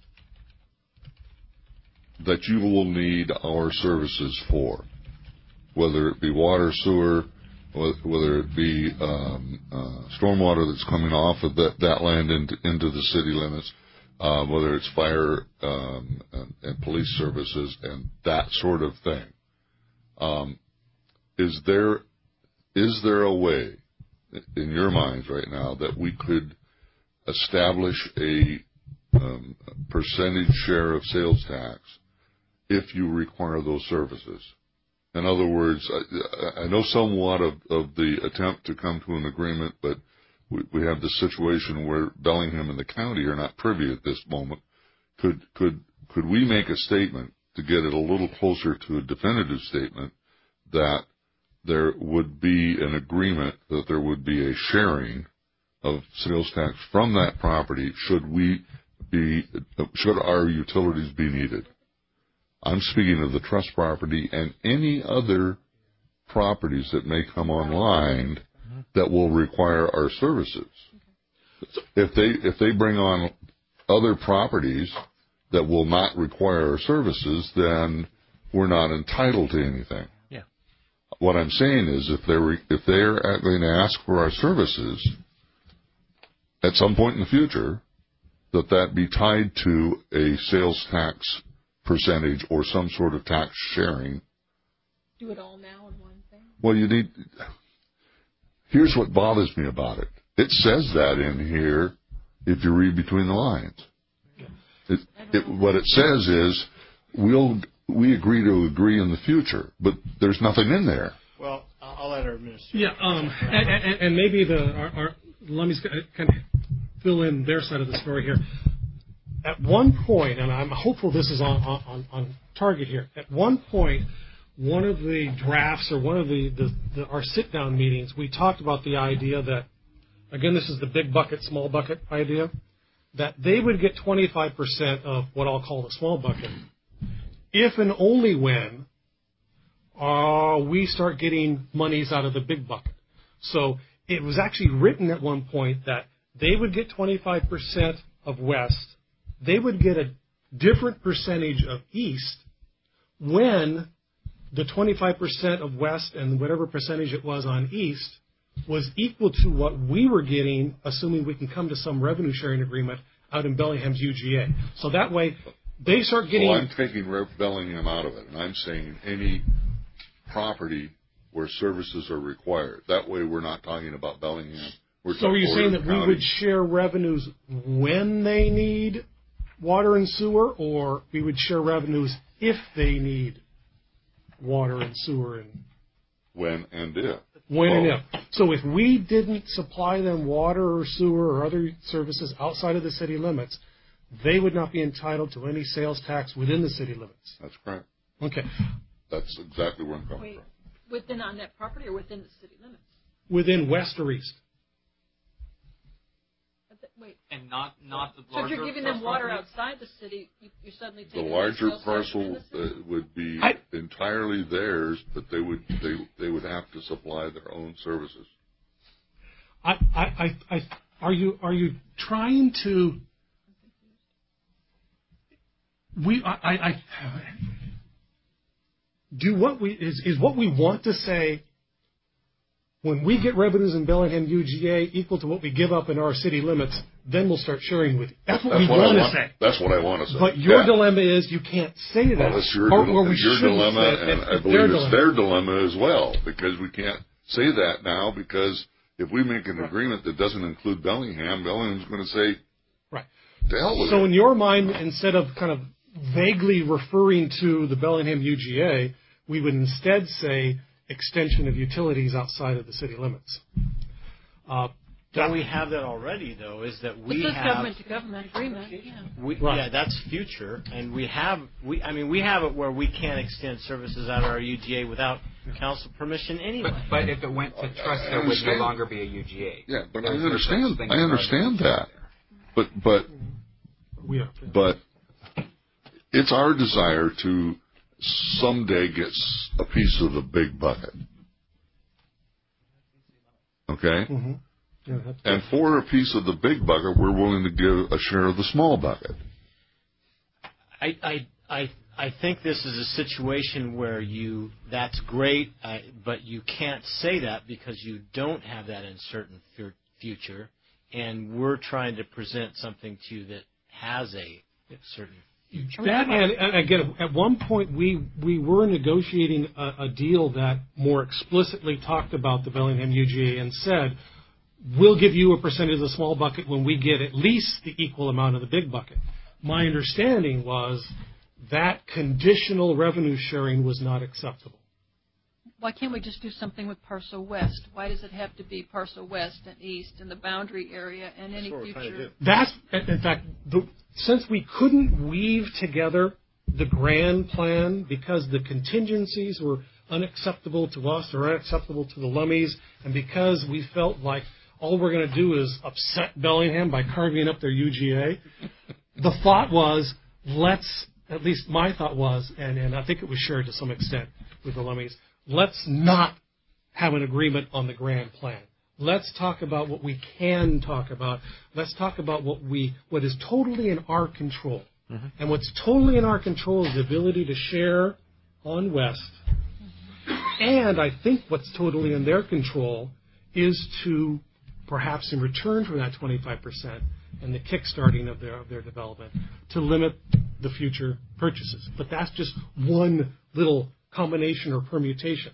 Speaker 9: that you will need our services for, whether it be water, sewer, whether it be um, uh, stormwater that's coming off of that, that land into, into the city limits, uh, whether it's fire um, and, and police services and that sort of thing. Um, is there is there a way, in your minds right now, that we could establish a um, percentage share of sales tax if you require those services? In other words, I, I know somewhat of, of the attempt to come to an agreement, but we, we have this situation where Bellingham and the county are not privy at this moment. Could could could we make a statement to get it a little closer to a definitive statement that there would be an agreement that there would be a sharing of sales tax from that property should we be should our utilities be needed? I'm speaking of the trust property and any other properties that may come online that will require our services. If they if they bring on other properties that will not require our services, then we're not entitled to anything.
Speaker 7: Yeah.
Speaker 9: What I'm saying is, if they're if they're going to ask for our services at some point in the future, that that be tied to a sales tax percentage or some sort of tax sharing.
Speaker 5: Do it all now in one thing?
Speaker 9: Well, you need. Here's what bothers me about it. It says that in here if you read between the lines. It, it, what it says is we'll we agree to agree in the future, but there's nothing in there.
Speaker 1: Well, I'll let our minister.
Speaker 4: Yeah, um, and, and, and maybe the our, our Lummy's can fill in their side of the story here. At one point, and I'm hopeful this is on, on, on target here, at one point, one of the drafts or one of the, the, the our sit-down meetings, we talked about the idea that, again, this is the big bucket, small bucket idea, that they would get twenty-five percent of what I'll call the small bucket if and only when uh, we start getting monies out of the big bucket. So it was actually written at one point that they would get twenty-five percent of West, they would get a different percentage of East when the twenty-five percent of West and whatever percentage it was on East was equal to what we were getting, assuming we can come to some revenue sharing agreement out in Bellingham's U G A. So that way, they start getting...
Speaker 9: So I'm taking Bellingham out of it, and I'm saying any property where services are required. That way we're not talking about Bellingham. We're
Speaker 4: so are you saying that
Speaker 9: County.
Speaker 4: We would share revenues when they need water and sewer, or we would share revenues if they need water and sewer? And
Speaker 9: when and if.
Speaker 4: When oh. and if. So if we didn't supply them water or sewer or other services outside of the city limits, they would not be entitled to any sales tax within the city limits.
Speaker 9: That's correct.
Speaker 4: Okay.
Speaker 9: That's exactly where I'm coming
Speaker 5: Wait,
Speaker 9: from.
Speaker 5: within on that property or within the city limits?
Speaker 4: Within West or East.
Speaker 5: Wait.
Speaker 16: And not not the
Speaker 5: so
Speaker 16: larger.
Speaker 5: So if you're giving them water outside the city, you, you're suddenly taking
Speaker 9: the larger
Speaker 5: the
Speaker 9: parcel uh, would be
Speaker 4: I,
Speaker 9: entirely theirs, but they would they they would have to supply their own services.
Speaker 4: I, I, I, I are you are you trying to? We I, I, I do what we is is what we want to say. When we get revenues in Bellingham U G A equal to what we give up in our city limits, then we'll start sharing with you. That's what
Speaker 9: that's
Speaker 4: we
Speaker 9: what
Speaker 4: want
Speaker 9: to
Speaker 4: say.
Speaker 9: That's what I want to say.
Speaker 4: But your
Speaker 9: yeah.
Speaker 4: dilemma is you can't say that.
Speaker 9: Well, it's your,
Speaker 4: or,
Speaker 9: dil-
Speaker 4: or we
Speaker 9: your dilemma,
Speaker 4: say
Speaker 9: and
Speaker 4: it's
Speaker 9: I believe
Speaker 4: their
Speaker 9: it's
Speaker 4: dilemma.
Speaker 9: their dilemma as well, because we can't say that now, because if we make an right. agreement that doesn't include Bellingham, Bellingham's going to say,
Speaker 4: right.
Speaker 9: to hell with
Speaker 4: So
Speaker 9: it.
Speaker 4: in your mind, instead of kind of vaguely referring to the Bellingham U G A, we would instead say extension of utilities outside of the city limits. Uh,
Speaker 1: Don't we have that already, though? Is that we
Speaker 5: this is
Speaker 1: have
Speaker 5: government to government agreement? Yeah.
Speaker 1: We,
Speaker 4: Right.
Speaker 1: Yeah, that's future, and we have we. I mean, we have it where we can't extend services out of our U G A without council permission anyway.
Speaker 17: But, but if it went to trust, there would no longer be a U G A.
Speaker 9: Yeah, but I
Speaker 17: There's no
Speaker 9: understand.
Speaker 17: such thing
Speaker 9: I
Speaker 17: as
Speaker 9: understand
Speaker 17: R
Speaker 9: that. But but
Speaker 4: We are.
Speaker 9: but it's our desire to someday get s- a piece of the big bucket. Okay?
Speaker 4: Mm-hmm. Yeah, that's
Speaker 9: And for a piece of the big bucket, we're willing to give a share of the small bucket.
Speaker 1: I, I, I, I think this is a situation where you, that's great, uh, but you can't say that because you don't have that in certain fu- future, and we're trying to present something to you that has a certain future.
Speaker 4: That, and, and again, at one point we, we were negotiating a, a deal that more explicitly talked about the Bellingham U G A and said, we'll give you a percentage of the small bucket when we get at least the equal amount of the big bucket. My understanding was that conditional revenue sharing was not acceptable.
Speaker 5: Why can't we just do something with Parcel West? Why does it have to be Parcel West and East and the boundary area and any future?
Speaker 4: That's, in fact, the, since we couldn't weave together the grand plan because the contingencies were unacceptable to us or unacceptable to the Lummies, and because we felt like all we're going to do is upset Bellingham by carving up their U G A, the thought was, let's, at least my thought was, and, and I think it was shared to some extent with the Lummies, let's not have an agreement on the grand plan. Let's talk about what we can talk about. Let's talk about what we what is totally in our control. Mm-hmm. And what's totally in our control is the ability to share on West. Mm-hmm. And I think what's totally in their control is to, perhaps in return for that twenty-five percent and the kickstarting of their of their development, to limit the future purchases. But that's just one little combination or permutation.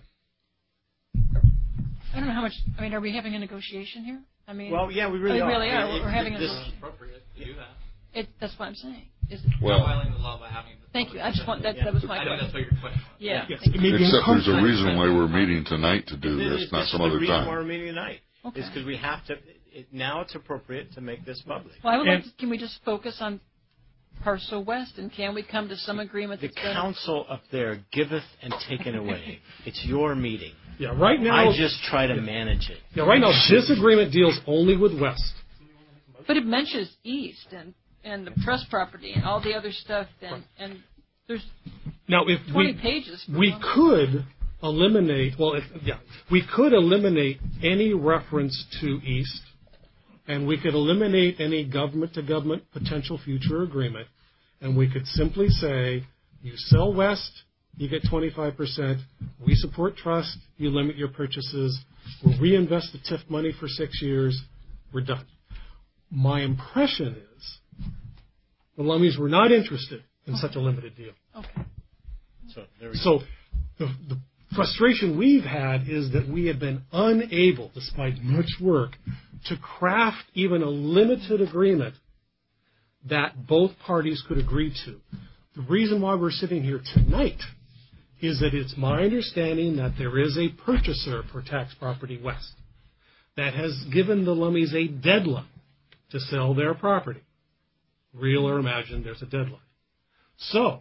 Speaker 5: I don't know how much. I mean, are we having a negotiation here? I mean,
Speaker 1: well, yeah, we really
Speaker 5: we
Speaker 1: are.
Speaker 5: really are.
Speaker 1: I mean,
Speaker 5: We're
Speaker 1: it,
Speaker 5: having
Speaker 1: it,
Speaker 5: a
Speaker 1: this
Speaker 5: negotiation.
Speaker 16: appropriate to do that.
Speaker 5: It, that's what I'm saying. Is
Speaker 9: Well,
Speaker 16: not violating the law by having. The
Speaker 5: thank you. I just want that. That was my
Speaker 16: I know
Speaker 5: question.
Speaker 16: that's what your question was.
Speaker 5: Yeah.
Speaker 4: Yes.
Speaker 9: Except there's a reason why we're meeting tonight to do this,
Speaker 1: It's
Speaker 9: not
Speaker 1: just
Speaker 9: some
Speaker 1: the
Speaker 9: other
Speaker 1: reason
Speaker 9: time.
Speaker 1: why we're meeting tonight.
Speaker 5: Okay.
Speaker 1: Is because we have to. It, now it's appropriate to make this public.
Speaker 5: Well, I would
Speaker 1: and
Speaker 5: like to, can we just focus on Parcel West, and can we come to some agreement?
Speaker 1: The
Speaker 5: that's been-
Speaker 1: council up there giveth and taketh away. It's your meeting.
Speaker 4: Yeah, right now.
Speaker 1: I just try to
Speaker 4: yeah.
Speaker 1: manage it.
Speaker 4: Yeah, right now this agreement deals only with West.
Speaker 5: But it mentions East and, and the trust property and all the other stuff, and, and there's
Speaker 4: Now, if
Speaker 5: twenty
Speaker 4: we
Speaker 5: pages. For
Speaker 4: we
Speaker 5: one.
Speaker 4: could eliminate, well, if, yeah, we could eliminate any reference to East, and we could eliminate any government-to-government potential future agreement, and we could simply say, you sell West, you get twenty-five percent. We support trust. You limit your purchases. We'll reinvest the T I F money for six years. We're done. My impression is the Lummies were not interested in okay. such a limited deal.
Speaker 5: Okay.
Speaker 1: So, there we
Speaker 4: so the, the frustration we've had is that we have been unable, despite much work, to craft even a limited agreement that both parties could agree to. The reason why we're sitting here tonight is that it's my understanding that there is a purchaser for Tax Property West that has given the Lummies a deadline to sell their property. Real or imagined, there's a deadline. So,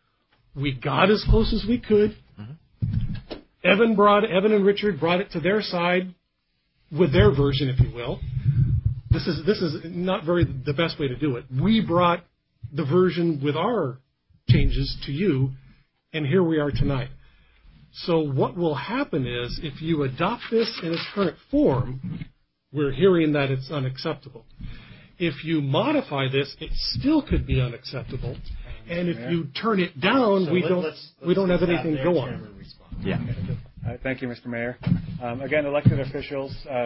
Speaker 4: we got as close as we could. Mm-hmm. Evan brought Evan and Richard brought it to their side with their version, if you will. This is this is not very the best way to do it. We brought the version with our changes to you, and here we are tonight. So what will happen is, if you adopt this in its current form, we're hearing that it's unacceptable. If you modify this, it still could be unacceptable. And if you turn it down,
Speaker 1: so
Speaker 4: we
Speaker 1: let,
Speaker 4: don't
Speaker 1: let's, let's
Speaker 4: we don't have anything
Speaker 1: their
Speaker 4: go on.
Speaker 1: respond.
Speaker 14: Yeah. Uh, thank you, Mister Mayor. Um, again, elected officials, uh,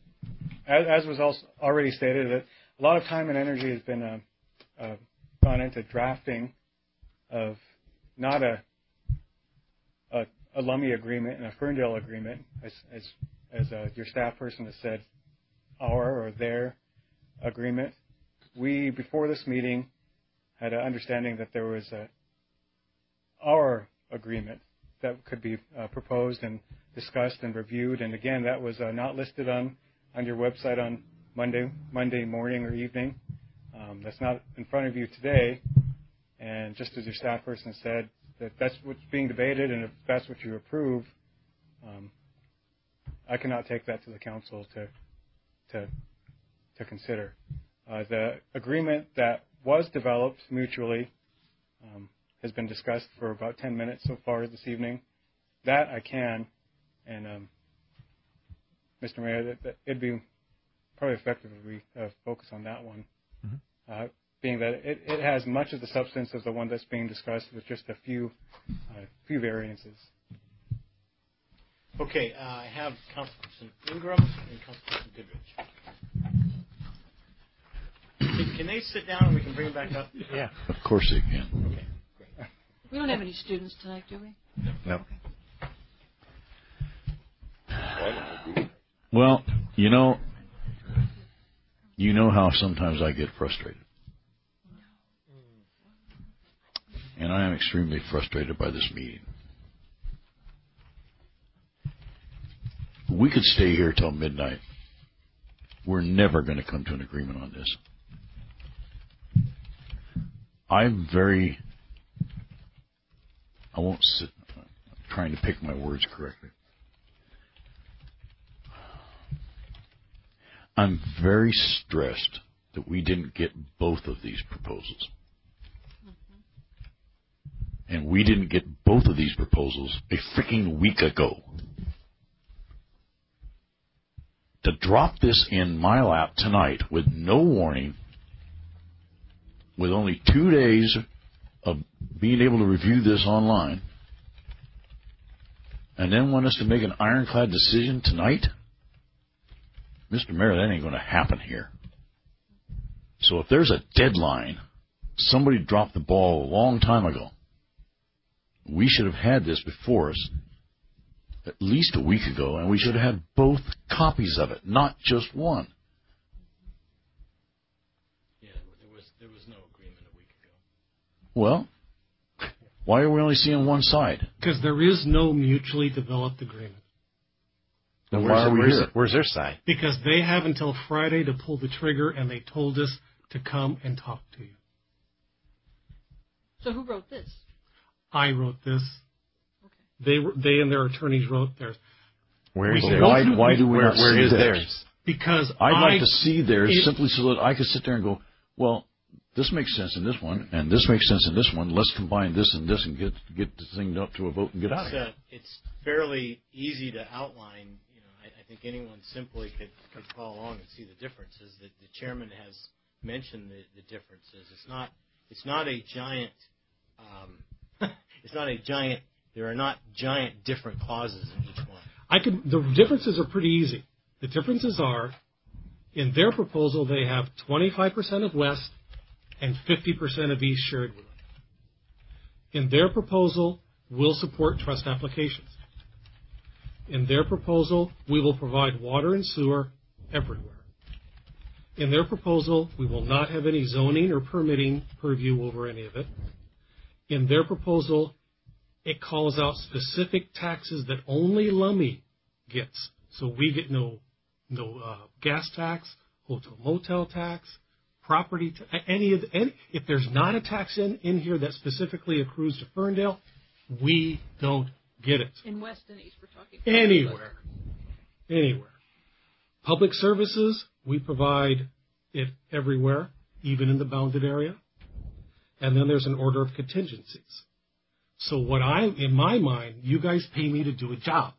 Speaker 14: as, as was also already stated, that a lot of time and energy has been uh, uh, gone into drafting of not a a, a Lummi agreement and a Ferndale agreement, as as, as uh, your staff person has said, our or their agreement. We, before this meeting, had an understanding that there was a our agreement that could be uh, proposed and discussed and reviewed. And again, that was uh, not listed on, on your website on Monday Monday morning or evening. Um, that's not in front of you today. And just as your staff person said, that that's what's being debated, and if that's what you approve, um, I cannot take that to the council to to to consider. Uh, the agreement that was developed mutually um, has been discussed for about ten minutes so far this evening. That I can, and um, Mister Mayor, that, that it'd be probably effective if we uh, focus on that one, mm-hmm. uh, being that it, it has much of the substance of the one that's being discussed with just a few uh, few variances.
Speaker 1: Okay, uh, I have Councilperson Ingram and Councilperson Goodrich. Can, can they sit down and we can bring them back up?
Speaker 8: Yeah, of course they can.
Speaker 1: Okay, great.
Speaker 5: We don't have any students tonight, do we?
Speaker 8: No.
Speaker 5: Okay.
Speaker 8: Well, you know, you know how sometimes I get frustrated. And I am extremely frustrated by this meeting. We could stay here till midnight. We're never going to come to an agreement on this. I'm very, I won't sit, I'm trying to pick my words correctly. I'm very stressed that we didn't get both of these proposals. Mm-hmm. And we didn't get both of these proposals a freaking week ago. To drop this in my lap tonight with no warning, with only two days of being able to review this online, and then want us to make an ironclad decision tonight? Mister Mayor, that ain't going to happen here. So if there's a deadline, somebody dropped the ball a long time ago. We should have had this before us at least a week ago, and we should have had both copies of it, not just one.
Speaker 1: Yeah, there was there was no agreement a week ago.
Speaker 8: Well, why are we only seeing one side?
Speaker 4: Because there is no mutually developed agreement.
Speaker 8: Then why are we
Speaker 7: where's,
Speaker 8: here?
Speaker 7: Where's their side?
Speaker 4: Because they have until Friday to pull the trigger, and they told us to come and talk to you.
Speaker 5: So who wrote this?
Speaker 4: I wrote this.
Speaker 5: Okay.
Speaker 4: They they and their attorneys wrote theirs.
Speaker 7: Where is
Speaker 4: We
Speaker 7: theirs?
Speaker 8: Why, why do we
Speaker 7: where,
Speaker 8: not
Speaker 7: where
Speaker 8: see
Speaker 7: is
Speaker 8: theirs?
Speaker 7: theirs?
Speaker 4: Because
Speaker 8: I'd
Speaker 4: I,
Speaker 8: like to see theirs
Speaker 4: it,
Speaker 8: simply so that I could sit there and go, well, this makes sense in this one, and this makes sense in this one. Let's combine this and this and get get the thing up to a vote and get out of
Speaker 1: It's,
Speaker 8: here.
Speaker 1: uh, it's fairly easy to outline. You know, I, I think anyone simply could, could follow along and see the differences. That the chairman has mentioned the, the differences. It's not it's not a giant. Um, it's not a giant. There are not giant different clauses in each one.
Speaker 4: I could. The differences are pretty easy. The differences are, in their proposal, they have twenty-five percent of West and fifty percent of East shared with them. In their proposal, we'll support trust applications. In their proposal, we will provide water and sewer everywhere. In their proposal, we will not have any zoning or permitting purview over any of it. In their proposal, it calls out specific taxes that only Lummi gets. So we get no no uh, gas tax, hotel motel tax, property ta- any of the, any. If there's not a tax in, in here that specifically accrues to Ferndale, we don't get it.
Speaker 5: In West and East, we're talking.
Speaker 4: Anywhere. Anywhere. Public services, we provide it everywhere, even in the bounded area. And then there's an order of contingencies. So what I, in my mind, you guys pay me to do a job.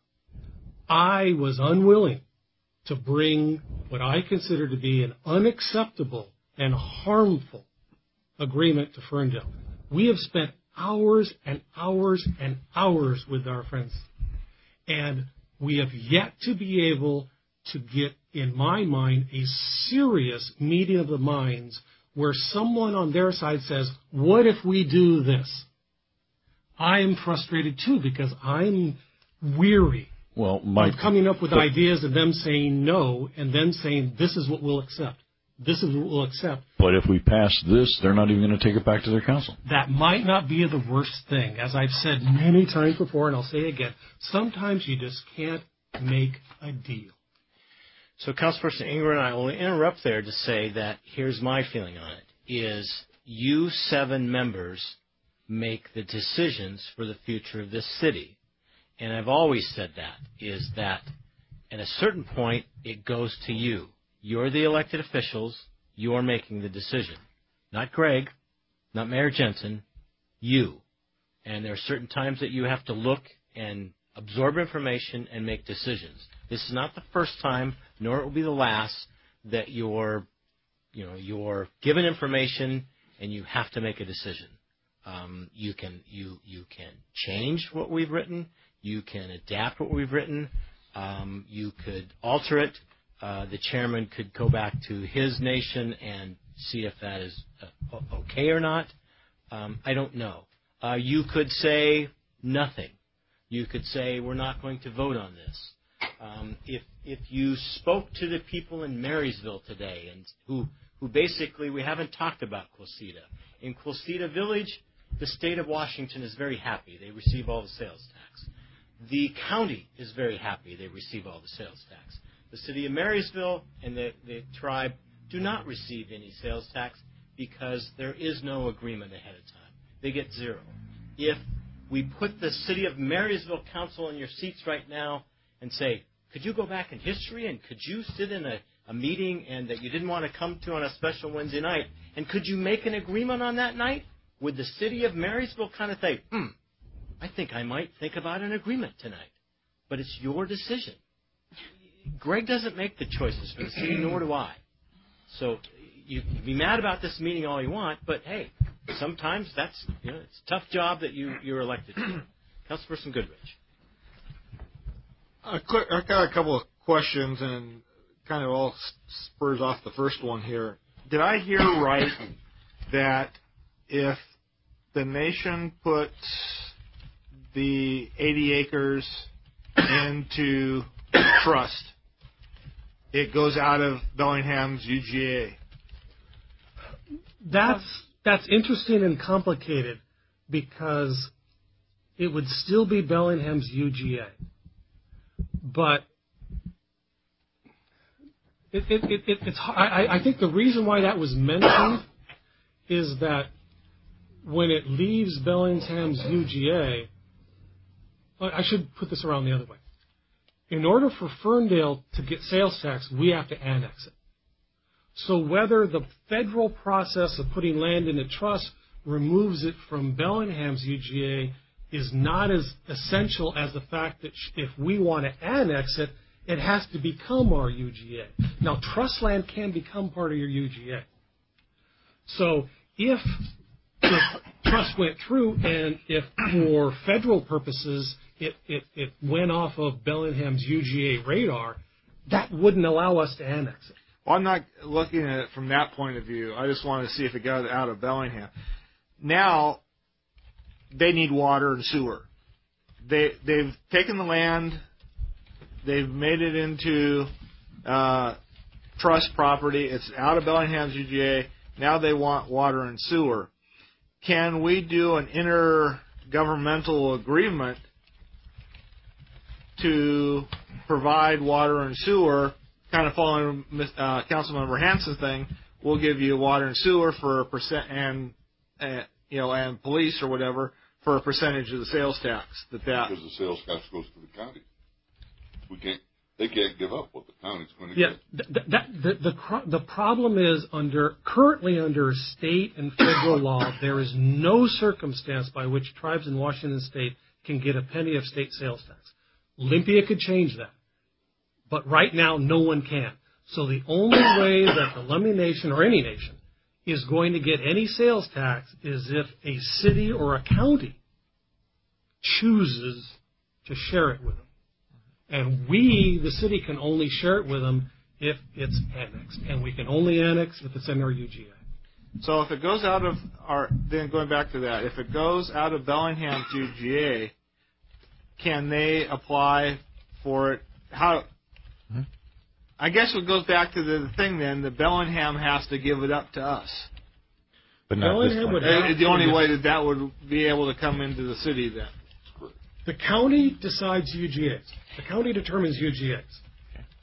Speaker 4: I was unwilling to bring what I consider to be an unacceptable and harmful agreement to Ferndale. We have spent hours and hours and hours with our friends, and we have yet to be able to get, in my mind, a serious meeting of the minds where someone on their side says, what if we do this? I am frustrated, too, because I'm weary
Speaker 8: well, my,
Speaker 4: of coming up with
Speaker 8: but,
Speaker 4: ideas and them saying no and then saying this is what we'll accept. This is what we'll accept.
Speaker 8: But if we pass this, they're not even going to take it back to their council.
Speaker 4: That might not be the worst thing. As I've said many times before, and I'll say again, sometimes you just can't make a deal.
Speaker 18: So, Councilperson Ingram, I will interrupt there to say that here's my feeling on it, is you seven members make the decisions for the future of this city. And I've always said that, is that at a certain point, it goes to you. You're the elected officials. You're making the decision. Not Greg, not Mayor Jensen, you. And there are certain times that you have to look and absorb information and make decisions. This is not the first time, nor it will be the last, that you're, you know, you're given information and you have to make a decision. Um, you can you you can change what we've written. You can adapt what we've written. Um, you could alter it. Uh, the chairman could go back to his nation and see if that is uh, okay or not. Um, I don't know. Uh, you could say nothing. You could say we're not going to vote on this. Um, if if you spoke to the people in Marysville today, and who who basically, we haven't talked about Quilceda. In Quilceda Village, the state of Washington is very happy. They receive all the sales tax. The county is very happy. They receive all the sales tax. The city of Marysville and the, the tribe do not receive any sales tax because there is no agreement ahead of time. They get zero. If we put the city of Marysville council in your seats right now and say, could you go back in history and could you sit in a, a meeting and that you didn't want to come to on a special Wednesday night, and could you make an agreement on that night? Would the city of Marysville kind of think, hmm, I think I might think about an agreement tonight. But it's your decision. Greg doesn't make the choices for the city, nor do I. So you can be mad about this meeting all you want, but hey, sometimes that's, you know, it's a tough job that you, you're elected to. Councilperson Goodrich.
Speaker 3: Uh, quick, I've got a couple of questions, and kind of all spurs off the first one here. Did I hear right that if the nation puts the eighty acres into trust, it goes out of Bellingham's U G A?
Speaker 4: That's that's interesting and complicated because it would still be Bellingham's U G A, but it, it, it, it, it's I, I think the reason why that was mentioned is that when it leaves Bellingham's U G A, I should put this around the other way. In order for Ferndale to get sales tax, we have to annex it. So whether the federal process of putting land in a trust removes it from Bellingham's U G A is not as essential as the fact that if we want to annex it, it has to become our U G A. Now, trust land can become part of your U G A. So if the trust went through and if for federal purposes it, it, it went off of Bellingham's U G A radar, that wouldn't allow us to annex it.
Speaker 3: Well, I'm not looking at it from that point of view. I just wanted to see if it got out of Bellingham. Now, they need water and sewer. They, they've taken the land, they've made it into uh, trust property. It's out of Bellingham's U G A. Now they want water and sewer. Can we do an intergovernmental agreement to provide water and sewer, kind of following uh, Councilmember Hansen's thing? We'll give you water and sewer for a percent, and uh, you know, and police or whatever for a percentage of the sales tax. That that
Speaker 9: because the sales tax goes to the county. We can't. They can't give up what the county's going to
Speaker 4: yeah,
Speaker 9: get.
Speaker 4: Th- that, the, the, the problem is under currently under state and federal law, there is no circumstance by which tribes in Washington State can get a penny of state sales tax. Olympia could change that, but right now no one can. So the only way that the Lummi Nation or any nation is going to get any sales tax is if a city or a county chooses to share it with them. And we, the city, can only share it with them if it's annexed. And we can only annex if it's in our U G A.
Speaker 3: So if it goes out of our, then going back to that, if it goes out of Bellingham's U G A, can they apply for it? How? Hmm? I guess it goes back to the thing then, that Bellingham has to give it up to us.
Speaker 7: But not
Speaker 4: Bellingham would
Speaker 3: uh, the only way that that would be able to come into the city then.
Speaker 4: The county decides U G As. The county determines U G As.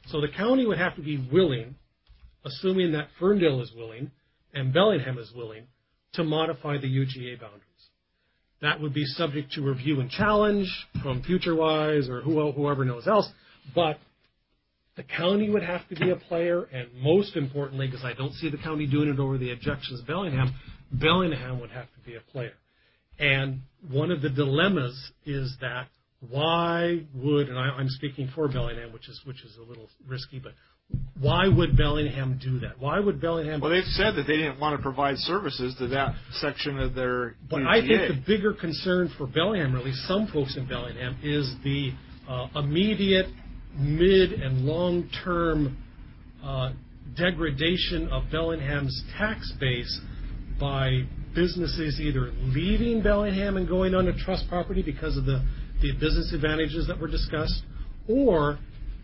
Speaker 4: So the county would have to be willing, assuming that Ferndale is willing and Bellingham is willing, to modify the U G A boundaries. That would be subject to review and challenge from FutureWise or who, whoever knows else, but the county would have to be a player, and most importantly, because I don't see the county doing it over the objections of Bellingham, Bellingham would have to be a player. And one of the dilemmas is that why would, and I, I'm speaking for Bellingham, which is which is a little risky, but why would Bellingham do that? Why would Bellingham?
Speaker 3: Well, they've said that they didn't want to provide services to that section of their
Speaker 4: But
Speaker 3: U G A.
Speaker 4: I think the bigger concern for Bellingham, or at least some folks in Bellingham, is the uh, immediate, mid, and long-term uh, degradation of Bellingham's tax base by businesses either leaving Bellingham and going onto trust property because of the, the business advantages that were discussed, or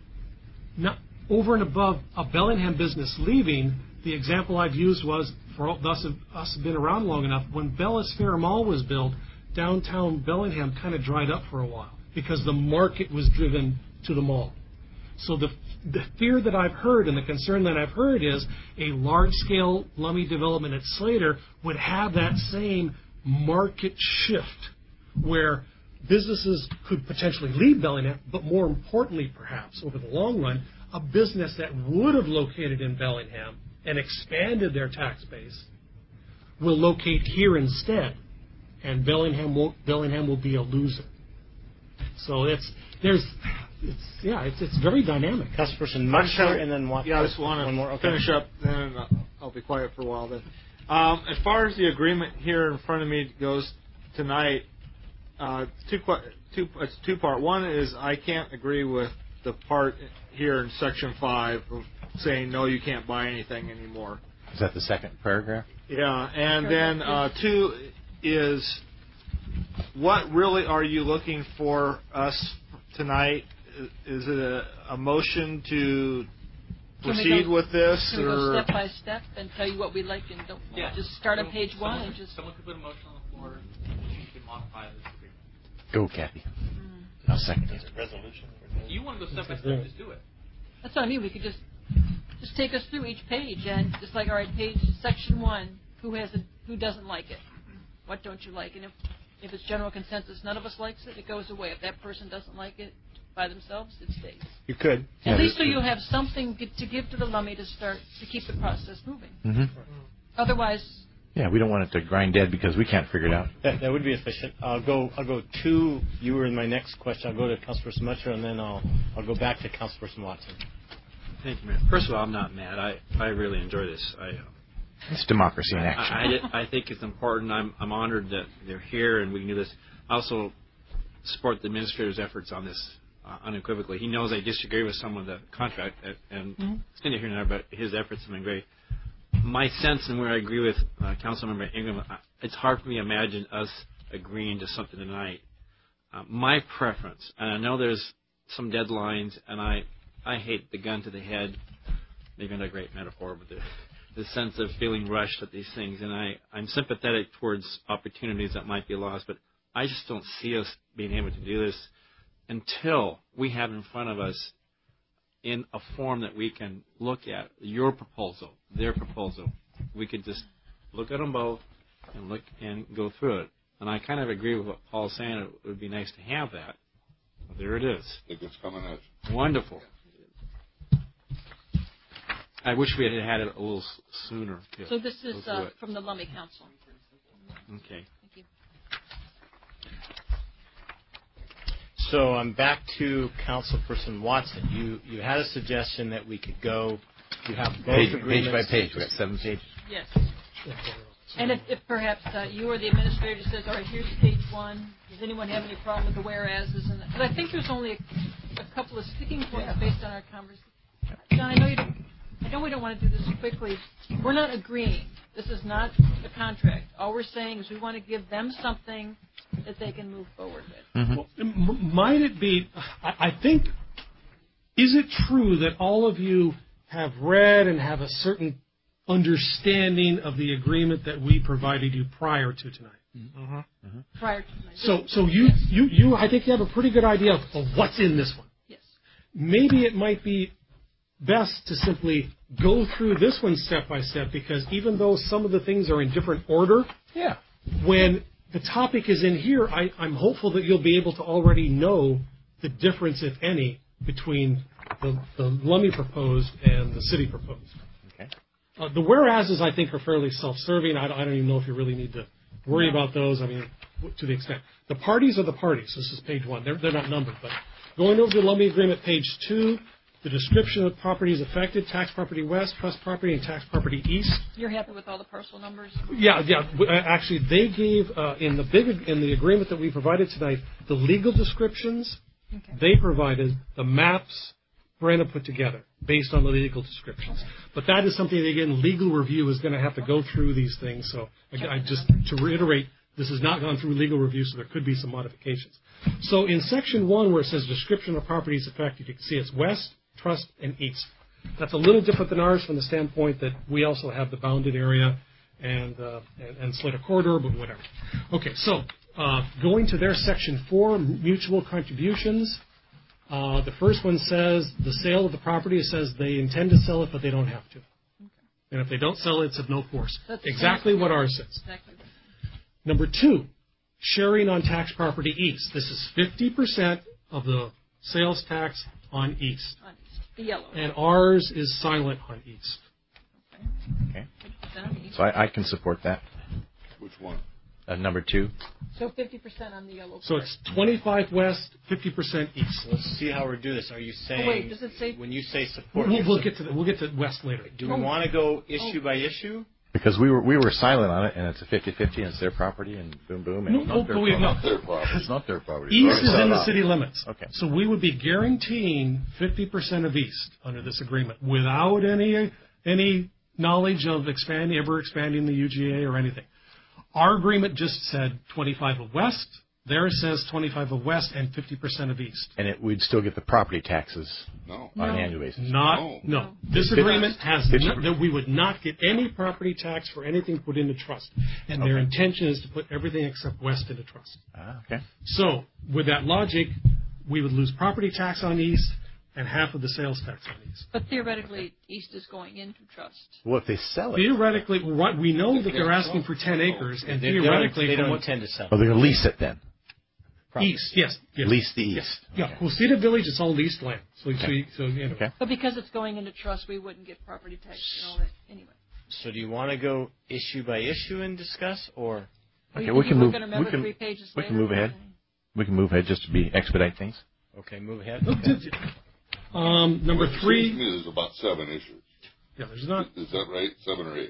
Speaker 4: not over and above a Bellingham business leaving. The example I've used was, for all, thus us have been around long enough, when Bellis Fair Mall was built, downtown Bellingham kind of dried up for a while because the market was driven to the mall. So the, the fear that I've heard and the concern that I've heard is a large-scale Lummi development at Slater would have that same market shift where businesses could potentially leave Bellingham, but more importantly, perhaps, over the long run, a business that would have located in Bellingham and expanded their tax base will locate here instead, and Bellingham won't, Bellingham will be a loser. So it's there's it's yeah it's it's very dynamic.
Speaker 18: Councilperson Muncher, and then one,
Speaker 3: yeah, I just want
Speaker 18: one more.
Speaker 3: to
Speaker 18: Okay.
Speaker 3: finish up, then I'll be quiet for a while. Then, um, as far as the agreement here in front of me goes tonight, uh, two two it's two part. One is I can't agree with the part here in section five of saying no, you can't buy anything anymore.
Speaker 7: Is that the second paragraph?
Speaker 3: Yeah, and then uh, two is what really are you looking for us tonight? Is it a, a motion to
Speaker 5: Can
Speaker 3: proceed
Speaker 5: go,
Speaker 3: with this,
Speaker 5: can we
Speaker 3: or
Speaker 5: go step by step and tell you what we like and don't?
Speaker 16: Yeah.
Speaker 5: Just start on
Speaker 16: So,
Speaker 5: page
Speaker 16: someone,
Speaker 5: one and just.
Speaker 16: Someone could put a motion on the floor. You can modify this agreement.
Speaker 7: Go, Kathy.
Speaker 5: Mm.
Speaker 7: I'll second it.
Speaker 17: Resolution.
Speaker 16: You want to go step by step? Just do it.
Speaker 5: That's what I mean. We could just just take us through each page and just like, all right, page section one. Who has it? Who doesn't like it? What don't you like? And if if it's general consensus, none of us likes it, it goes away. If that person doesn't like it by themselves, it stays.
Speaker 18: You could.
Speaker 5: At
Speaker 18: Yeah,
Speaker 5: least so
Speaker 18: you
Speaker 5: you'll have something g- to give to the Lummi to start to keep the process moving.
Speaker 7: Mm-hmm.
Speaker 5: Otherwise,
Speaker 7: Yeah, we don't want it to grind dead because we can't figure it out.
Speaker 18: That, that would be efficient. I'll go. I'll go to you were in my next question. I'll go to Councilperson Muncher, and then I'll I'll go back to Councilperson Watson.
Speaker 6: Thank you, Mayor. First of all, I'm not mad. I, I really enjoy this. I,
Speaker 7: It's democracy in action.
Speaker 6: I, I, I think it's important. I'm, I'm honored that they're here and we can do this. I also support the administrator's efforts on this uh, unequivocally. He knows I disagree with some of the contract, and, and
Speaker 5: Mhm.
Speaker 6: it's neither here nor there, but his efforts have been great. My sense, and where I agree with uh, Councilmember Ingram, uh, it's hard for me to imagine us agreeing to something tonight. Uh, my preference, and I know there's some deadlines, and I, I hate the gun to the head, maybe not a great metaphor, but the, the sense of feeling rushed at these things, and I, I'm sympathetic towards opportunities that might be lost, but I just don't see us being able to do this until we have in front of us in a form that we can look at your proposal, their proposal. We could just look at them both and look and go through it. And I kind of agree with what Paul's saying. It would be nice to have that. Well, there it is.
Speaker 9: I think it's coming at you.
Speaker 6: Wonderful. I wish we had had it a little s- sooner. To
Speaker 5: so this
Speaker 6: go
Speaker 5: is
Speaker 6: through
Speaker 5: uh,
Speaker 6: it.
Speaker 5: from the Lummi Council.
Speaker 6: Okay.
Speaker 5: Thank you.
Speaker 18: So I'm back to Councilperson Watson. You you had a suggestion that we could go. You have both
Speaker 7: Page,
Speaker 18: agreements.
Speaker 7: page by page. We've got seven pages.
Speaker 5: Yes. And if, if perhaps uh, you or the administrator says, all right, here's page one. Does anyone have any problem with the whereases? And because I think there's only a, a couple of sticking points based on our conversation. John, I know you don't. I know we don't want to do this quickly. We're not agreeing. This is not a contract. All we're saying is we want to give them something that they can move forward with.
Speaker 4: Mm-hmm. Well, m- might it be, I, I think, is it true that all of you have read and have a certain understanding of the agreement that we provided you prior to tonight?
Speaker 3: Mm-hmm.
Speaker 5: Mm-hmm. Prior to tonight.
Speaker 4: So, so you, yes. you, you, I think you have a pretty good idea of, of what's in this one.
Speaker 5: Yes.
Speaker 4: Maybe it might be best to simply go through this one step by step, because even though some of the things are in different order,
Speaker 7: yeah,
Speaker 4: when the topic is in here, I, I'm hopeful that you'll be able to already know the difference, if any, between the, the Lummi proposed and the city proposed.
Speaker 7: Okay.
Speaker 4: Uh, the whereases, I think, are fairly self-serving. I, I don't even know if you really need to worry about those. I mean, to the extent. The parties are the parties. This is page one. They're, they're not numbered. But going over the Lummi Agreement, page two, the description of properties affected, tax property west, trust property, and tax property east.
Speaker 5: You're happy with all the parcel numbers?
Speaker 4: Yeah, yeah. Uh, Actually, they gave, uh, in the big in the agreement that we provided tonight, the legal descriptions.
Speaker 5: Okay.
Speaker 4: They provided the maps Brenda put together based on the legal descriptions. But that is something that, again, legal review is going to have to go through these things. So again, I just to reiterate, this has not gone through legal review, so there could be some modifications. So in section one, where it says description of properties affected, you can see it's west, trust, and east. That's a little different than ours from the standpoint that we also have the bounded area and uh, and, and Slater corridor, but whatever. Okay, so uh, going to their section four, mutual contributions. Uh, the first one says the sale of the property. It says they intend to sell it, but they don't have to. Okay. And if they don't sell it, it's of no force. That's exactly what ours says.
Speaker 5: Exactly.
Speaker 4: Number two, sharing on tax property east. This is fifty percent of the sales tax on east.
Speaker 5: On east. The yellow.
Speaker 4: And ours is silent on east.
Speaker 7: Okay. So I, I can support that.
Speaker 9: Which one?
Speaker 7: Uh, number two.
Speaker 5: So fifty percent on the yellow.
Speaker 4: So it's twenty-five west, fifty percent east.
Speaker 18: Let's see how we do this. Are you saying?
Speaker 5: Oh, wait, does it say?
Speaker 18: When you say support,
Speaker 4: We'll, we'll get to the, we'll get to west later.
Speaker 18: Do we oh. want to go issue oh. by issue?
Speaker 7: Because we were we were silent on it, and it's a fifty-fifty, and it's their property, and boom, boom. And
Speaker 4: no,
Speaker 7: it's
Speaker 4: no,
Speaker 7: not their
Speaker 4: no.
Speaker 7: property.
Speaker 9: It's not their property.
Speaker 4: East is in the city limits.
Speaker 7: Okay.
Speaker 4: So we would be guaranteeing fifty percent of east under this agreement without any any knowledge of expanding, ever expanding the U G A or anything. Our agreement just said twenty-five of west. Theirs says twenty-five of west and fifty percent of east.
Speaker 7: And it, we'd still get the property taxes
Speaker 9: no.
Speaker 7: on
Speaker 5: no.
Speaker 7: an annual basis.
Speaker 4: Not,
Speaker 9: no.
Speaker 4: no. This
Speaker 7: It's
Speaker 4: agreement has
Speaker 7: it's
Speaker 4: no, that we would not get any property tax for anything put into trust. And their
Speaker 7: Okay.
Speaker 4: intention is to put everything except west into trust.
Speaker 7: Ah, okay.
Speaker 4: So with that logic, we would lose property tax on east and half of the sales tax on east.
Speaker 5: But theoretically, east is going into trust.
Speaker 7: Well, if they sell it.
Speaker 4: Theoretically, what we know that they're asking for ten acres, and
Speaker 18: They
Speaker 4: theoretically,
Speaker 18: don't, they
Speaker 4: from
Speaker 18: don't
Speaker 4: what,
Speaker 18: intend to sell.
Speaker 7: Oh, they're going to lease it then.
Speaker 4: east, yes, yes,
Speaker 7: Lease the east.
Speaker 4: yes. Yeah, Quilceda Village is all leased land. So, so, you- so you know.
Speaker 7: Okay.
Speaker 5: But because it's going into trust, we wouldn't get property tax and all that anyway.
Speaker 18: So do you want to go issue by issue and discuss, or?
Speaker 7: Okay,
Speaker 5: we
Speaker 7: we can
Speaker 5: we're
Speaker 7: move.
Speaker 5: gonna
Speaker 7: We
Speaker 5: remember
Speaker 7: can.
Speaker 5: three pages
Speaker 7: We
Speaker 5: later,
Speaker 7: can move ahead. We can move ahead just to be expedite things.
Speaker 18: Okay, move ahead.
Speaker 4: Okay. Um, number
Speaker 9: Well, it
Speaker 4: three.
Speaker 9: seems to me there's about seven issues.
Speaker 4: Yeah, there's not.
Speaker 9: Is that right? Seven or eight?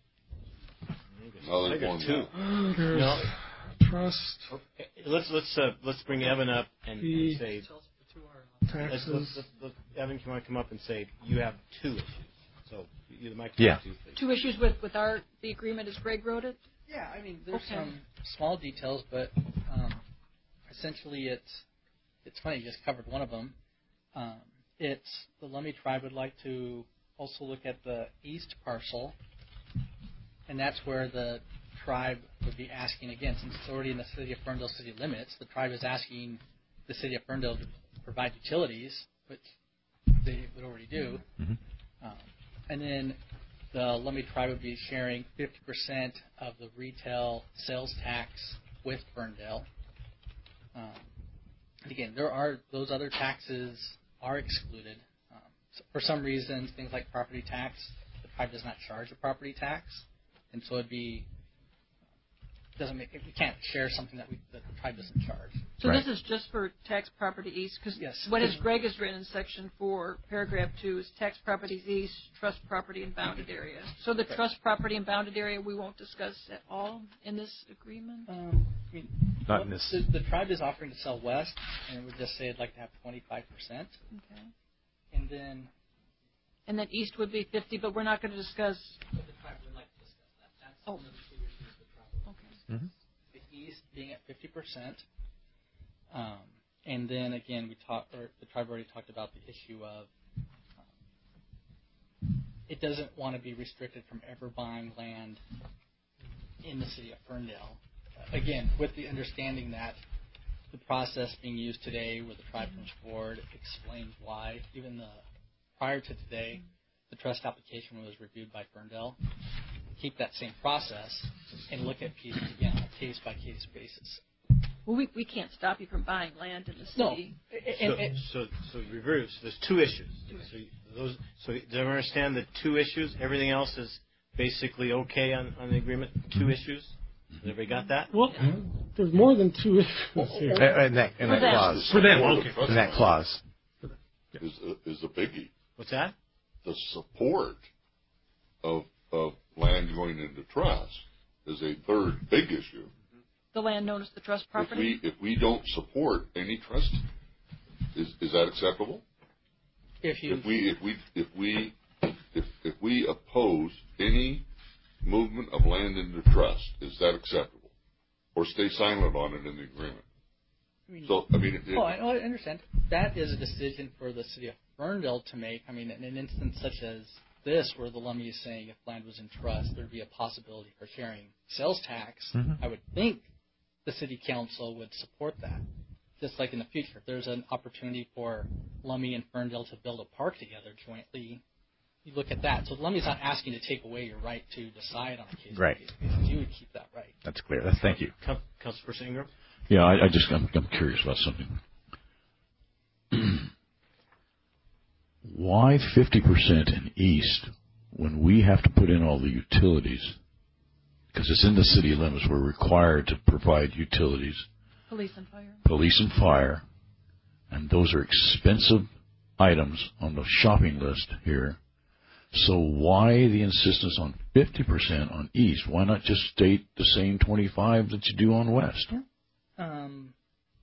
Speaker 9: No,
Speaker 18: I
Speaker 9: there's
Speaker 18: got
Speaker 9: one
Speaker 18: two.
Speaker 9: more.
Speaker 4: There's
Speaker 18: No.
Speaker 4: trust,
Speaker 18: Okay, Let's let's uh, let's bring Evan up and,
Speaker 4: The-
Speaker 18: and say. Let's,
Speaker 4: taxes.
Speaker 18: let's, let's, let's, Evan, can you come up and say you have two issues? So you the mic.
Speaker 7: Yeah.
Speaker 18: Two, please.
Speaker 5: Two issues with, with our the agreement as Greg wrote it.
Speaker 2: Yeah, I mean, there's
Speaker 5: Okay.
Speaker 2: some small details, but um, essentially it's it's funny. You just covered one of them. Um, it's the Lummi tribe would like to also look at the east parcel, and that's where the tribe would be asking again, since it's already in the city of Ferndale city limits. The tribe is asking the city of Ferndale to provide utilities, which they would already do.
Speaker 7: Mm-hmm.
Speaker 2: Um, and then the Lummi tribe would be sharing fifty percent of the retail sales tax with Ferndale. Um, and again, there are those other taxes are excluded. Um, so for some reasons, things like property tax, the tribe does not charge a property tax, and so it'd be doesn't make we can't share something that we that the tribe doesn't charge.
Speaker 5: So
Speaker 7: Right.
Speaker 5: this is just for tax property east, because
Speaker 2: Yes.
Speaker 5: what is Greg has written in section four, paragraph two, is tax properties east, trust property and bounded area. So the trust property and bounded area we won't discuss at all in this agreement.
Speaker 2: Um, I mean,
Speaker 7: Not in this.
Speaker 2: The, the tribe is offering to sell west, and it would just say it'd like to have twenty-five percent,
Speaker 5: Okay.
Speaker 2: and then
Speaker 5: And then east would be fifty, but we're not going to discuss.
Speaker 2: but the tribe would like to discuss that. That's
Speaker 5: Oh.
Speaker 2: one of the two issues the tribe.
Speaker 5: Okay.
Speaker 7: Mm-hmm.
Speaker 2: The east being at fifty percent, um, and then again we talked, or the tribe already talked about the issue of um, it doesn't want to be restricted from ever buying land in the city of Ferndale. Again, with the understanding that the process being used today, where the tribe comes forward, explains why, even the prior to today, the trust application was reviewed by Ferndale. Keep that same process and look at pieces again on a case by case basis.
Speaker 5: Well, we we can't stop you from buying land in the
Speaker 2: No.
Speaker 5: city.
Speaker 18: So, so, so reverse. There's two issues. So those. So do I understand the two issues? Everything else is basically okay on, on the agreement. Two issues. Has everybody got that?
Speaker 4: Well, there's more than two issues here.
Speaker 7: In that, in
Speaker 4: For
Speaker 7: that
Speaker 4: them.
Speaker 7: clause.
Speaker 4: For them, okay.
Speaker 7: In that clause.
Speaker 9: Is a, is a biggie.
Speaker 18: What's that?
Speaker 9: The support of of land going into trust is a third big issue.
Speaker 5: The land known as the trust property.
Speaker 9: If we if we don't support any trust, is is that acceptable?
Speaker 2: If you
Speaker 9: if we if we if we if if we oppose any movement of land into trust, is that acceptable, or stay silent on it in the agreement?
Speaker 2: I mean,
Speaker 9: so I mean, it,
Speaker 2: oh, I, oh, I understand. That is a decision for the city of Ferndale to make. I mean, in an instance such as this, where the Lummi is saying if land was in trust, there'd be a possibility for sharing sales tax.
Speaker 7: Mm-hmm.
Speaker 2: I would think the city council would support that. Just like in the future, if there's an opportunity for Lummi and Ferndale to build a park together jointly, you look at that. So Lummi's not asking to take away your right to decide on a case
Speaker 7: Right.
Speaker 2: by case basis. You would keep that right.
Speaker 7: That's clear. That's, thank you.
Speaker 18: Councilperson Ingram?
Speaker 8: Yeah, I, I just I'm, I'm curious about something. Why fifty percent in East when we have to put in all the utilities? Because it's in the city limits. We're required to provide utilities.
Speaker 5: Police and fire.
Speaker 8: Police and fire. And those are expensive items on the shopping list here. So why the insistence on fifty percent on East? Why not just state the same twenty-five that you do on West?
Speaker 2: Um,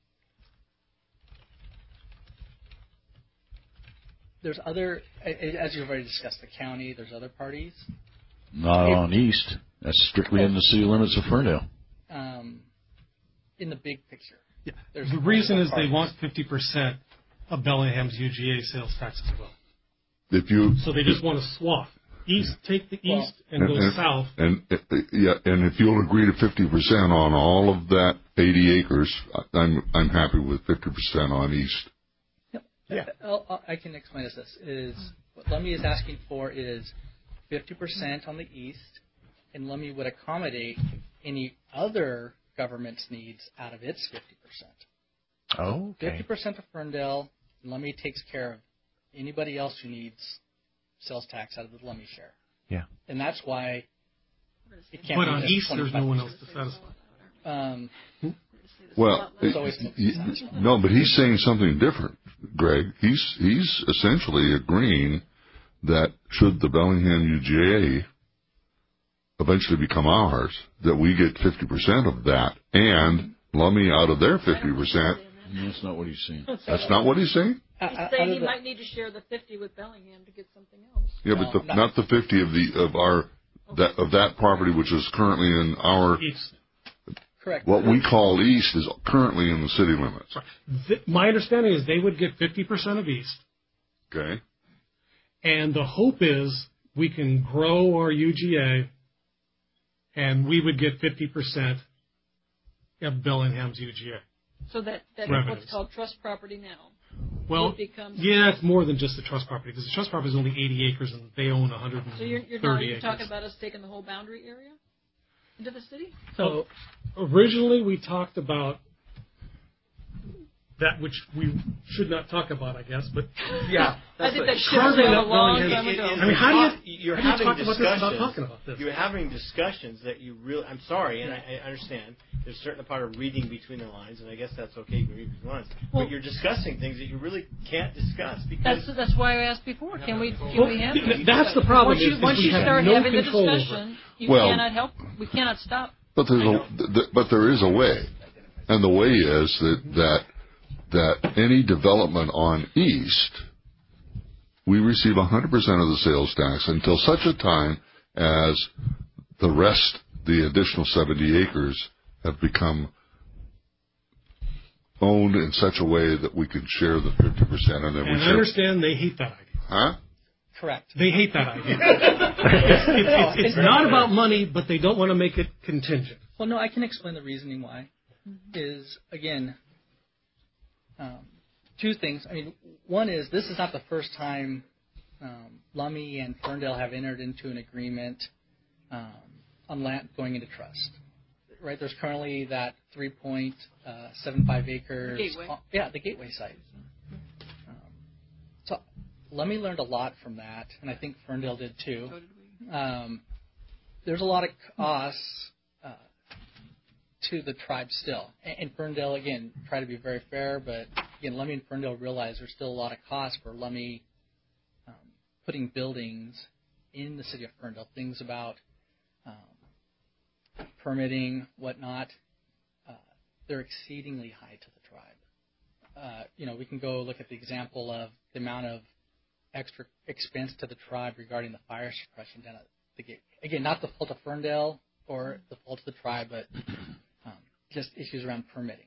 Speaker 2: there's other, as you've already discussed, the county, there's other parties.
Speaker 8: Not on East. That's strictly in the city limits of Ferndale.
Speaker 2: Um, in the big picture.
Speaker 4: Yeah.
Speaker 2: There's
Speaker 4: The reason is
Speaker 2: parties.
Speaker 4: they want fifty percent of Bellingham's U G A sales tax as well.
Speaker 9: If you
Speaker 4: So they just want to swap. East, take the east and,
Speaker 9: and,
Speaker 4: go
Speaker 9: and,
Speaker 4: south.
Speaker 9: And uh, yeah, and if you'll agree to fifty percent on all of that eighty acres, I'm I'm happy with fifty percent on East.
Speaker 2: Yep. Yeah. I'll, I'll, I can explain this. This is what Lummi is asking for is fifty percent on the east, and Lummi would accommodate any other government's needs out of its fifty percent.
Speaker 7: Oh, okay.
Speaker 2: fifty percent to Ferndale, and Lummi takes care of anybody else who needs sales tax out of the Lummi share.
Speaker 7: Yeah.
Speaker 2: And that's why it can't
Speaker 4: But
Speaker 2: be
Speaker 4: on
Speaker 2: just
Speaker 4: East, there's no one else
Speaker 2: twenty-five
Speaker 4: to satisfy.
Speaker 2: Um,
Speaker 9: Well,
Speaker 2: It's always
Speaker 9: it- y- no, but he's saying something different, Greg. He's he's essentially agreeing that should the Bellingham U G A eventually become ours, that we get fifty percent of that, and Lummi out of their fifty percent.
Speaker 8: That's not what he's saying.
Speaker 9: That's not what he's saying?
Speaker 5: He's saying he might need to share the fifty with Bellingham to get something else.
Speaker 9: Yeah, but the, not the fifty of the of our that of that property which is currently in our
Speaker 4: East.
Speaker 2: Correct.
Speaker 9: What we call East is currently in the city limits.
Speaker 4: Th- My understanding is they would get fifty percent of East,
Speaker 9: Okay.
Speaker 4: and the hope is we can grow our U G A, and we would get fifty percent of Bellingham's U G A.
Speaker 5: So that, that is
Speaker 4: Revenues.
Speaker 5: what's called trust property now.
Speaker 4: Well,
Speaker 5: It becomes,
Speaker 4: yeah, it's more than just the trust property, because the trust property is only eighty acres, and they own one hundred
Speaker 5: So you're, you're,
Speaker 4: thirty
Speaker 5: now, you're
Speaker 4: acres.
Speaker 5: talking about us taking the whole boundary area into the city?
Speaker 4: So originally we talked about that which we should not talk about, I guess, but
Speaker 18: Yeah,
Speaker 5: I think that should
Speaker 4: carving
Speaker 5: have
Speaker 4: up
Speaker 5: a long
Speaker 4: Bellingham-
Speaker 5: time ago.
Speaker 4: I mean, how do you
Speaker 18: You're
Speaker 4: how do you
Speaker 18: having
Speaker 4: talk about this without
Speaker 18: discussions.
Speaker 4: talking about this?
Speaker 18: You're having discussions that you really. I'm sorry, and I, I understand. There's a certain part of reading between the lines, and I guess that's okay. You can read between the lines,
Speaker 5: Well-
Speaker 18: but you're discussing things that you really can't discuss because
Speaker 5: That's that's why I asked before. Can we can
Speaker 4: Well,
Speaker 5: we have
Speaker 4: th- that's the problem
Speaker 5: Once you,
Speaker 4: is- is
Speaker 5: once
Speaker 4: we
Speaker 5: you
Speaker 4: have
Speaker 5: start
Speaker 4: no
Speaker 5: having the
Speaker 4: control over it.
Speaker 5: discussion, you
Speaker 9: Well-
Speaker 5: cannot help. We cannot stop.
Speaker 9: But there's a th- th- but there is a way, and the way is that that that any development on East, we receive one hundred percent of the sales tax until such a time as the rest, the additional seventy acres, have become owned in such a way that we can share the fifty percent, and then we
Speaker 4: And I
Speaker 9: share.
Speaker 4: understand they hate that idea.
Speaker 9: Huh?
Speaker 2: Correct.
Speaker 4: They hate that idea. it's, it's, it's, it's not about money, but they don't want to make it contingent.
Speaker 2: Well, no, I can explain the reasoning why. Is, again, um, two things. I mean, one is this is not the first time um, Lummi and Ferndale have entered into an agreement um, on land going into trust. Right, there's currently that three point seven five acres.
Speaker 5: The gateway.
Speaker 2: On, yeah, the gateway site. Um, so Lummi learned a lot from that, and I think Ferndale did too.
Speaker 5: So did we.
Speaker 2: Um, there's a lot of costs uh, to the tribe still. And, and Ferndale, again, try to be very fair, but again, Lummi and Ferndale realize there's still a lot of costs for Lummi um, putting buildings in the city of Ferndale, things about um, permitting, whatnot. Uh, they're exceedingly high to the tribe. Uh, you know, we can go look at the example of the amount of extra expense to the tribe regarding the fire suppression down at the gate. Again, not the fault of Ferndale or the fault of the tribe, but um, just issues around permitting.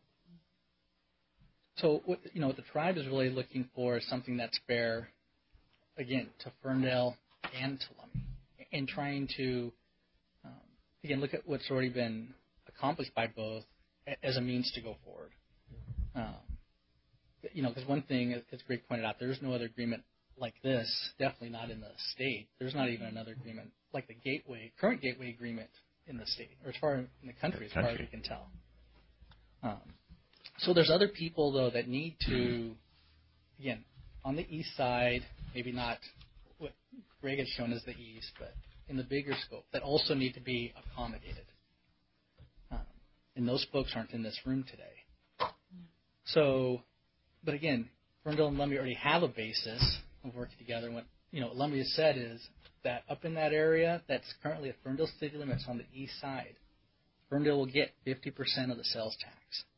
Speaker 2: So, what, you know, what the tribe is really looking for is something that's fair, again, to Ferndale and to Lummi, and trying to, um, again, look at what's already been accomplished by both as a means to go forward. Um, you know, because one thing, as Greg pointed out, there's no other agreement like this, definitely not in the state. There's not even another agreement like the Gateway, current Gateway agreement in the state, or as far in the country, as far as we can tell. Um, so there's other people, though, that need to, again, on the east side, maybe not what Greg has shown as the east, but in the bigger scope, that also need to be accommodated. Um, and those folks aren't in this room today. So, but again, Ferndale and Lummi already have a basis of working together. What you know, Lummi has said is that up in that area that's currently at Ferndale city limits on the east side, Ferndale will get fifty percent of the sales tax.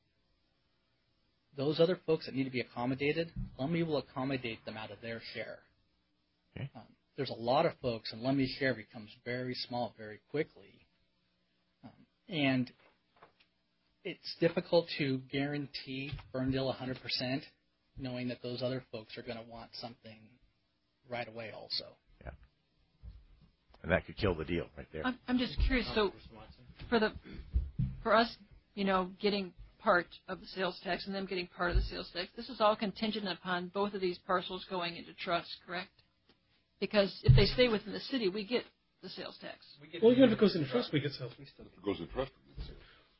Speaker 2: Those other folks that need to be accommodated, Lummi will accommodate them out of their share. Okay. Um, there's a lot of folks, and Lummi's share becomes very small very quickly. Um, and it's difficult to guarantee Ferndale one hundred percent, knowing that those other folks are going to want something right away also.
Speaker 7: Yeah. And that could kill the deal right there.
Speaker 5: I'm, I'm just curious. So for the for us, you know, getting part of the sales tax and them getting part of the sales tax, this is all contingent upon both of these parcels going into trust, correct? Because if they stay within the city, we get the sales tax.
Speaker 4: We get well, even if it goes into trust, we get sales tax.
Speaker 9: If it goes into trust, we get sales tax.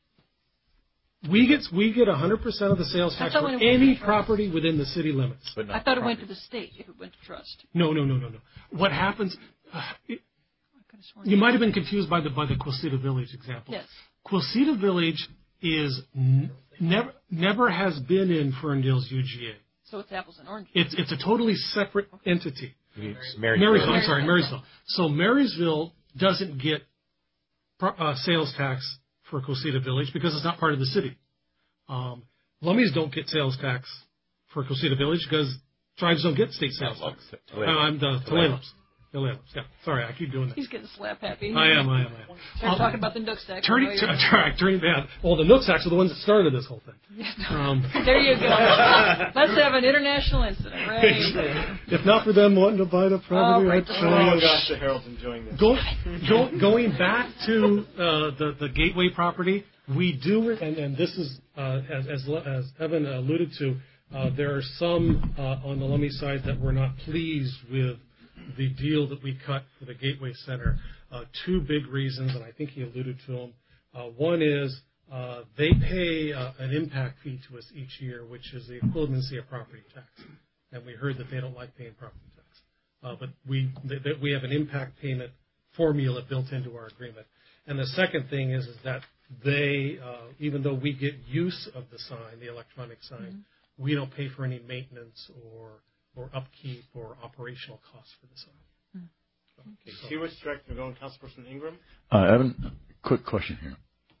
Speaker 4: We get we get one hundred percent of the sales tax for any property within the city limits.
Speaker 5: But I thought property. It went to the state if it went to trust.
Speaker 4: No, no, no, no, no. What happens? Uh, it, you might have been confused by the by the Quilceda Village example.
Speaker 5: Yes.
Speaker 4: Quilceda Village is n- never never has been in Ferndale's U G A.
Speaker 5: So it's apples and oranges.
Speaker 4: It's it's a totally separate entity.
Speaker 7: It's
Speaker 4: Marysville. Marysville. I'm sorry, Marysville. So Marysville doesn't get uh, sales tax for Quilceda Village because it's not part of the city. Um, Lummies don't get sales tax for Quilceda Village because tribes don't get state sales tax. Uh, I'm the Tulalip. Tulalip. Yeah. Sorry, I keep doing that.
Speaker 5: He's getting slap happy.
Speaker 4: I am. I am. I am.
Speaker 5: Start
Speaker 4: um,
Speaker 5: talking about the Nooks tax.
Speaker 4: Turning, t- t- turning bad. Well, the Nooks tax are the ones that started this whole thing. Um,
Speaker 5: there you go. Let's have an international incident. Right.
Speaker 4: If not for them wanting to buy the property,
Speaker 5: oh, right.
Speaker 4: I'd
Speaker 3: oh gosh, the Herald's enjoying this.
Speaker 4: Go, go, going back to uh, the the Gateway property, we do, and, and this is uh, as, as as Evan alluded to, uh, there are some uh, on the Lummi side that were not pleased with the deal that we cut for the Gateway Center. Uh, two big reasons, and I think he alluded to them. Uh, one is uh, they pay uh, an impact fee to us each year, which is the equivalency of property tax. And we heard that they don't like paying property tax. Uh, but we th- th- we have an impact payment formula built into our agreement. And the second thing is, is that they, uh, even though we get use of the sign, the electronic sign, mm-hmm. we don't pay for any maintenance or or upkeep or operational costs for the sign.
Speaker 3: Mm-hmm. Okay. So. See which direction we're going, Councilperson Ingram?
Speaker 8: Uh, Evan, quick question here.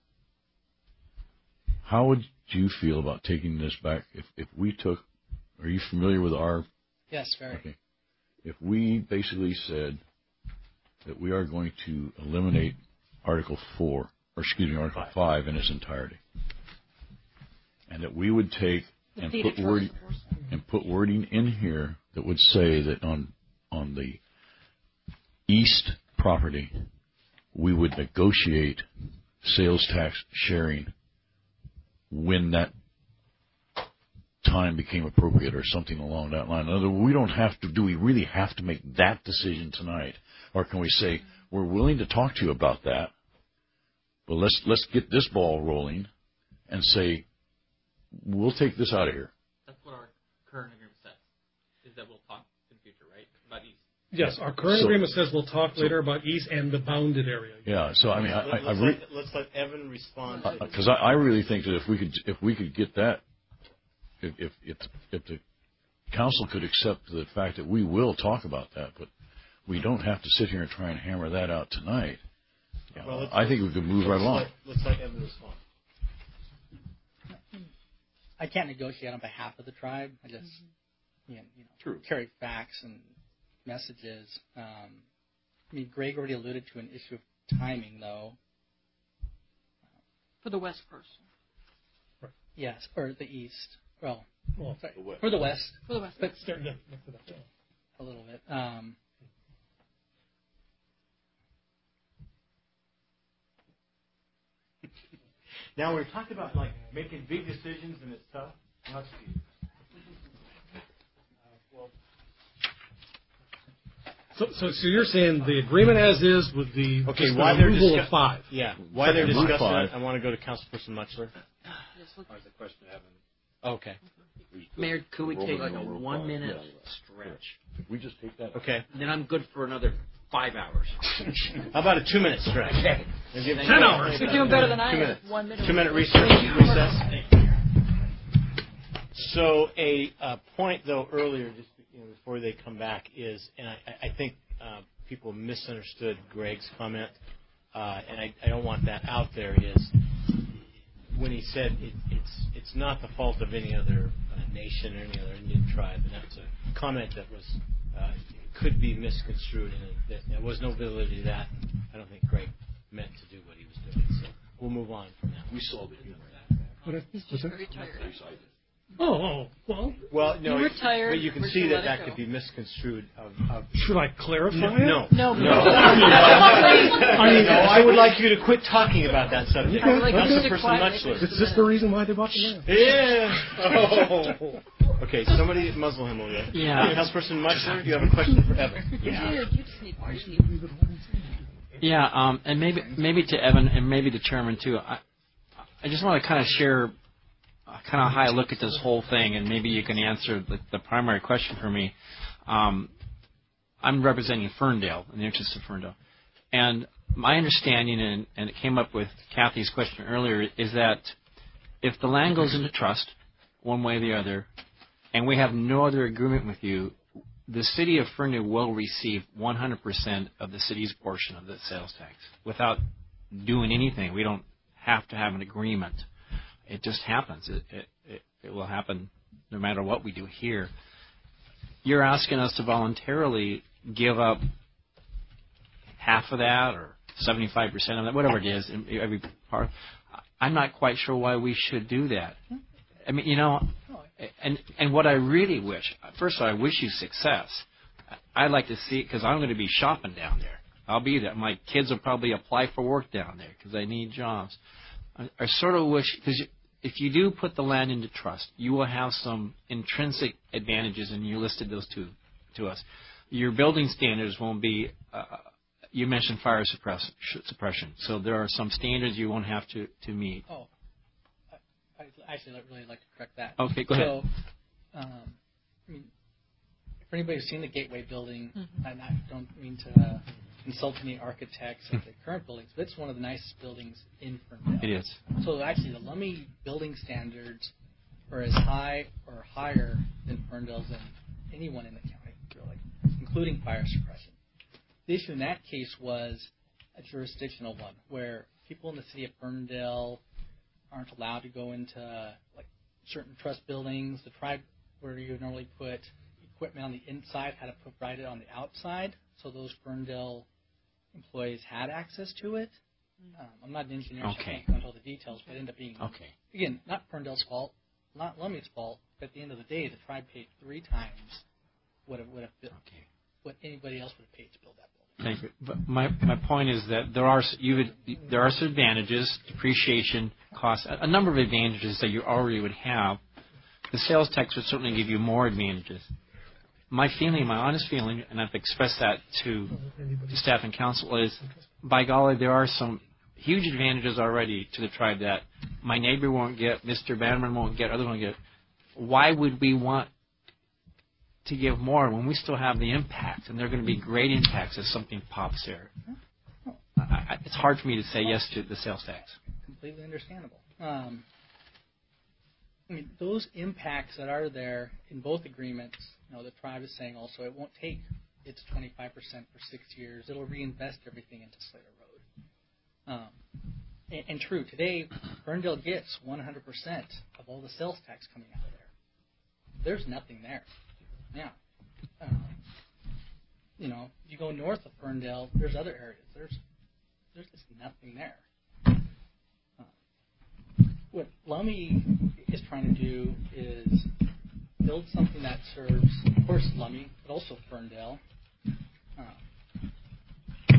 Speaker 8: How would you feel about taking this back if, if we took, are you familiar with our?
Speaker 2: Yes, very.
Speaker 8: Okay. If we basically said that we are going to eliminate Article four, or excuse me, Article five, five in its entirety, and that we would take and put wording and put wording in here that would say that on on the east property we would negotiate sales tax sharing when that time became appropriate or something along that line. In other words, we don't have to, do we really have to make that decision tonight? Or can we say, we're willing to talk to you about that, but let's, let's get this ball rolling and say, we'll take this out of here.
Speaker 16: That's what our current agreement says, is that we'll talk in the future, right, about East.
Speaker 4: Yes, our current
Speaker 8: So-
Speaker 4: agreement says we'll talk
Speaker 8: so-
Speaker 4: later about East and the bounded area.
Speaker 8: Yeah, so I mean, I, I, I
Speaker 18: let's,
Speaker 8: re-
Speaker 18: let, let's let Evan respond.
Speaker 8: because I, I really think that if we could if we could get that, if if if, if the council could accept the fact that we will talk about that, but we don't have to sit here and try and hammer that out tonight.
Speaker 18: Well, let's-
Speaker 8: I think we could move right
Speaker 18: let's
Speaker 8: along.
Speaker 18: Let, let's let Evan respond.
Speaker 2: I can't negotiate on behalf of the tribe. I just you know, you know
Speaker 8: True.
Speaker 2: carry facts and messages. Um, I mean, Greg already alluded to an issue of timing, though.
Speaker 5: For the West person.
Speaker 2: Yes, or the East. Well,
Speaker 4: Well,
Speaker 2: sorry,
Speaker 8: the West.
Speaker 2: or the West.
Speaker 5: For the West.
Speaker 2: But
Speaker 4: There, yeah, that's it.
Speaker 2: a little bit. Um,
Speaker 18: Now we're talking about like making big decisions and it's tough. Now it's easy.
Speaker 4: So, so, so you're saying the agreement as is with the
Speaker 18: Okay,
Speaker 4: just the
Speaker 18: why they're
Speaker 4: removal
Speaker 18: discuss-
Speaker 4: of five?
Speaker 18: Yeah, why they're
Speaker 8: Second,
Speaker 18: discussing
Speaker 8: five.
Speaker 18: it, I want to go to Councilperson Muchler.
Speaker 6: There's a question, Evan.
Speaker 18: Okay.
Speaker 17: Mayor, could we take like a one minute stretch?
Speaker 8: If we just take that.
Speaker 18: Okay.
Speaker 17: Then I'm good for another five hours.
Speaker 18: How about a two minute stretch?
Speaker 17: Okay.
Speaker 4: Ten hours.
Speaker 5: You're doing better than I
Speaker 18: Two
Speaker 5: am.
Speaker 18: minutes.
Speaker 5: One minute.
Speaker 18: Two minute recess. recess. So a uh, point though earlier, just you know, before they come back, is, and I, I think uh, people misunderstood Greg's comment, uh, and I, I don't want that out there. Is when he said it, it's it's not the fault of any other uh, nation or any other Indian tribe, and that's a comment that was uh, could be misconstrued, and it, there was no validity to that. I don't think Greg meant to do what he was doing. So we'll move on from that.
Speaker 8: We solved it.
Speaker 4: What,
Speaker 5: He's just very tired.
Speaker 4: Oh, oh, well.
Speaker 18: Well, no,
Speaker 5: You were tired.
Speaker 18: but you can
Speaker 5: We're
Speaker 18: see
Speaker 5: gonna
Speaker 18: that
Speaker 5: let it
Speaker 18: that
Speaker 5: go.
Speaker 18: could be misconstrued. Of, of
Speaker 4: Should I clarify
Speaker 18: no,
Speaker 4: it?
Speaker 18: no,
Speaker 5: No,
Speaker 18: no.
Speaker 4: I mean,
Speaker 18: no, I would like you to quit talking about that subject.
Speaker 4: I would like
Speaker 5: you to
Speaker 18: Councilperson
Speaker 5: quiet
Speaker 18: Muchler.
Speaker 4: Is this the reason why they bought the land?
Speaker 18: Yeah. Oh. Okay, somebody muzzle him a little bit.
Speaker 6: Yeah.
Speaker 18: Councilperson Muchler, you have a question for Evan.
Speaker 6: Yeah.
Speaker 5: You just need more sleep.
Speaker 6: Yeah, um, and maybe maybe to Evan and maybe to Chairman too. I, I just want to kind of share kind of how I look at this whole thing, and maybe you can answer the, the primary question for me. Um, I'm representing Ferndale, in the interest of Ferndale, and my understanding, and, and it came up with Kathy's question earlier, is that if the land goes into trust, one way or the other, and we have no other agreement with you, the city of Ferndale will receive one hundred percent of the city's portion of the sales tax without doing anything. We don't have to have an agreement. It just happens. It, it, it, it will happen no matter what we do here. You're asking us to voluntarily give up half of that or seventy-five percent of that, whatever it is, in every part. I'm not quite sure why we should do that. I mean, you know, and and what I really wish, first of all, I wish you success. I'd like to see it because I'm going to be shopping down there. I'll be there. My kids will probably apply for work down there because they need jobs. I, I sort of wish, because if you do put the land into trust, you will have some intrinsic advantages, and you listed those to, to us. Your building standards won't be, uh, you mentioned fire suppress, suppression, so there are some standards you won't have to, to meet.
Speaker 2: oh, I, I actually like- really like to correct that.
Speaker 6: Okay, go ahead.
Speaker 2: So, um, I mean, if anybody's seen the Gateway building,
Speaker 5: Mhm.
Speaker 2: and I don't mean to uh, insult any architects of the current buildings, but it's one of the nicest buildings in Ferndale.
Speaker 6: It is.
Speaker 2: So actually, the Lummi building standards are as high or higher than Ferndale's and anyone in the county, really, including fire suppression. The issue in that case was a jurisdictional one, where people in the city of Ferndale aren't allowed to go into like certain trust buildings. The tribe, where you would normally put equipment on the inside, had to provide it on the outside, so those Ferndale employees had access to it. Um, I'm not an engineer, so I
Speaker 6: Okay.
Speaker 2: can't go into all the details, but it ended up being,
Speaker 6: Okay.
Speaker 2: again, not Ferndale's fault, not Lummi's fault, but at the end of the day, the tribe paid three times what it would have been,
Speaker 6: Okay.
Speaker 2: what anybody else would have paid to build that building.
Speaker 6: Thank you. But my my point is that there are you would there are some advantages, depreciation, costs, a, a number of advantages that you already would have. the sales tax would certainly give you more advantages. My feeling, my honest feeling, and I've expressed that to the staff and council, is, by golly, there are some huge advantages already to the tribe that my neighbor won't get, Mister Bannerman won't get, others won't get. Why would we want to give more when we still have the impact, and they're going to be great impacts if something pops there? I, I, it's hard for me to say yes to the sales tax.
Speaker 2: Completely understandable. Um, I mean, those impacts that are there in both agreements, you know, the tribe is saying also it won't take its twenty-five percent for six years. It'll reinvest everything into Slater Road. Um, and, and true, today, Ferndale gets one hundred percent of all the sales tax coming out of there. There's nothing there. Yeah. Um, you know, you go north of Ferndale, there's other areas. There's there's just nothing there. Uh, what Lummi is trying to do is build something that serves, of course, Lummi, but also Ferndale. Uh,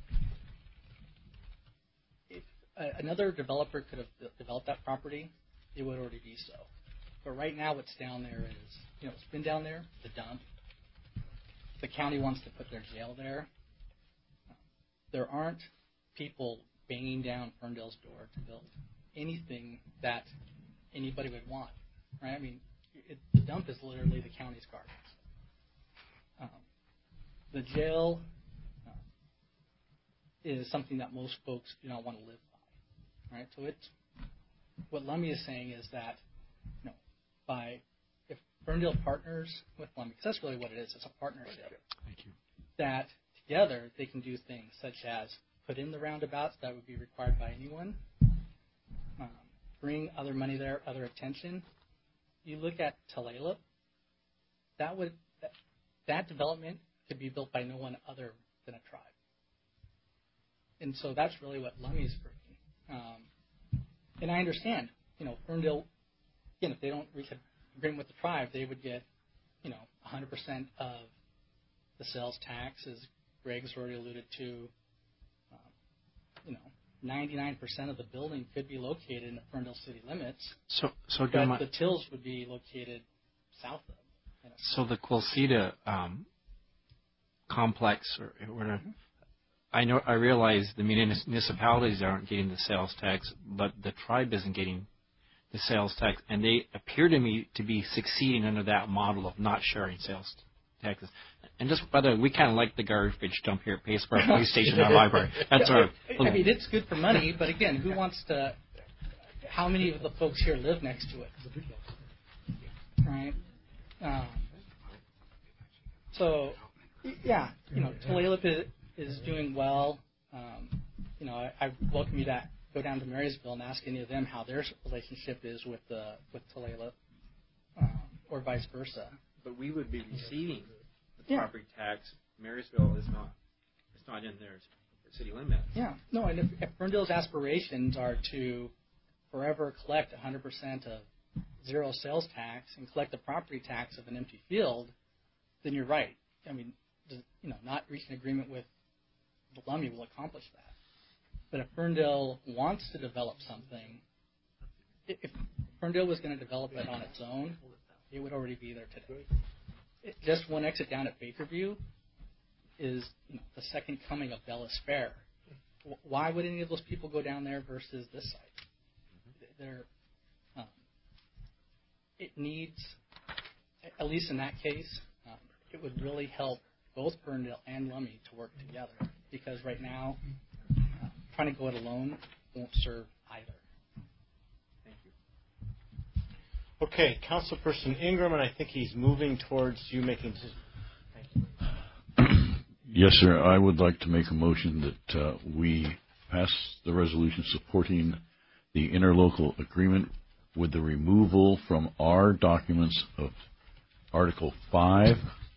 Speaker 2: if uh, another developer could have developed that property, it would already be so. But right now, what's down there is, you know, it's been down there, the dump. The county wants to put their jail there. There aren't people banging down Ferndale's door to build anything that anybody would want, right? I mean, it, the dump is literally the county's gardens. Um, the jail uh, is something that most folks do not want to live by, right? So it's what Lummi is saying is that, you know, by if Ferndale partners with Lummi, because that's really what it is, it's a partnership.
Speaker 6: Thank you.
Speaker 2: That together they can do things such as put in the roundabouts that would be required by anyone, um, bring other money there, other attention. You look at Tulalip, that would that, that development could be built by no one other than a tribe. And so that's really what Lummi is bringing. Um, and I understand, you know, Ferndale, again, if they don't reach an agreement with the tribe, they would get, you know, one hundred percent of the sales tax, as Greg's already alluded to. Um, you know, ninety-nine percent of the building could be located in the Ferndale city limits.
Speaker 6: So, so
Speaker 2: but
Speaker 6: my,
Speaker 2: the Tills would be located south of. You know.
Speaker 6: So the Quilceda um, complex, or whatever. Mm-hmm. I know. I realize the municipalities aren't getting the sales tax, but the tribe isn't getting the sales tax, and they appear to me to be succeeding under that model of not sharing sales taxes. And just by the way, we kind of like the garbage dump here at Pace Park Police Station, our library. That's our.
Speaker 2: I mean, it's good for money, but again, who wants to? How many of the folks here live next to it? Right. Um, so, yeah, you know, Tulalip is, is doing well. Um, you know, I, I welcome you to go down to Marysville and ask any of them how their relationship is with the with Tulalip, um, or vice versa.
Speaker 6: But we would be receiving the
Speaker 2: yeah.
Speaker 6: property tax. Marysville is not. It's not in their city limits.
Speaker 2: Yeah. No, and if, if Ferndale's aspirations are to forever collect one hundred percent of zero sales tax and collect the property tax of an empty field, then you're right. I mean, you know, not reaching an agreement with the Lummi will accomplish that. But if Ferndale wants to develop something, if Ferndale was going to develop it on its own, it would already be there today. It, just one exit down at Bakerview is, you know, the second coming of Bellis Fair. Why would any of those people go down there versus this site? They're, um, it needs, at least in that case, um, it would really help both Ferndale and Lummi to work together, because right now, uh, trying to go it alone won't serve either.
Speaker 3: Thank you. Okay, Councilperson Ingram, and I think he's moving towards you making decisions. Thank you.
Speaker 8: Yes, sir. I would like to make a motion that uh, we pass the resolution supporting the interlocal agreement with the removal from our documents of Article five,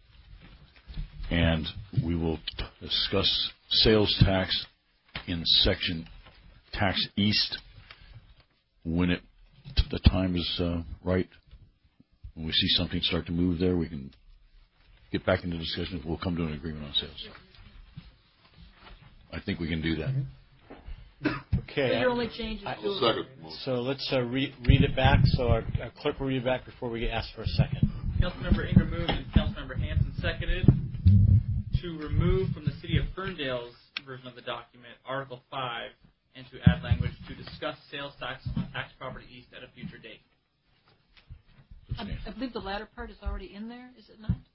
Speaker 8: and we will t- discuss sales tax in Section Tax East when it the time is uh, right. When we see something start to move there, we can get back into discussion. We'll come to an agreement on sales. I think we can do that.
Speaker 18: Okay.
Speaker 5: So your only change is
Speaker 18: I-
Speaker 5: to
Speaker 9: Second.
Speaker 18: So let's uh, re- read it back. So our, our clerk will read it back before we get asked for a second.
Speaker 16: Councilmember Ingram moved and Councilmember Hanson seconded to remove from the City of Ferndale's version of the document Article five and to add language to discuss sales tax on tax property east at a future date.
Speaker 5: I, I believe the latter part is already in there, is it not?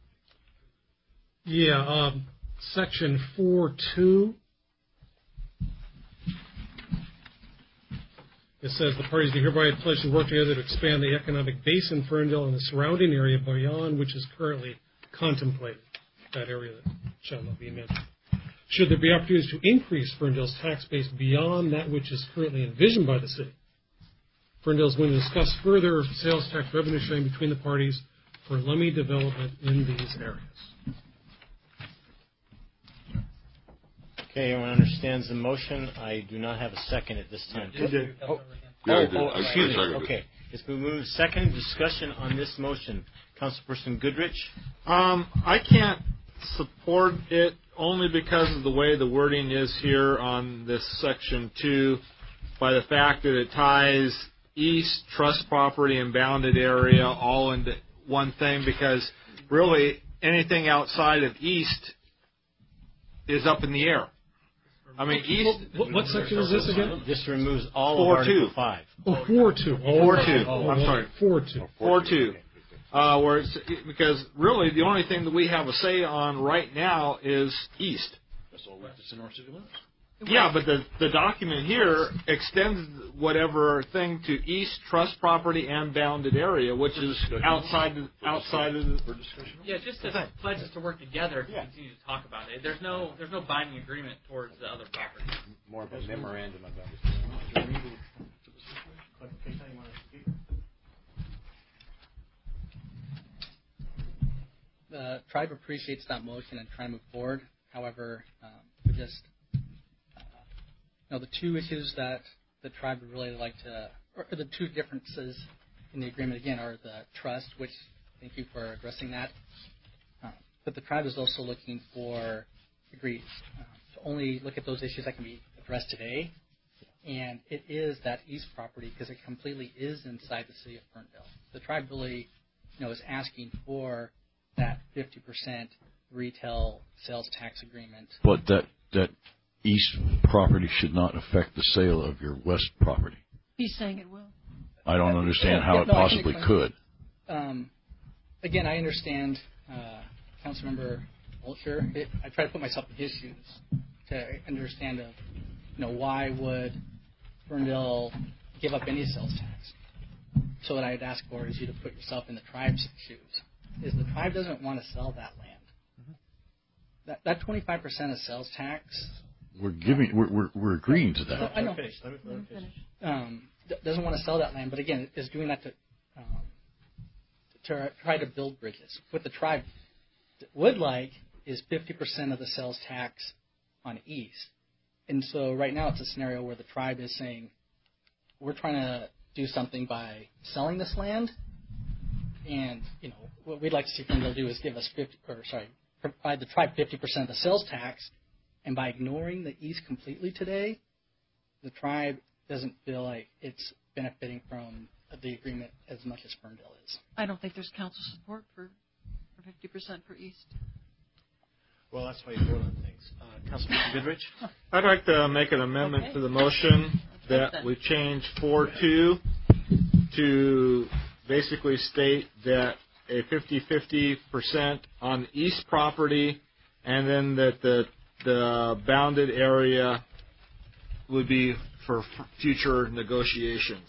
Speaker 4: Yeah, um, section four two. It says the parties do hereby pledge to work together to expand the economic base in Ferndale and the surrounding area beyond which is currently contemplated. That area that shall not be mentioned. Should there be opportunities to increase Ferndale's tax base beyond that which is currently envisioned by the city, Ferndale is going to discuss further sales tax revenue sharing between the parties for Lummi development in these areas.
Speaker 18: Okay, everyone understands the motion. I do not have a second at this time.
Speaker 9: You did.
Speaker 18: Oh,
Speaker 9: Yeah, I
Speaker 18: oh,
Speaker 9: did.
Speaker 18: oh,
Speaker 9: I-
Speaker 18: excuse
Speaker 9: I
Speaker 18: me.
Speaker 9: seconded it.
Speaker 18: Okay, it's been moved second. Discussion on this motion. Councilperson Goodrich.
Speaker 3: Um, I can't support it only because of the way the wording is here on this section two, by the fact that it ties east, trust property, and bounded area all into one thing, because really anything outside of east is up in the air. I mean, east...
Speaker 4: What, what section is this again?
Speaker 18: This removes all
Speaker 3: Four
Speaker 18: of Article
Speaker 3: two.
Speaker 18: five.
Speaker 4: Oh, four two. Oh,
Speaker 3: Four
Speaker 4: okay.
Speaker 3: two.
Speaker 4: Oh,
Speaker 3: I'm sorry.
Speaker 4: Four two.
Speaker 3: Four two. Uh, where it's, because really the only thing that we have a say on right now is east.
Speaker 8: That's all that's in our city limits.
Speaker 3: Yeah, but the the document here extends whatever thing to east, trust property, and bounded area, which is outside the, outside of the.
Speaker 16: Yeah, just as pledges to work together to continue to talk about it. There's no there's no binding agreement towards the other properties.
Speaker 15: More of a memorandum of understanding.
Speaker 2: The tribe appreciates that motion and try to move forward. However, um, we just, uh, you know, the two issues that the tribe would really like to, or the two differences in the agreement again are the trust, which thank you for addressing that. Uh, but the tribe is also looking for agreed uh, to only look at those issues that can be addressed today. And it is that east property because it completely is inside the city of Ferndale. The tribe really, you know, is asking for that fifty percent retail sales tax agreement.
Speaker 8: But that that east property should not affect the sale of your west property.
Speaker 5: He's saying it will.
Speaker 8: I don't understand
Speaker 2: Yeah,
Speaker 8: how
Speaker 2: yeah,
Speaker 8: it
Speaker 2: no, I can
Speaker 8: possibly
Speaker 2: explain.
Speaker 8: could.
Speaker 2: Um, again, I understand uh, Councilmember Olsher. It, I try to put myself in his shoes to understand, of, you know, why would Ferndale give up any sales tax? So what I'd ask for is you to put yourself in the tribe's shoes. Is the tribe doesn't want to sell that land. Mm-hmm. That that twenty-five percent of sales tax.
Speaker 8: We're giving, we're we're, we're agreeing to that.
Speaker 2: I know.
Speaker 18: Finish. Let me, let me finish.
Speaker 2: Um, d- doesn't want to sell that land, but again, is doing that to um, to try to build bridges. What the tribe would like is fifty percent of the sales tax on east. And so right now it's a scenario where the tribe is saying, we're trying to do something by selling this land. And, you know, what we'd like to see Ferndale do is give us fifty, or sorry, provide the tribe fifty percent of the sales tax. And by ignoring the east completely today, the tribe doesn't feel like it's benefiting from the agreement as much as Ferndale is.
Speaker 5: I don't think there's council support for, for fifty percent for east.
Speaker 18: Well, that's why you vote on things. Uh, Councilman Goodrich?
Speaker 3: I'd like to make an amendment
Speaker 5: Okay.
Speaker 3: to the motion that we change four two to basically state that a fifty-fifty percent on east property, and then that the the bounded area would be for f- future negotiations.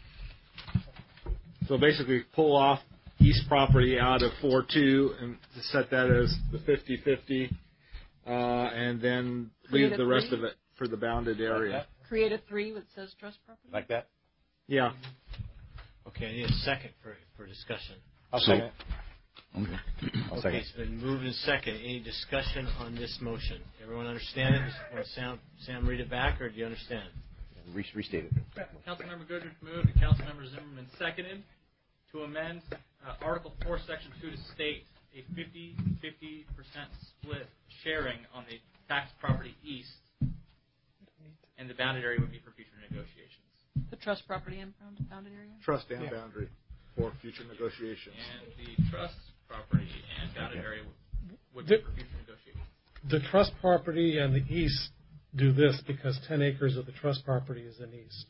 Speaker 3: So basically pull off east property out of four two and set that as the fifty-fifty, uh, and then leave
Speaker 5: Create a
Speaker 3: the rest
Speaker 5: three?
Speaker 3: of it for the bounded area.
Speaker 5: Create a three that says trust property.
Speaker 15: Like that?
Speaker 3: Yeah.
Speaker 18: Okay, I need a second for, for discussion.
Speaker 15: I'll
Speaker 8: So-
Speaker 15: second it.
Speaker 8: Okay.
Speaker 15: I'll
Speaker 18: Okay,
Speaker 15: second
Speaker 18: it's been moved and second. Any discussion on this motion? Everyone understand it? Just want Sam, Sam read it back, or do you understand?
Speaker 15: Re- restate it.
Speaker 16: Councilmember Goodrich moved and Councilmember Zimmerman seconded to amend uh, Article four, Section two to state a fifty-fifty percent split sharing on the tax property east and the bounded area would be for future negotiations.
Speaker 5: The trust property and bound- bounded area?
Speaker 3: Trust and
Speaker 4: Yeah.
Speaker 3: boundary for future negotiations.
Speaker 16: And the trust property and bounded area would, would
Speaker 4: The-
Speaker 16: be for future negotiations.
Speaker 4: The trust property and the east do this because ten acres of the trust property is in east.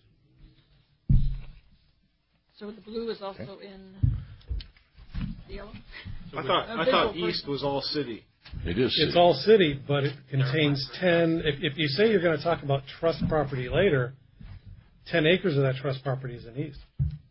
Speaker 5: So the blue is also in the yellow?
Speaker 3: I thought
Speaker 5: A
Speaker 3: I thought
Speaker 5: visual
Speaker 3: east
Speaker 5: person.
Speaker 3: was all city.
Speaker 8: It is.
Speaker 4: It's all city, but it contains ten. If, if you say you're going to talk about trust property later, ten acres of that trust property is in east.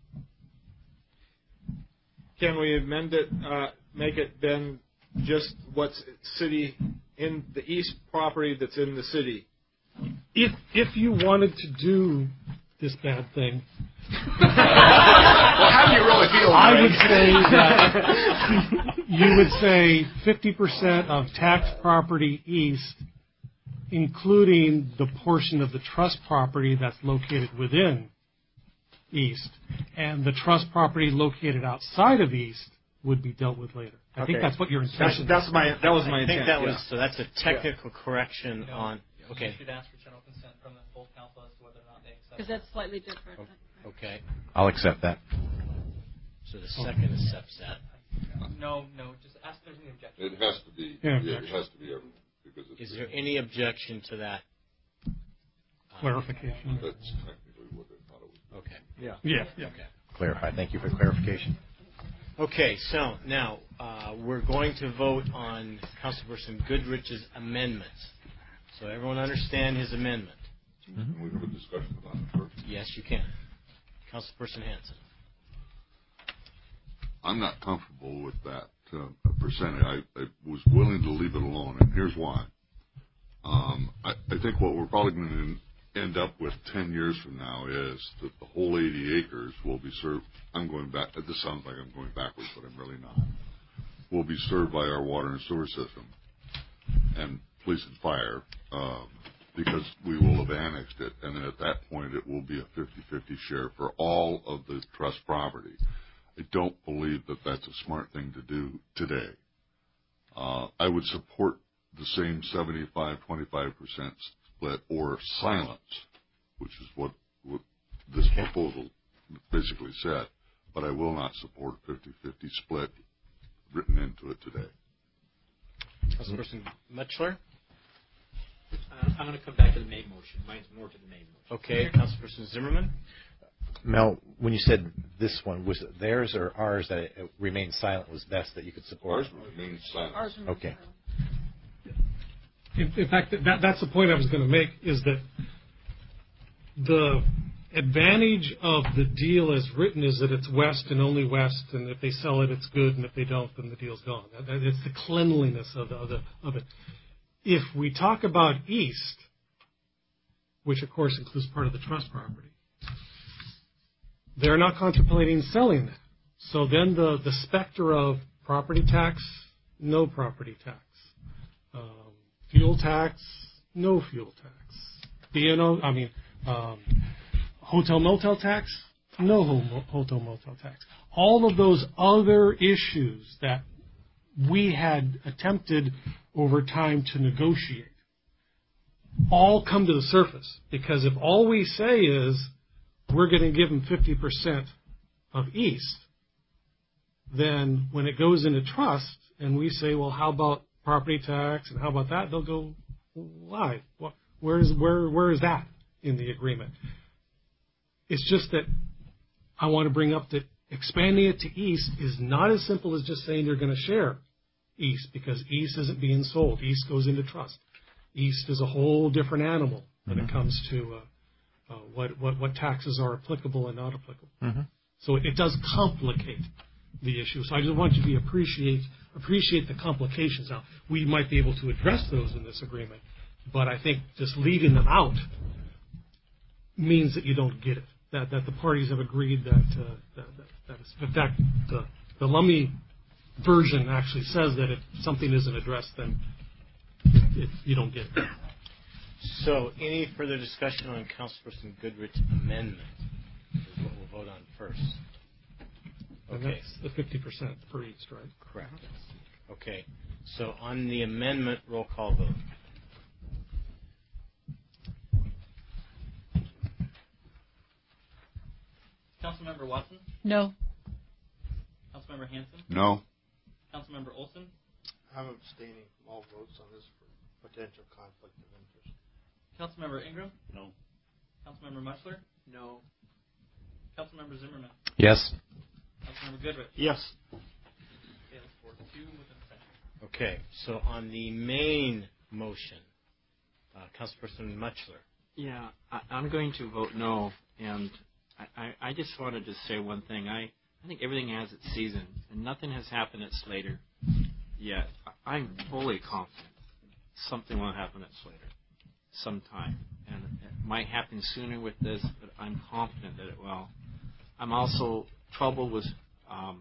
Speaker 3: Can we amend it, uh, make it then just what's city in the east property that's in the city?
Speaker 4: If if you wanted to do this bad thing,
Speaker 9: Well, how do you really feel?
Speaker 4: I
Speaker 9: Greg?
Speaker 4: would say that you would say fifty percent of tax property east, including the portion of the trust property that's located within east, and the trust property located outside of east would be dealt with later. I
Speaker 3: Okay.
Speaker 4: think that's what your
Speaker 3: That's,
Speaker 4: intention
Speaker 3: that's
Speaker 4: is.
Speaker 3: my that was my
Speaker 18: I think
Speaker 3: intent.
Speaker 18: that
Speaker 3: yeah.
Speaker 18: was so. That's a technical correction
Speaker 16: No.
Speaker 18: on. Okay.
Speaker 16: You should ask for general consent from the full council as to whether or not they accept
Speaker 5: Because
Speaker 16: it.
Speaker 5: that's slightly different.
Speaker 18: Okay.
Speaker 7: I'll accept that.
Speaker 18: So the second accepts that.
Speaker 16: No, no, just ask if there's any objection.
Speaker 9: It has to be.
Speaker 4: Yeah.
Speaker 9: Yeah, it has to be everyone because it's.
Speaker 18: Is there any objection to that? uh,
Speaker 4: Clarification.
Speaker 9: That's technically what they thought it was.
Speaker 18: Okay.
Speaker 3: Yeah.
Speaker 4: Yeah. yeah.
Speaker 18: Okay.
Speaker 7: Clarify. Thank you for the clarification.
Speaker 18: Okay, so now uh, we're going to vote on Councilperson Goodrich's amendment. So everyone understand his amendment?
Speaker 9: Can we have a discussion about it first?
Speaker 18: Yes, you can. Councilperson Hanson.
Speaker 9: I'm not comfortable with that uh, percentage. I, I was willing to leave it alone, and here's why. Um, I, I think what we're probably going to end up with ten years from now is that the whole eighty acres will be served. I'm going back. This sounds like I'm going backwards, but I'm really not. Will be served by our water and sewer system and police and fire um, because we will have annexed it, and then at that point it will be a fifty-fifty share for all of the trust property. I don't believe that that's a smart thing to do today. Uh, I would support the same seventy-five twenty-five percent split or silence, which is what, what this proposal basically said, but I will not support a fifty-fifty split written into it today.
Speaker 18: Councilperson Mutchler?
Speaker 15: Uh, I'm going to come back to the main motion. Mine's more to the main motion.
Speaker 18: Okay, Councilperson Zimmerman?
Speaker 7: Mel, when you said this one, was it theirs or ours that it remained silent was best that you could support?
Speaker 9: Ours remains silent.
Speaker 5: Ours remains
Speaker 7: Okay.
Speaker 4: In, in fact, that, that's the point I was going to make, is that the advantage of the deal as written is that it's west and only west, and if they sell it, it's good, and if they don't, then the deal's gone. That- that- It's the cleanliness of, the, of, the, of it. If we talk about east, which of course includes part of the trust property, they're not contemplating selling that. So then the, the specter of property tax, no property tax. Um, fuel tax, no fuel tax. B and O, I mean, um, hotel motel tax, no ho- hotel motel tax. All of those other issues that we had attempted over time to negotiate all come to the surface, because if all we say is we're going to give them fifty percent of east, then when it goes into trust and we say, well, how about property tax and how about that, they'll go, why? Where is, where, where is that in the agreement? It's just that I want to bring up that expanding it to east is not as simple as just saying they're going to share east, because east isn't being sold. East goes into trust. East is a whole different animal when
Speaker 7: Mm-hmm.
Speaker 4: it comes to uh, uh, what, what, what taxes are applicable and not applicable.
Speaker 7: Mm-hmm.
Speaker 4: So it, it does complicate the issue. So I just want you to be appreciate appreciate the complications. Now, we might be able to address those in this agreement, but I think just leaving them out means that you don't get it. That that the parties have agreed that uh, that, that, that is, in fact, the the Lummi version actually says that if something isn't addressed, then it, it, you don't get it.
Speaker 18: So any further discussion on Councilperson Goodrich's amendment is what we'll vote on first.
Speaker 4: And
Speaker 18: Okay.
Speaker 4: that's the fifty percent for east, right?
Speaker 18: Correct. Okay. So on the amendment, roll call vote.
Speaker 16: Councilmember Watson?
Speaker 5: No.
Speaker 16: Councilmember Hanson?
Speaker 9: No.
Speaker 16: Councilmember Olson?
Speaker 3: I'm abstaining from all votes on this for potential conflict of interest.
Speaker 16: Councilmember Ingram?
Speaker 8: No.
Speaker 16: Councilmember Muchler?
Speaker 15: No.
Speaker 16: Councilmember Zimmerman?
Speaker 7: Yes.
Speaker 16: Councilmember Goodrich?
Speaker 3: Yes.
Speaker 16: Fails for two with an abstention.
Speaker 18: Okay, so on the main motion, uh, Councilperson Muchler.
Speaker 6: Yeah, I, I'm going to vote no, and I, I, I just wanted to say one thing. I, I think everything has its season, and nothing has happened at Slater yet. I, I'm fully confident something will happen at Slater sometime, and it might happen sooner with this, but I'm confident that it will. I'm also troubled with um,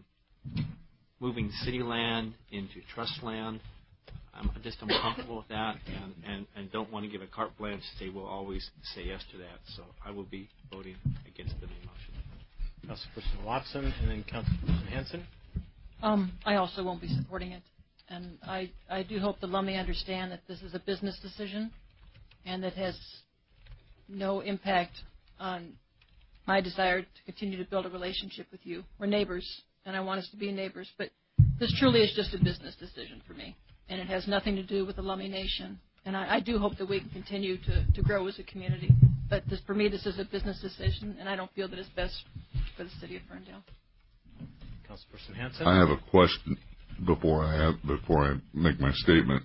Speaker 6: moving city land into trust land. I'm just uncomfortable with that, and, and, and don't want to give a carte blanche to say we'll always say yes to that. So I will be voting against the main motion.
Speaker 18: Councilperson Watson, and then Councilperson Hanson.
Speaker 5: Um, I also won't be supporting it, and I, I do hope the Lummi understand that this is a business decision, and that has no impact on my desire to continue to build a relationship with you. We're neighbors, and I want us to be neighbors, but this truly is just a business decision for me, and it has nothing to do with the Lummi Nation. And I, I do hope that we can continue to, to grow as a community. But this, for me, this is a business decision, and I don't feel that it's best for the city of Ferndale.
Speaker 18: Councilperson Hanson.
Speaker 9: I have a question before I have before I make my statement.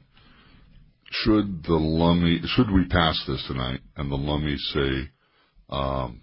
Speaker 9: Should the Lummi should we pass this tonight and the Lummi say um,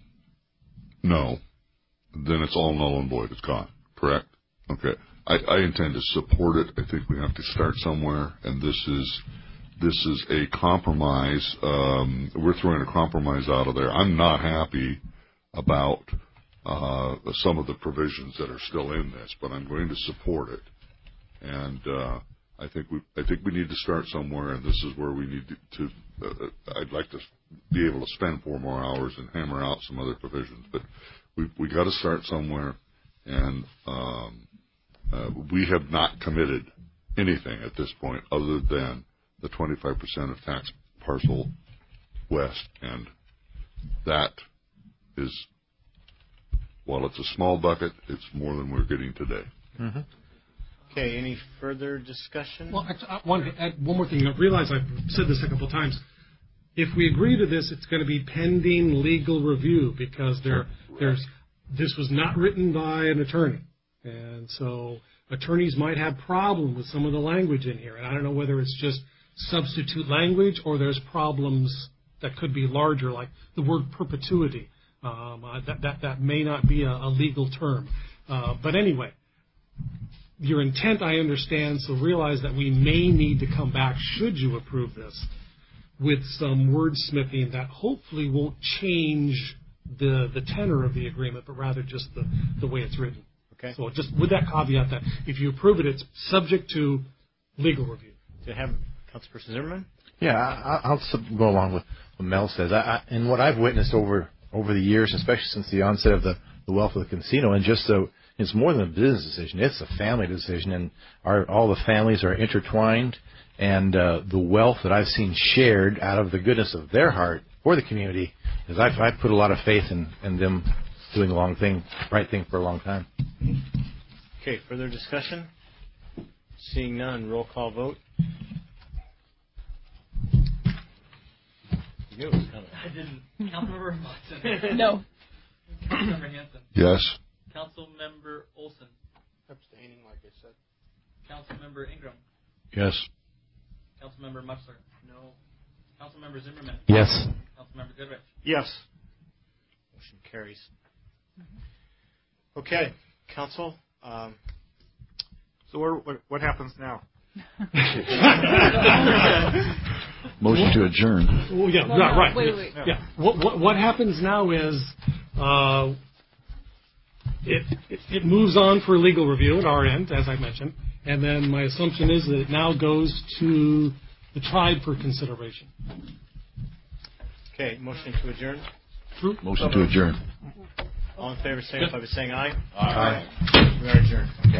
Speaker 9: no, then it's all null and void. It's gone. Correct? Okay. I, I intend to support it. I think we have to start somewhere, and this is this is a compromise. Um, we're throwing a compromise out of there. I'm not happy about uh, some of the provisions that are still in this, but I'm going to support it. And uh, I think we I think we need to start somewhere, and this is where we need to. to uh, I'd like to be able to spend four more hours and hammer out some other provisions, but we we got to start somewhere, and um, uh, we have not committed anything at this point other than the twenty-five percent of tax parcel west, and that is, while it's a small bucket, it's more than we're getting today.
Speaker 18: Mm-hmm. Okay, any further discussion?
Speaker 4: Well, I, I wanted to add one more thing. I realize I've said this a couple of times. If we agree to this, it's going to be pending legal review because there, there's this was not written by an attorney, and so attorneys might have problems with some of the language in here. And I don't know whether it's just substitute language or there's problems that could be larger, like the word perpetuity. Um, uh, that, that that may not be a, a legal term, uh, but anyway. Your intent, I understand, so realize that we may need to come back, should you approve this, with some wordsmithing that hopefully won't change the the tenor of the agreement, but rather just the, the way it's written.
Speaker 18: Okay.
Speaker 4: So just with that caveat that if you approve it, it's subject to legal review.
Speaker 18: To have Councilperson Zimmerman?
Speaker 7: Yeah, I, I'll go along with what Mel says. I, I, and what I've witnessed over over the years, especially since the onset of the, the wealth of the casino, and just so it's more than a business decision. It's a family decision, and our, all the families are intertwined, and uh, the wealth that I've seen shared out of the goodness of their heart for the community is I've, I've put a lot of faith in, in them doing the long thing, right thing for a long time.
Speaker 18: Okay, further discussion? Seeing none, roll call vote. You knew it was coming.
Speaker 16: I didn't. Councilmember Watson.
Speaker 5: No.
Speaker 16: Councilmember Hanson.
Speaker 9: Yes.
Speaker 16: Councilmember Olson.
Speaker 3: Abstaining, like I said.
Speaker 16: Councilmember Ingram.
Speaker 9: Yes.
Speaker 16: Councilmember Muchler. No. Councilmember Zimmerman.
Speaker 7: Yes.
Speaker 16: Councilmember Goodrich.
Speaker 3: Yes.
Speaker 18: Motion carries. Okay, Council. Um,
Speaker 3: So where, what, what happens now?
Speaker 8: Motion to adjourn.
Speaker 4: Oh, yeah,
Speaker 5: Well,
Speaker 4: yeah,
Speaker 5: no,
Speaker 4: right.
Speaker 5: wait, wait.
Speaker 4: Yeah. What, what, what happens now is uh, it, it, it moves on for legal review at our end, as I mentioned, and then my assumption is that it now goes to the tribe for consideration.
Speaker 18: okay, motion to adjourn.
Speaker 4: True?
Speaker 8: Motion to adjourn.
Speaker 18: All in favor, signify by saying aye.
Speaker 8: Aye.
Speaker 18: We are adjourned.